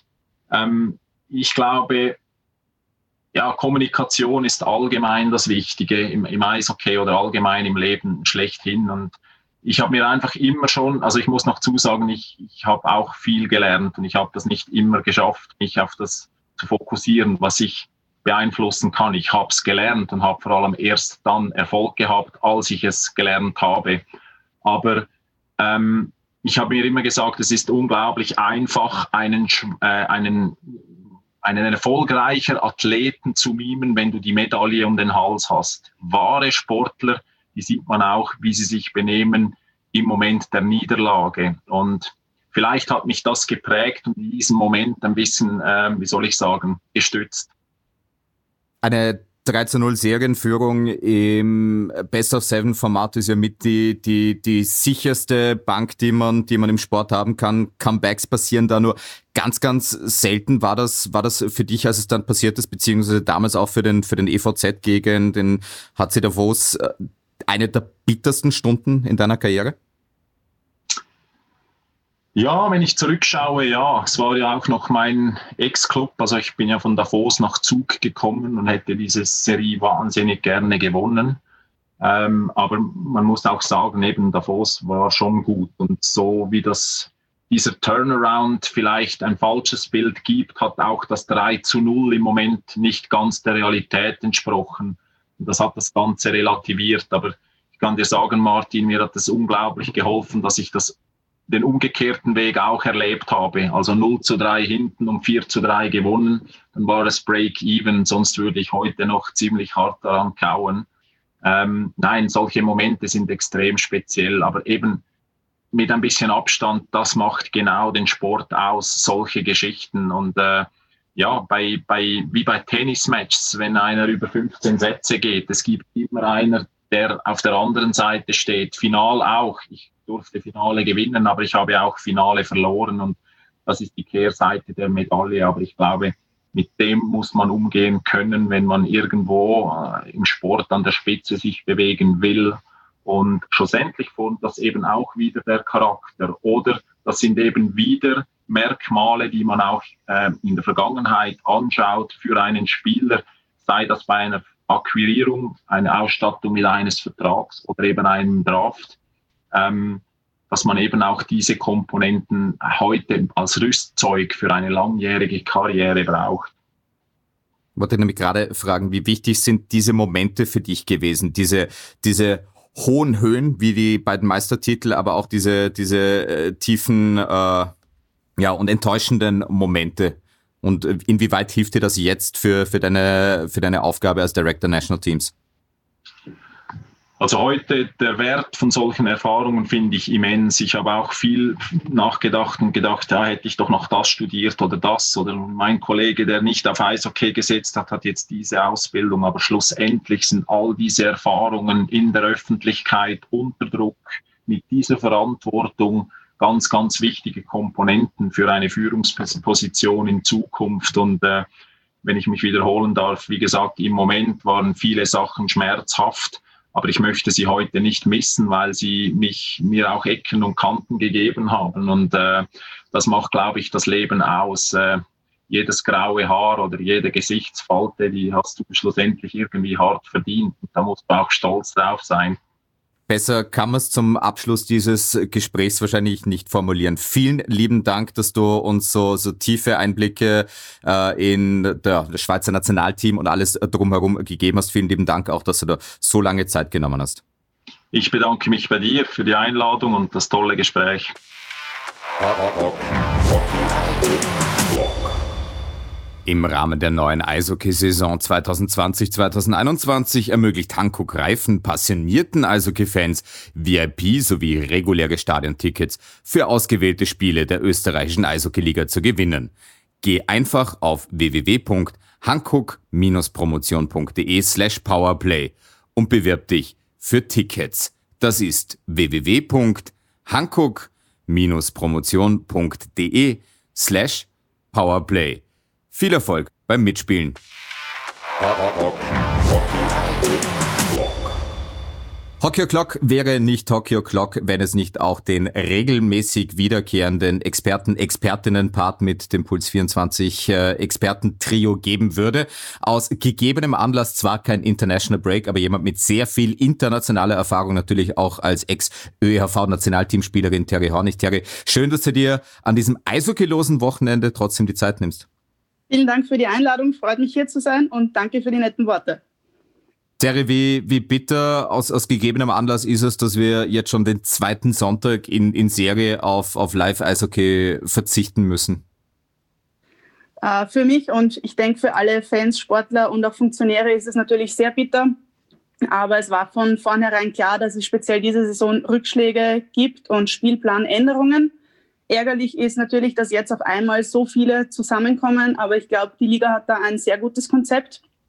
Ich glaube, ja, Kommunikation ist allgemein das Wichtige im Eishockey oder allgemein im Leben schlechthin. Und ich habe mir einfach immer schon, also ich muss noch zusagen, ich habe auch viel gelernt und ich habe das nicht immer geschafft, mich auf das zu fokussieren, was ich beeinflussen kann. Ich habe es gelernt und habe vor allem erst dann Erfolg gehabt, als ich es gelernt habe. Aber ich habe mir immer gesagt, es ist unglaublich einfach, einen erfolgreichen Athleten zu mimen, wenn du die Medaille um den Hals hast. Wahre Sportler, die sieht man auch, wie sie sich benehmen im Moment der Niederlage. Und vielleicht hat mich das geprägt und in diesem Moment ein bisschen, gestützt. Eine 3:0 Serienführung im Best-of-7-Format ist ja mit die sicherste Bank, die man im Sport haben kann. Comebacks passieren da nur ganz, ganz selten. War das für dich, als es dann passiert ist, beziehungsweise damals auch für den EVZ gegen den HC Davos, eine der bittersten Stunden in deiner Karriere? Ja, wenn ich zurückschaue, ja, es war ja auch noch mein Ex-Club, also ich bin ja von Davos nach Zug gekommen und hätte diese Serie wahnsinnig gerne gewonnen, aber man muss auch sagen, eben Davos war schon gut und so wie dieser Turnaround vielleicht ein falsches Bild gibt, hat auch das 3:0 im Moment nicht ganz der Realität entsprochen und das hat das Ganze relativiert, aber ich kann dir sagen, Martin, mir hat es unglaublich geholfen, dass ich den umgekehrten Weg auch erlebt habe. Also 0:3 hinten und 4:3 gewonnen. Dann war es Break-Even, sonst würde ich heute noch ziemlich hart daran kauen. Nein, solche Momente sind extrem speziell, aber eben mit ein bisschen Abstand, das macht genau den Sport aus, solche Geschichten. Und ja, wie bei Tennismatches, wenn einer über 15 Sätze geht, es gibt immer einer, der auf der anderen Seite steht. Final auch. Ich durfte Finale gewinnen, aber ich habe auch Finale verloren und das ist die Kehrseite der Medaille. Aber ich glaube, mit dem muss man umgehen können, wenn man irgendwo im Sport an der Spitze sich bewegen will. Und schlussendlich formt das eben auch wieder der Charakter. Oder das sind eben wieder Merkmale, die man auch in der Vergangenheit anschaut für einen Spieler, sei das bei einer Akquirierung, eine Ausstattung mit eines Vertrags oder eben einem Draft, dass man eben auch diese Komponenten heute als Rüstzeug für eine langjährige Karriere braucht. Ich wollte nämlich gerade fragen, wie wichtig sind diese Momente für dich gewesen, diese hohen Höhen wie die beiden Meistertitel, aber auch diese tiefen und enttäuschenden Momente? Und inwieweit hilft dir das jetzt für deine Aufgabe als Director National Teams? Also heute, der Wert von solchen Erfahrungen finde ich immens. Ich habe auch viel nachgedacht und gedacht, ja, hätte ich doch noch das studiert oder das. Oder mein Kollege, der nicht auf Eishockey gesetzt hat, hat jetzt diese Ausbildung. Aber schlussendlich sind all diese Erfahrungen in der Öffentlichkeit unter Druck mit dieser Verantwortung ganz, ganz wichtige Komponenten für eine Führungsposition in Zukunft. Und wenn ich mich wiederholen darf, wie gesagt, im Moment waren viele Sachen schmerzhaft. Aber ich möchte sie heute nicht missen, weil sie mir auch Ecken und Kanten gegeben haben. Und das macht, glaube ich, das Leben aus. Jedes graue Haar oder jede Gesichtsfalte, die hast du schlussendlich irgendwie hart verdient. Und da musst du auch stolz drauf sein. Besser kann man es zum Abschluss dieses Gesprächs wahrscheinlich nicht formulieren. Vielen lieben Dank, dass du uns so tiefe Einblicke in das Schweizer Nationalteam und alles drumherum gegeben hast. Vielen lieben Dank auch, dass du da so lange Zeit genommen hast. Ich bedanke mich bei dir für die Einladung und das tolle Gespräch. Im Rahmen der neuen Eishockey-Saison 2020-2021 ermöglicht Hankook Reifen passionierten Eishockey-Fans VIP sowie reguläre Stadiontickets für ausgewählte Spiele der österreichischen Eishockey-Liga zu gewinnen. Geh einfach auf www.hankook-promotion.de/powerplay und bewirb dich für Tickets. Das ist www.hankook-promotion.de/powerplay. Viel Erfolg beim Mitspielen. Hockey O'Clock wäre nicht Hockey O'Clock, wenn es nicht auch den regelmäßig wiederkehrenden Expertinnen-Part mit dem Puls 24 Expertentrio geben würde. Aus gegebenem Anlass zwar kein International Break, aber jemand mit sehr viel internationaler Erfahrung, natürlich auch als Ex-ÖEHV-Nationalteamspielerin Terry Hornig. Terry, schön, dass du dir an diesem eishockeylosen Wochenende trotzdem die Zeit nimmst. Vielen Dank für die Einladung, freut mich hier zu sein und danke für die netten Worte. Terry, wie bitter aus gegebenem Anlass ist es, dass wir jetzt schon den zweiten Sonntag in Serie auf Live-Eishockey verzichten müssen? Für mich und ich denke für alle Fans, Sportler und auch Funktionäre ist es natürlich sehr bitter. Aber es war von vornherein klar, dass es speziell diese Saison Rückschläge gibt und Spielplanänderungen. Ärgerlich ist natürlich, dass jetzt auf einmal so viele zusammenkommen, aber ich glaube, die Liga hat da ein sehr gutes Konzept.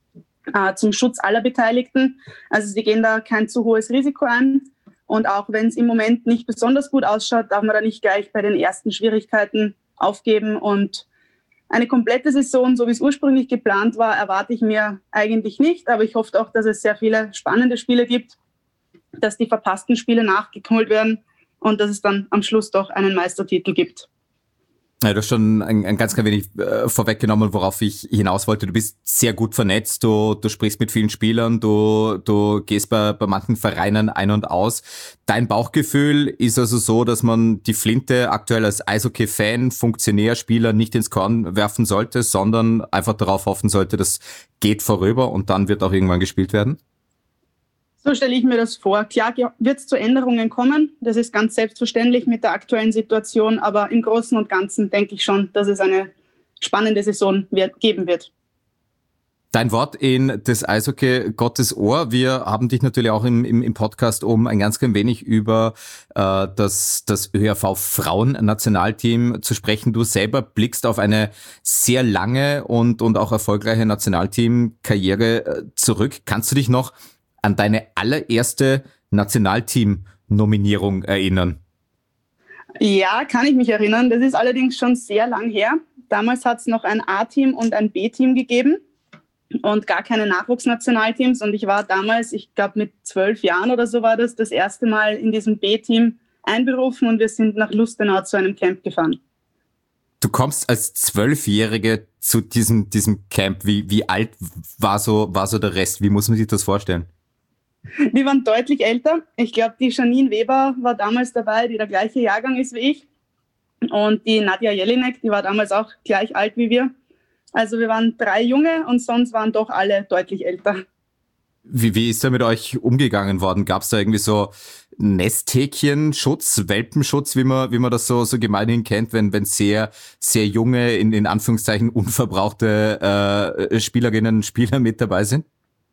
zum Schutz aller Beteiligten. Also sie gehen da kein zu hohes Risiko ein. Und auch wenn es im Moment nicht besonders gut ausschaut, darf man da nicht gleich bei den ersten Schwierigkeiten aufgeben. Und eine komplette Saison, so wie es ursprünglich geplant war, erwarte ich mir eigentlich nicht. Aber ich hoffe auch, dass es sehr viele spannende Spiele gibt, dass die verpassten Spiele nachgeholt werden und dass es dann am Schluss doch einen Meistertitel gibt. Ja, du hast schon ein ganz wenig vorweggenommen, worauf ich hinaus wollte. Du bist sehr gut vernetzt, du sprichst mit vielen Spielern, du gehst bei manchen Vereinen ein und aus. Dein Bauchgefühl ist also so, dass man die Flinte aktuell als Eishockey-Fan, Funktionär, Spieler nicht ins Korn werfen sollte, sondern einfach darauf hoffen sollte, das geht vorüber und dann wird auch irgendwann gespielt werden? So stelle ich mir das vor. Klar wird es zu Änderungen kommen. Das ist ganz selbstverständlich mit der aktuellen Situation. Aber im Großen und Ganzen denke ich schon, dass es eine spannende Saison geben wird. Dein Wort in das Eishockey Gottes Ohr. Wir haben dich natürlich auch im Podcast, um ein ganz klein wenig über das ÖHV-Frauen-Nationalteam zu sprechen. Du selber blickst auf eine sehr lange und auch erfolgreiche Nationalteam-Karriere zurück. Kannst du dich noch an deine allererste Nationalteam-Nominierung erinnern? Ja, kann ich mich erinnern. Das ist allerdings schon sehr lang her. Damals hat es noch ein A-Team und ein B-Team gegeben und gar keine Nachwuchsnationalteams. Und ich war damals, ich glaube mit 12 Jahren oder so war das erste Mal in diesem B-Team einberufen und wir sind nach Lustenau zu einem Camp gefahren. Du kommst als 12-Jährige zu diesem Camp. Wie alt war so der Rest? Wie muss man sich das vorstellen? Die waren deutlich älter. Ich glaube, die Janine Weber war damals dabei, die der gleiche Jahrgang ist wie ich. Und die Nadja Jelinek, die war damals auch gleich alt wie wir. Also wir waren 3 Junge und sonst waren doch alle deutlich älter. Wie ist da mit euch umgegangen worden? Gab es da irgendwie so Nesthäkchenschutz, Welpenschutz, wie man das so gemeinhin kennt, wenn sehr, sehr junge, in Anführungszeichen unverbrauchte Spielerinnen und Spieler mit dabei sind?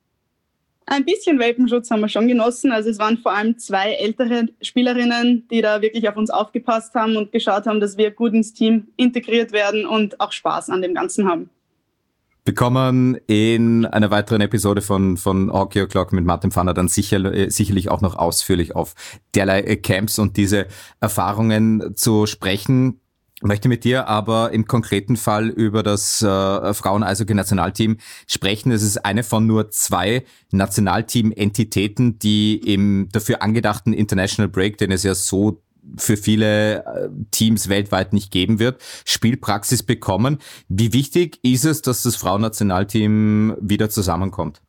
Ein bisschen Welpenschutz haben wir schon genossen. Also es waren vor allem 2 ältere Spielerinnen, die da wirklich auf uns aufgepasst haben und geschaut haben, dass wir gut ins Team integriert werden und auch Spaß an dem Ganzen haben. Wir kommen in einer weiteren Episode von Hockey O'Clock mit Martin Pfanner dann sicherlich auch noch ausführlich auf derlei Camps und diese Erfahrungen zu sprechen. Ich möchte mit dir aber im konkreten Fall über das Frauen-Eishockey-Nationalteam sprechen. Es ist eine von nur 2 Nationalteam-Entitäten, die im dafür angedachten International Break, den es ja so für viele Teams weltweit nicht geben wird, Spielpraxis bekommen. Wie wichtig ist es, dass das Frauennationalteam wieder zusammenkommt?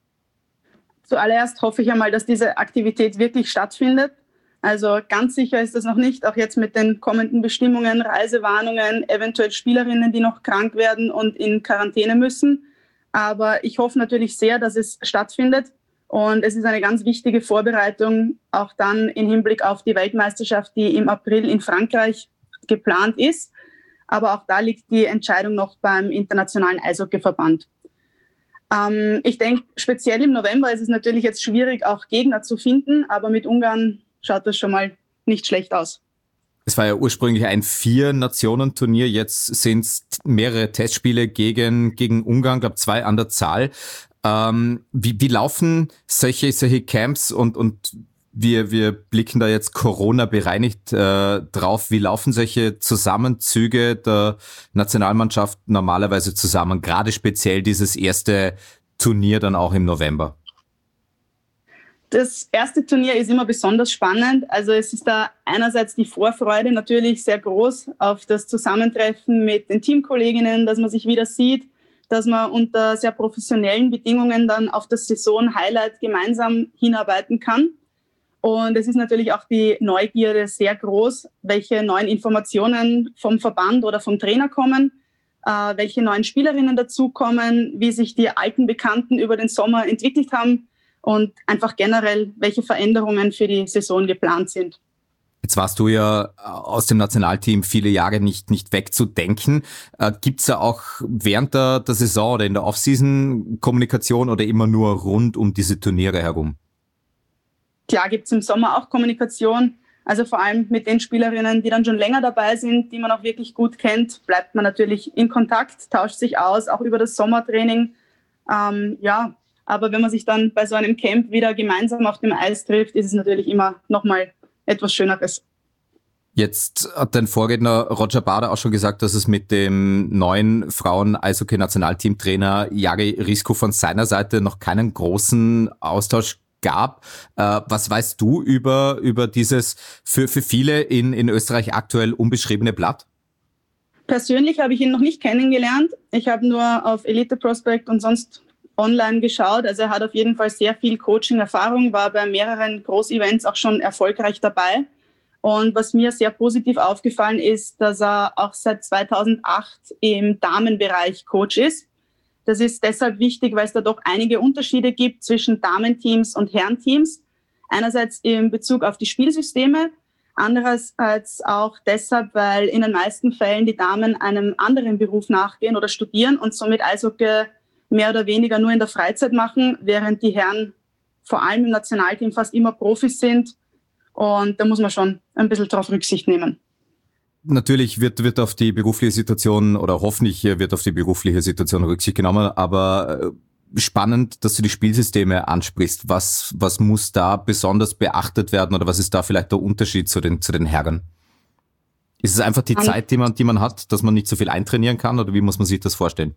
Zuallererst hoffe ich einmal, dass diese Aktivität wirklich stattfindet. Also ganz sicher ist das noch nicht, auch jetzt mit den kommenden Bestimmungen, Reisewarnungen, eventuell Spielerinnen, die noch krank werden und in Quarantäne müssen. Aber ich hoffe natürlich sehr, dass es stattfindet. Und es ist eine ganz wichtige Vorbereitung, auch dann im Hinblick auf die Weltmeisterschaft, die im April in Frankreich geplant ist. Aber auch da liegt die Entscheidung noch beim Internationalen Eishockeyverband. Ich denke, speziell im November ist es natürlich jetzt schwierig, auch Gegner zu finden. Aber mit Ungarn schaut das schon mal nicht schlecht aus. Es war ja ursprünglich ein 4-Nationen-Turnier, jetzt sind es mehrere Testspiele gegen Ungarn, glaube 2 an der Zahl. Wie laufen solche Camps und wir blicken da jetzt Corona bereinigt drauf. Wie laufen solche Zusammenzüge der Nationalmannschaft normalerweise zusammen? Gerade speziell dieses erste Turnier dann auch im November. Das erste Turnier ist immer besonders spannend. Also es ist da einerseits die Vorfreude natürlich sehr groß auf das Zusammentreffen mit den Teamkolleginnen, dass man sich wieder sieht, dass man unter sehr professionellen Bedingungen dann auf das Saison-Highlight gemeinsam hinarbeiten kann. Und es ist natürlich auch die Neugierde sehr groß, welche neuen Informationen vom Verband oder vom Trainer kommen, welche neuen Spielerinnen dazukommen, wie sich die alten Bekannten über den Sommer entwickelt haben und einfach generell, welche Veränderungen für die Saison geplant sind. Jetzt warst du ja aus dem Nationalteam viele Jahre nicht wegzudenken. Gibt's da auch während der Saison oder in der Offseason Kommunikation oder immer nur rund um diese Turniere herum? Klar gibt's im Sommer auch Kommunikation. Also vor allem mit den Spielerinnen, die dann schon länger dabei sind, die man auch wirklich gut kennt, bleibt man natürlich in Kontakt, tauscht sich aus, auch über das Sommertraining. Ja, aber wenn man sich dann bei so einem Camp wieder gemeinsam auf dem Eis trifft, ist es natürlich immer nochmal etwas Schöneres. Jetzt hat dein Vorredner Roger Bader auch schon gesagt, dass es mit dem neuen Frauen-Eishockey-Nationalteamtrainer Jari Risko von seiner Seite noch keinen großen Austausch gab. Was weißt du über dieses für viele in Österreich aktuell unbeschriebene Blatt? Persönlich habe ich ihn noch nicht kennengelernt. Ich habe nur auf Elite Prospect und sonst online geschaut. Also er hat auf jeden Fall sehr viel Coaching-Erfahrung, war bei mehreren Groß-Events auch schon erfolgreich dabei. Und was mir sehr positiv aufgefallen ist, dass er auch seit 2008 im Damenbereich Coach ist. Das ist deshalb wichtig, weil es da doch einige Unterschiede gibt zwischen Damenteams und Herrenteams. Einerseits in Bezug auf die Spielsysteme, andererseits auch deshalb, weil in den meisten Fällen die Damen einem anderen Beruf nachgehen oder studieren und somit Eishockey mehr oder weniger nur in der Freizeit machen, während die Herren vor allem im Nationalteam fast immer Profis sind. Und da muss man schon ein bisschen drauf Rücksicht nehmen. Natürlich wird auf die berufliche Situation oder hoffentlich wird auf die berufliche Situation Rücksicht genommen, aber spannend, dass du die Spielsysteme ansprichst. Was muss da besonders beachtet werden oder was ist da vielleicht der Unterschied zu den Herren? Ist es einfach die Zeit, die man hat, dass man nicht so viel eintrainieren kann oder wie muss man sich das vorstellen?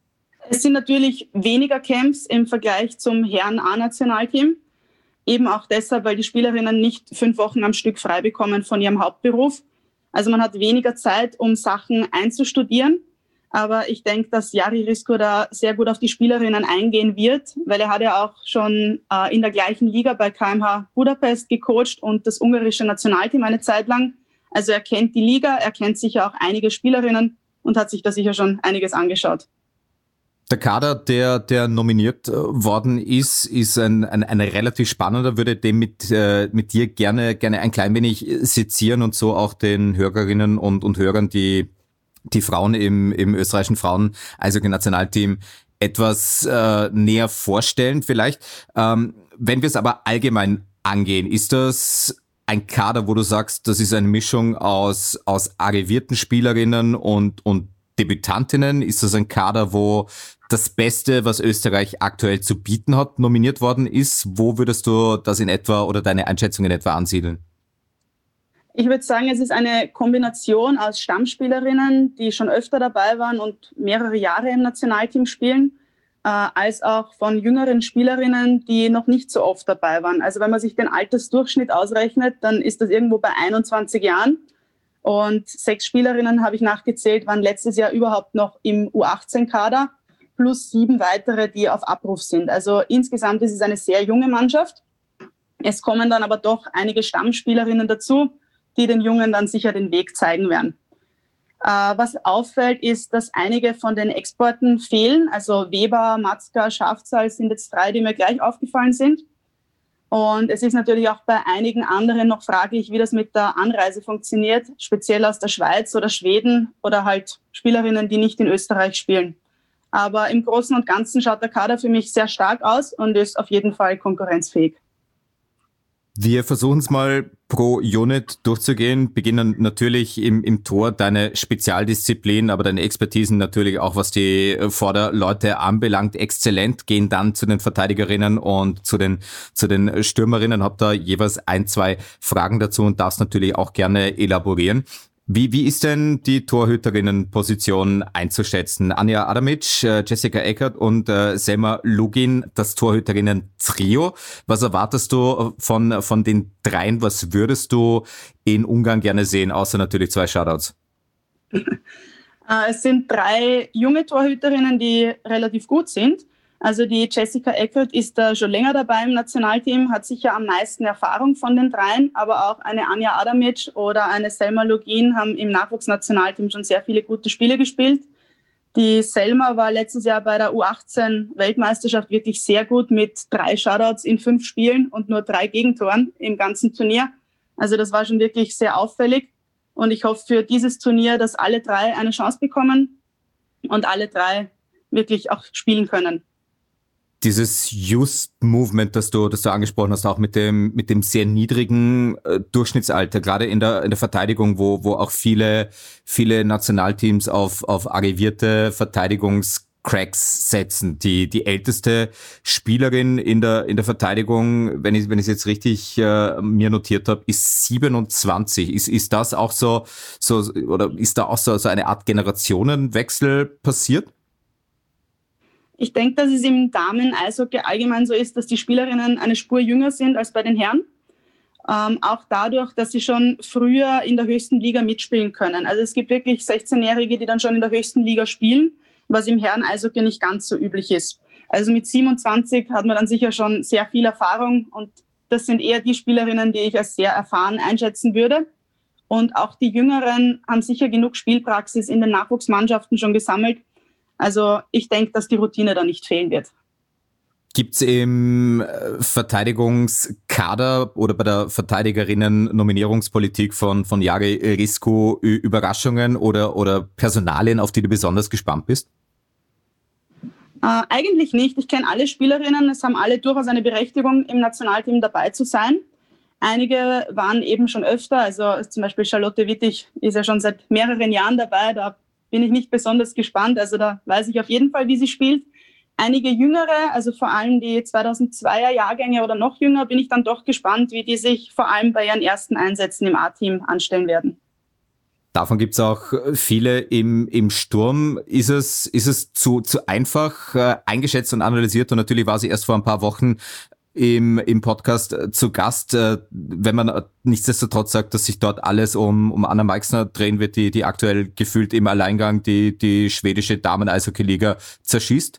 Es sind natürlich weniger Camps im Vergleich zum Herren-A-Nationalteam. Eben auch deshalb, weil die Spielerinnen nicht 5 Wochen am Stück frei bekommen von ihrem Hauptberuf. Also man hat weniger Zeit, um Sachen einzustudieren. Aber ich denke, dass Jari Risko da sehr gut auf die Spielerinnen eingehen wird, weil er hat ja auch schon in der gleichen Liga bei KMH Budapest gecoacht und das ungarische Nationalteam eine Zeit lang. Also er kennt die Liga, er kennt sicher auch einige Spielerinnen und hat sich da sicher schon einiges angeschaut. Der Kader, der nominiert worden ist ein relativ spannender, würde dem mit dir gerne ein klein wenig sezieren und so auch den Hörerinnen und Hörern, die Frauen im österreichischen Frauen-Eishockey-Nationalteam etwas näher vorstellen vielleicht. Wenn wir es aber allgemein angehen, ist das ein Kader, wo du sagst, das ist eine Mischung aus arrivierten Spielerinnen und Debütantinnen? Ist das ein Kader, wo das Beste, was Österreich aktuell zu bieten hat, nominiert worden ist? Wo würdest du das in etwa oder deine Einschätzung in etwa ansiedeln? Ich würde sagen, es ist eine Kombination aus Stammspielerinnen, die schon öfter dabei waren und mehrere Jahre im Nationalteam spielen, als auch von jüngeren Spielerinnen, die noch nicht so oft dabei waren. Also wenn man sich den Altersdurchschnitt ausrechnet, dann ist das irgendwo bei 21 Jahren. Und 6 Spielerinnen, habe ich nachgezählt, waren letztes Jahr überhaupt noch im U18-Kader, plus 7 weitere, die auf Abruf sind. Also insgesamt ist es eine sehr junge Mannschaft. Es kommen dann aber doch einige Stammspielerinnen dazu, die den Jungen dann sicher den Weg zeigen werden. Was auffällt, ist, dass einige von den Exporten fehlen. Also Weber, Matzka, Schafzahl sind jetzt 3, die mir gleich aufgefallen sind. Und es ist natürlich auch bei einigen anderen noch fraglich, wie das mit der Anreise funktioniert, speziell aus der Schweiz oder Schweden oder halt Spielerinnen, die nicht in Österreich spielen. Aber im Großen und Ganzen schaut der Kader für mich sehr stark aus und ist auf jeden Fall konkurrenzfähig. Wir versuchen es mal pro Unit durchzugehen, beginnen natürlich im Tor, deine Spezialdisziplin, aber deine Expertisen natürlich auch, was die Vorderleute anbelangt, exzellent, gehen dann zu den Verteidigerinnen und zu den Stürmerinnen, hab da jeweils 1, 2 Fragen dazu und darfst natürlich auch gerne elaborieren. Wie ist denn die Torhüterinnenposition einzuschätzen? Anja Adamic, Jessica Eckert und Selma Lugin, das Torhüterinnen-Trio. Was erwartest du von den dreien? Was würdest du in Ungarn gerne sehen, außer natürlich 2 Shoutouts? Es sind 3 junge Torhüterinnen, die relativ gut sind. Also die Jessica Eckert ist da schon länger dabei im Nationalteam, hat sicher am meisten Erfahrung von den dreien, aber auch eine Anja Adamic oder eine Selma Lugin haben im Nachwuchsnationalteam schon sehr viele gute Spiele gespielt. Die Selma war letztes Jahr bei der U18-Weltmeisterschaft wirklich sehr gut mit 3 Shutouts in 5 Spielen und nur 3 Gegentoren im ganzen Turnier. Also das war schon wirklich sehr auffällig und ich hoffe für dieses Turnier, dass alle 3 eine Chance bekommen und alle 3 wirklich auch spielen können. Dieses Youth-Movement, das du angesprochen hast, auch mit dem sehr niedrigen Durchschnittsalter, gerade in der Verteidigung, wo auch viele Nationalteams auf arrivierte Verteidigungsqualität Cracks setzen. Die älteste Spielerin in der Verteidigung, wenn ich es jetzt richtig mir notiert habe, ist 27. Ist das auch so oder ist da auch so eine Art Generationenwechsel passiert? Ich denke, dass es im Damen-Eishockey allgemein so ist, dass die Spielerinnen eine Spur jünger sind als bei den Herren. Auch dadurch, dass sie schon früher in der höchsten Liga mitspielen können. Also es gibt wirklich 16-Jährige, die dann schon in der höchsten Liga spielen, was im Herren-Eishockey nicht ganz so üblich ist. Also mit 27 hat man dann sicher schon sehr viel Erfahrung und das sind eher die Spielerinnen, die ich als sehr erfahren einschätzen würde. Und auch die Jüngeren haben sicher genug Spielpraxis in den Nachwuchsmannschaften schon gesammelt. Also ich denke, dass die Routine da nicht fehlen wird. Gibt es im Verteidigungskader oder bei der Verteidigerinnen-Nominierungspolitik von Jari Risku Überraschungen oder Personalien, auf die du besonders gespannt bist? Eigentlich nicht. Ich kenne alle Spielerinnen. Es haben alle durchaus eine Berechtigung, im Nationalteam dabei zu sein. Einige waren eben schon öfter. Also zum Beispiel Charlotte Wittig ist ja schon seit mehreren Jahren dabei. Da bin ich nicht besonders gespannt. Also da weiß ich auf jeden Fall, wie sie spielt. Einige Jüngere, also vor allem die 2002er Jahrgänge oder noch jünger, bin ich dann doch gespannt, wie die sich vor allem bei ihren ersten Einsätzen im A-Team anstellen werden. Davon gibt es auch viele im Sturm. Ist es zu einfach eingeschätzt und analysiert? Und natürlich war sie erst vor ein paar Wochen im Podcast zu Gast, wenn man nichtsdestotrotz sagt, dass sich dort alles um Anna Meixner drehen wird, die aktuell gefühlt im Alleingang die schwedische Damen-Eishockey-Liga zerschießt?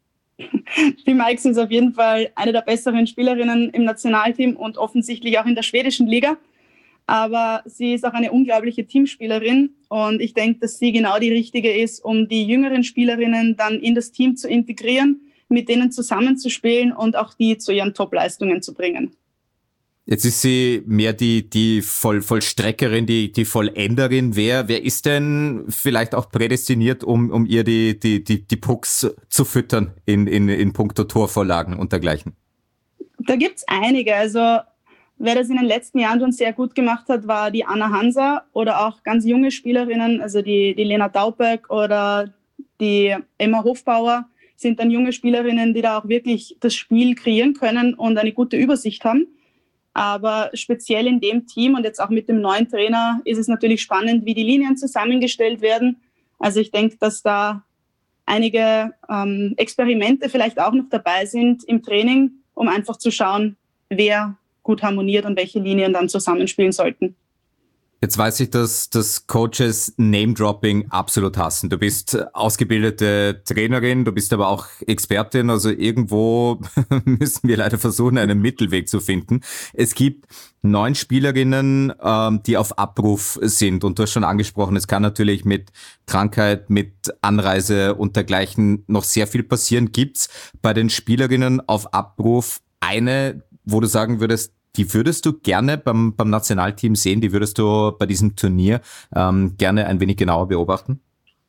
Die Meix ist auf jeden Fall eine der besseren Spielerinnen im Nationalteam und offensichtlich auch in der schwedischen Liga. Aber sie ist auch eine unglaubliche Teamspielerin und ich denke, dass sie genau die richtige ist, um die jüngeren Spielerinnen dann in das Team zu integrieren, mit denen zusammenzuspielen und auch die zu ihren Top-Leistungen zu bringen. Jetzt ist sie mehr die Vollstreckerin, die Vollenderin. Wer ist denn vielleicht auch prädestiniert, um ihr die Pucks zu füttern in puncto Torvorlagen und dergleichen? Da gibt's einige. Also wer das in den letzten Jahren schon sehr gut gemacht hat, war die Anna Hansa oder auch ganz junge Spielerinnen, also die Lena Daubek oder die Emma Hofbauer sind dann junge Spielerinnen, die da auch wirklich das Spiel kreieren können und eine gute Übersicht haben. Aber speziell in dem Team und jetzt auch mit dem neuen Trainer ist es natürlich spannend, wie die Linien zusammengestellt werden. Also ich denke, dass da einige Experimente vielleicht auch noch dabei sind im Training, um einfach zu schauen, wer gut harmoniert und welche Linien dann zusammenspielen sollten. Jetzt weiß ich, dass Coaches Name-Dropping absolut hassen. Du bist ausgebildete Trainerin, du bist aber auch Expertin, also irgendwo müssen wir leider versuchen, einen Mittelweg zu finden. Es gibt 9 Spielerinnen, die auf Abruf sind und du hast schon angesprochen, es kann natürlich mit Krankheit, mit Anreise und dergleichen noch sehr viel passieren. Gibt's bei den Spielerinnen auf Abruf eine, wo du sagen würdest, die würdest du gerne beim Nationalteam sehen, die würdest du bei diesem Turnier gerne ein wenig genauer beobachten?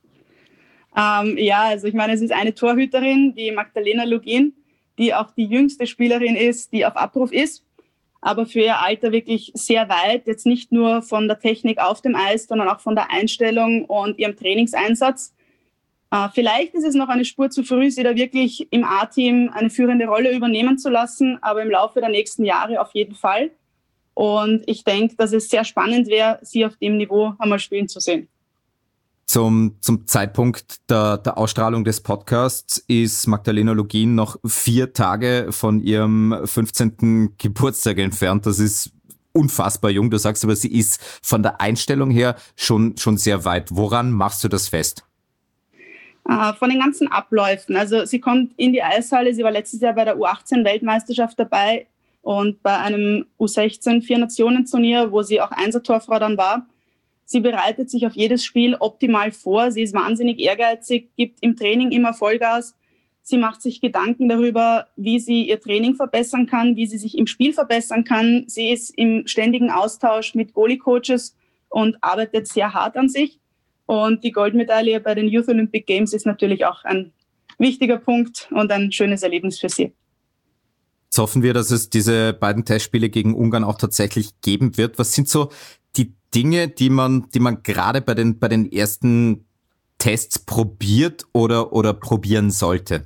Ja, also ich meine, es ist eine Torhüterin, die Magdalena Lugin, die auch die jüngste Spielerin ist, die auf Abruf ist, aber für ihr Alter wirklich sehr weit, jetzt nicht nur von der Technik auf dem Eis, sondern auch von der Einstellung und ihrem Trainingseinsatz. Vielleicht ist es noch eine Spur zu früh, sie da wirklich im A-Team eine führende Rolle übernehmen zu lassen, aber im Laufe der nächsten Jahre auf jeden Fall. Und ich denke, dass es sehr spannend wäre, sie auf dem Niveau einmal spielen zu sehen. Zum Zeitpunkt der Ausstrahlung des Podcasts ist Magdalena Lugin noch 4 Tage von ihrem 15. Geburtstag entfernt. Das ist unfassbar jung. Du sagst aber, sie ist von der Einstellung her schon sehr weit. Woran machst du das fest? Von den ganzen Abläufen. Also sie kommt in die Eishalle, sie war letztes Jahr bei der U18-Weltmeisterschaft dabei und bei einem U16-4-Nationen-Turnier, wo sie auch Einser-Torfrau dann war. Sie bereitet sich auf jedes Spiel optimal vor, sie ist wahnsinnig ehrgeizig, gibt im Training immer Vollgas. Sie macht sich Gedanken darüber, wie sie ihr Training verbessern kann, wie sie sich im Spiel verbessern kann. Sie ist im ständigen Austausch mit Goalie-Coaches und arbeitet sehr hart an sich. Und die Goldmedaille bei den Youth Olympic Games ist natürlich auch ein wichtiger Punkt und ein schönes Erlebnis für sie. Jetzt hoffen wir, dass es diese beiden Testspiele gegen Ungarn auch tatsächlich geben wird. Was sind so die Dinge, die man gerade bei den ersten Tests probiert oder probieren sollte?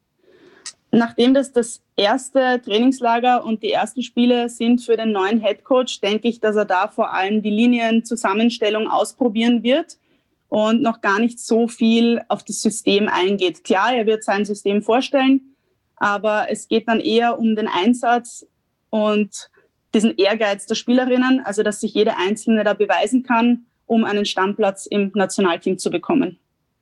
Nachdem das erste Trainingslager und die ersten Spiele sind für den neuen Headcoach, denke ich, dass er da vor allem die Linienzusammenstellung ausprobieren wird und noch gar nicht so viel auf das System eingeht. Klar, er wird sein System vorstellen, aber es geht dann eher um den Einsatz und diesen Ehrgeiz der Spielerinnen, also dass sich jede Einzelne da beweisen kann, um einen Stammplatz im Nationalteam zu bekommen.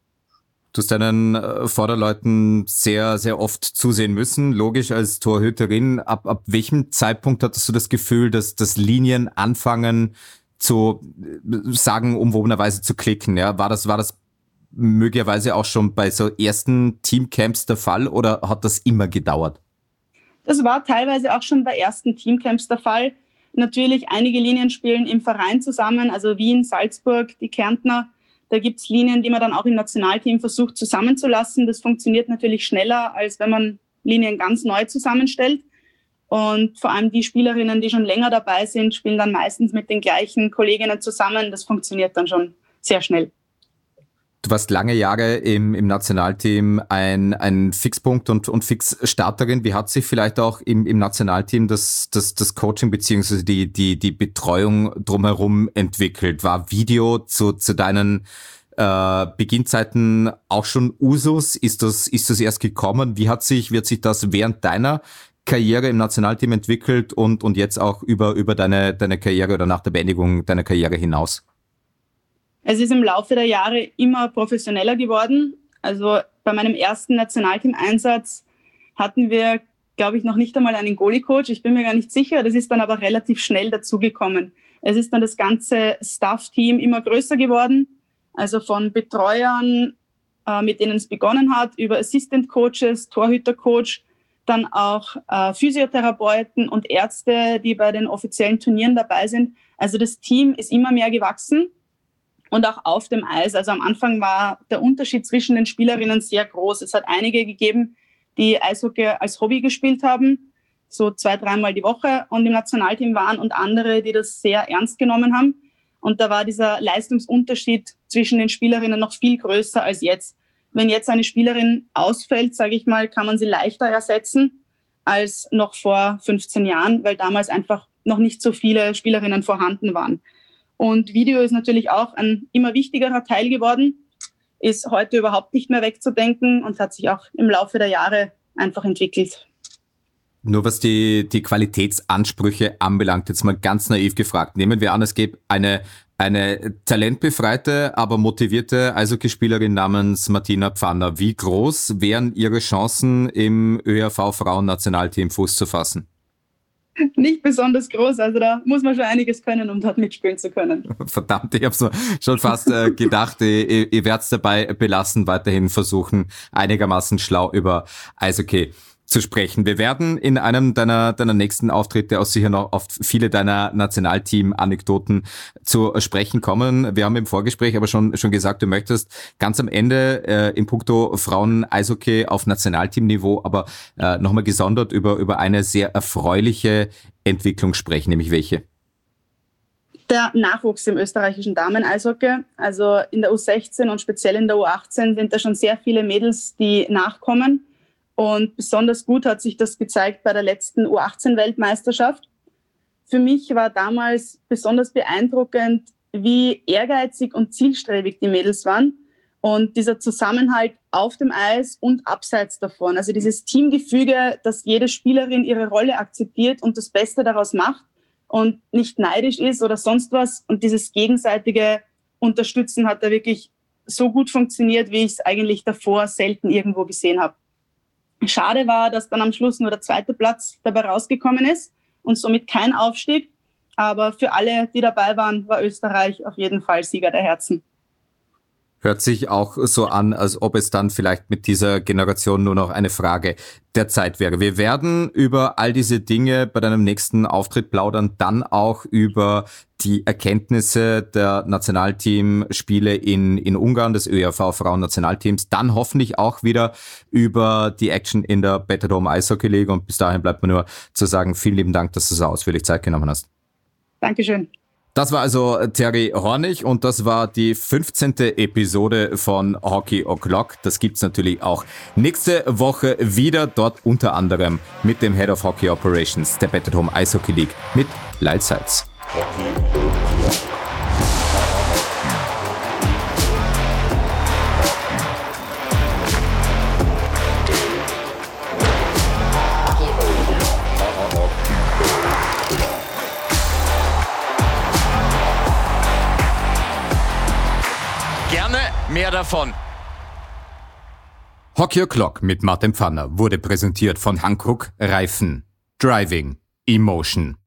Du hast deinen Vorderleuten sehr, sehr oft zusehen müssen. Logisch als Torhüterin. Ab welchem Zeitpunkt hattest du das Gefühl, dass das Linien anfangen zu sagenumwobenerweise zu klicken? Ja, war das möglicherweise auch schon bei so ersten Teamcamps der Fall oder hat das immer gedauert? Das war teilweise auch schon bei ersten Teamcamps der Fall. Natürlich, einige Linien spielen im Verein zusammen, also Wien, Salzburg, die Kärntner. Da gibt es Linien, die man dann auch im Nationalteam versucht zusammenzulassen. Das funktioniert natürlich schneller, als wenn man Linien ganz neu zusammenstellt. Und vor allem die Spielerinnen, die schon länger dabei sind, spielen dann meistens mit den gleichen Kolleginnen zusammen. Das funktioniert dann schon sehr schnell. Du warst lange Jahre im Nationalteam ein Fixpunkt und Fixstarterin. Wie hat sich vielleicht auch im Nationalteam das Coaching bzw. die Betreuung drumherum entwickelt? War Video zu deinen Beginnzeiten auch schon Usus? Ist das erst gekommen? Wie hat sich das während deiner Karriere im Nationalteam entwickelt und jetzt auch über deine Karriere oder nach der Beendigung deiner Karriere hinaus? Es ist im Laufe der Jahre immer professioneller geworden. Also bei meinem ersten Nationalteam-Einsatz hatten wir, glaube ich, noch nicht einmal einen Goalie-Coach. Ich bin mir gar nicht sicher. Das ist dann aber relativ schnell dazugekommen. Es ist dann das ganze Staff-Team immer größer geworden. Also von Betreuern, mit denen es begonnen hat, über Assistant-Coaches, Torhüter-Coach, dann auch Physiotherapeuten und Ärzte, die bei den offiziellen Turnieren dabei sind. Also das Team ist immer mehr gewachsen. Und auch auf dem Eis. Also am Anfang war der Unterschied zwischen den Spielerinnen sehr groß. Es hat einige gegeben, die Eishockey als Hobby gespielt haben, so 2-3 Mal die Woche und im Nationalteam waren und andere, die das sehr ernst genommen haben. Und da war dieser Leistungsunterschied zwischen den Spielerinnen noch viel größer als jetzt. Wenn jetzt eine Spielerin ausfällt, sage ich mal, kann man sie leichter ersetzen als noch vor 15 Jahren, weil damals einfach noch nicht so viele Spielerinnen vorhanden waren. Und Video ist natürlich auch ein immer wichtigerer Teil geworden, ist heute überhaupt nicht mehr wegzudenken und hat sich auch im Laufe der Jahre einfach entwickelt. Nur was die Qualitätsansprüche anbelangt, jetzt mal ganz naiv gefragt. Nehmen wir an, es gäbe eine talentbefreite, aber motivierte Eishockeyspielerin namens Martina Pfanner. Wie groß wären ihre Chancen, im ÖHV-Frauen-Nationalteam Fuß zu fassen? Nicht besonders groß, also da muss man schon einiges können, um dort mitspielen zu können. Verdammt, ich habe schon fast gedacht, ihr werdet dabei belassen, weiterhin versuchen, einigermaßen schlau über Eishockey zu sprechen. Wir werden in einem deiner nächsten Auftritte auch sicher noch auf viele deiner Nationalteam-Anekdoten zu sprechen kommen. Wir haben im Vorgespräch aber schon gesagt, du möchtest ganz am Ende in puncto Frauen-Eishockey auf Nationalteamniveau aber nochmal gesondert über eine sehr erfreuliche Entwicklung sprechen, nämlich welche? Der Nachwuchs im österreichischen Damen-Eishockey, also in der U16 und speziell in der U18 sind da schon sehr viele Mädels, die nachkommen. Und besonders gut hat sich das gezeigt bei der letzten U18-Weltmeisterschaft. Für mich war damals besonders beeindruckend, wie ehrgeizig und zielstrebig die Mädels waren. Und dieser Zusammenhalt auf dem Eis und abseits davon. Also dieses Teamgefüge, dass jede Spielerin ihre Rolle akzeptiert und das Beste daraus macht und nicht neidisch ist oder sonst was. Und dieses gegenseitige Unterstützen hat da wirklich so gut funktioniert, wie ich es eigentlich davor selten irgendwo gesehen habe. Schade war, dass dann am Schluss nur der 2. Platz dabei rausgekommen ist und somit kein Aufstieg. Aber für alle, die dabei waren, war Österreich auf jeden Fall Sieger der Herzen. Hört sich auch so an, als ob es dann vielleicht mit dieser Generation nur noch eine Frage der Zeit wäre. Wir werden über all diese Dinge bei deinem nächsten Auftritt plaudern, dann auch über die Erkenntnisse der Nationalteamspiele in Ungarn, des ÖHV-Frauen-Nationalteams, dann hoffentlich auch wieder über die Action in der Better Dome Eishockey League. Und bis dahin bleibt mir nur zu sagen, vielen lieben Dank, dass du so ausführlich Zeit genommen hast. Dankeschön. Das war also Terry Hornig und das war die 15. Episode von Hockey O'Clock. Das gibt's natürlich auch nächste Woche wieder, dort unter anderem mit dem Head of Hockey Operations der Better Home Eishockey League mit Lyle Seitz. Gerne mehr davon. Hockey O'Clock mit Martin Pfanner wurde präsentiert von Hankook Reifen. Driving Emotion.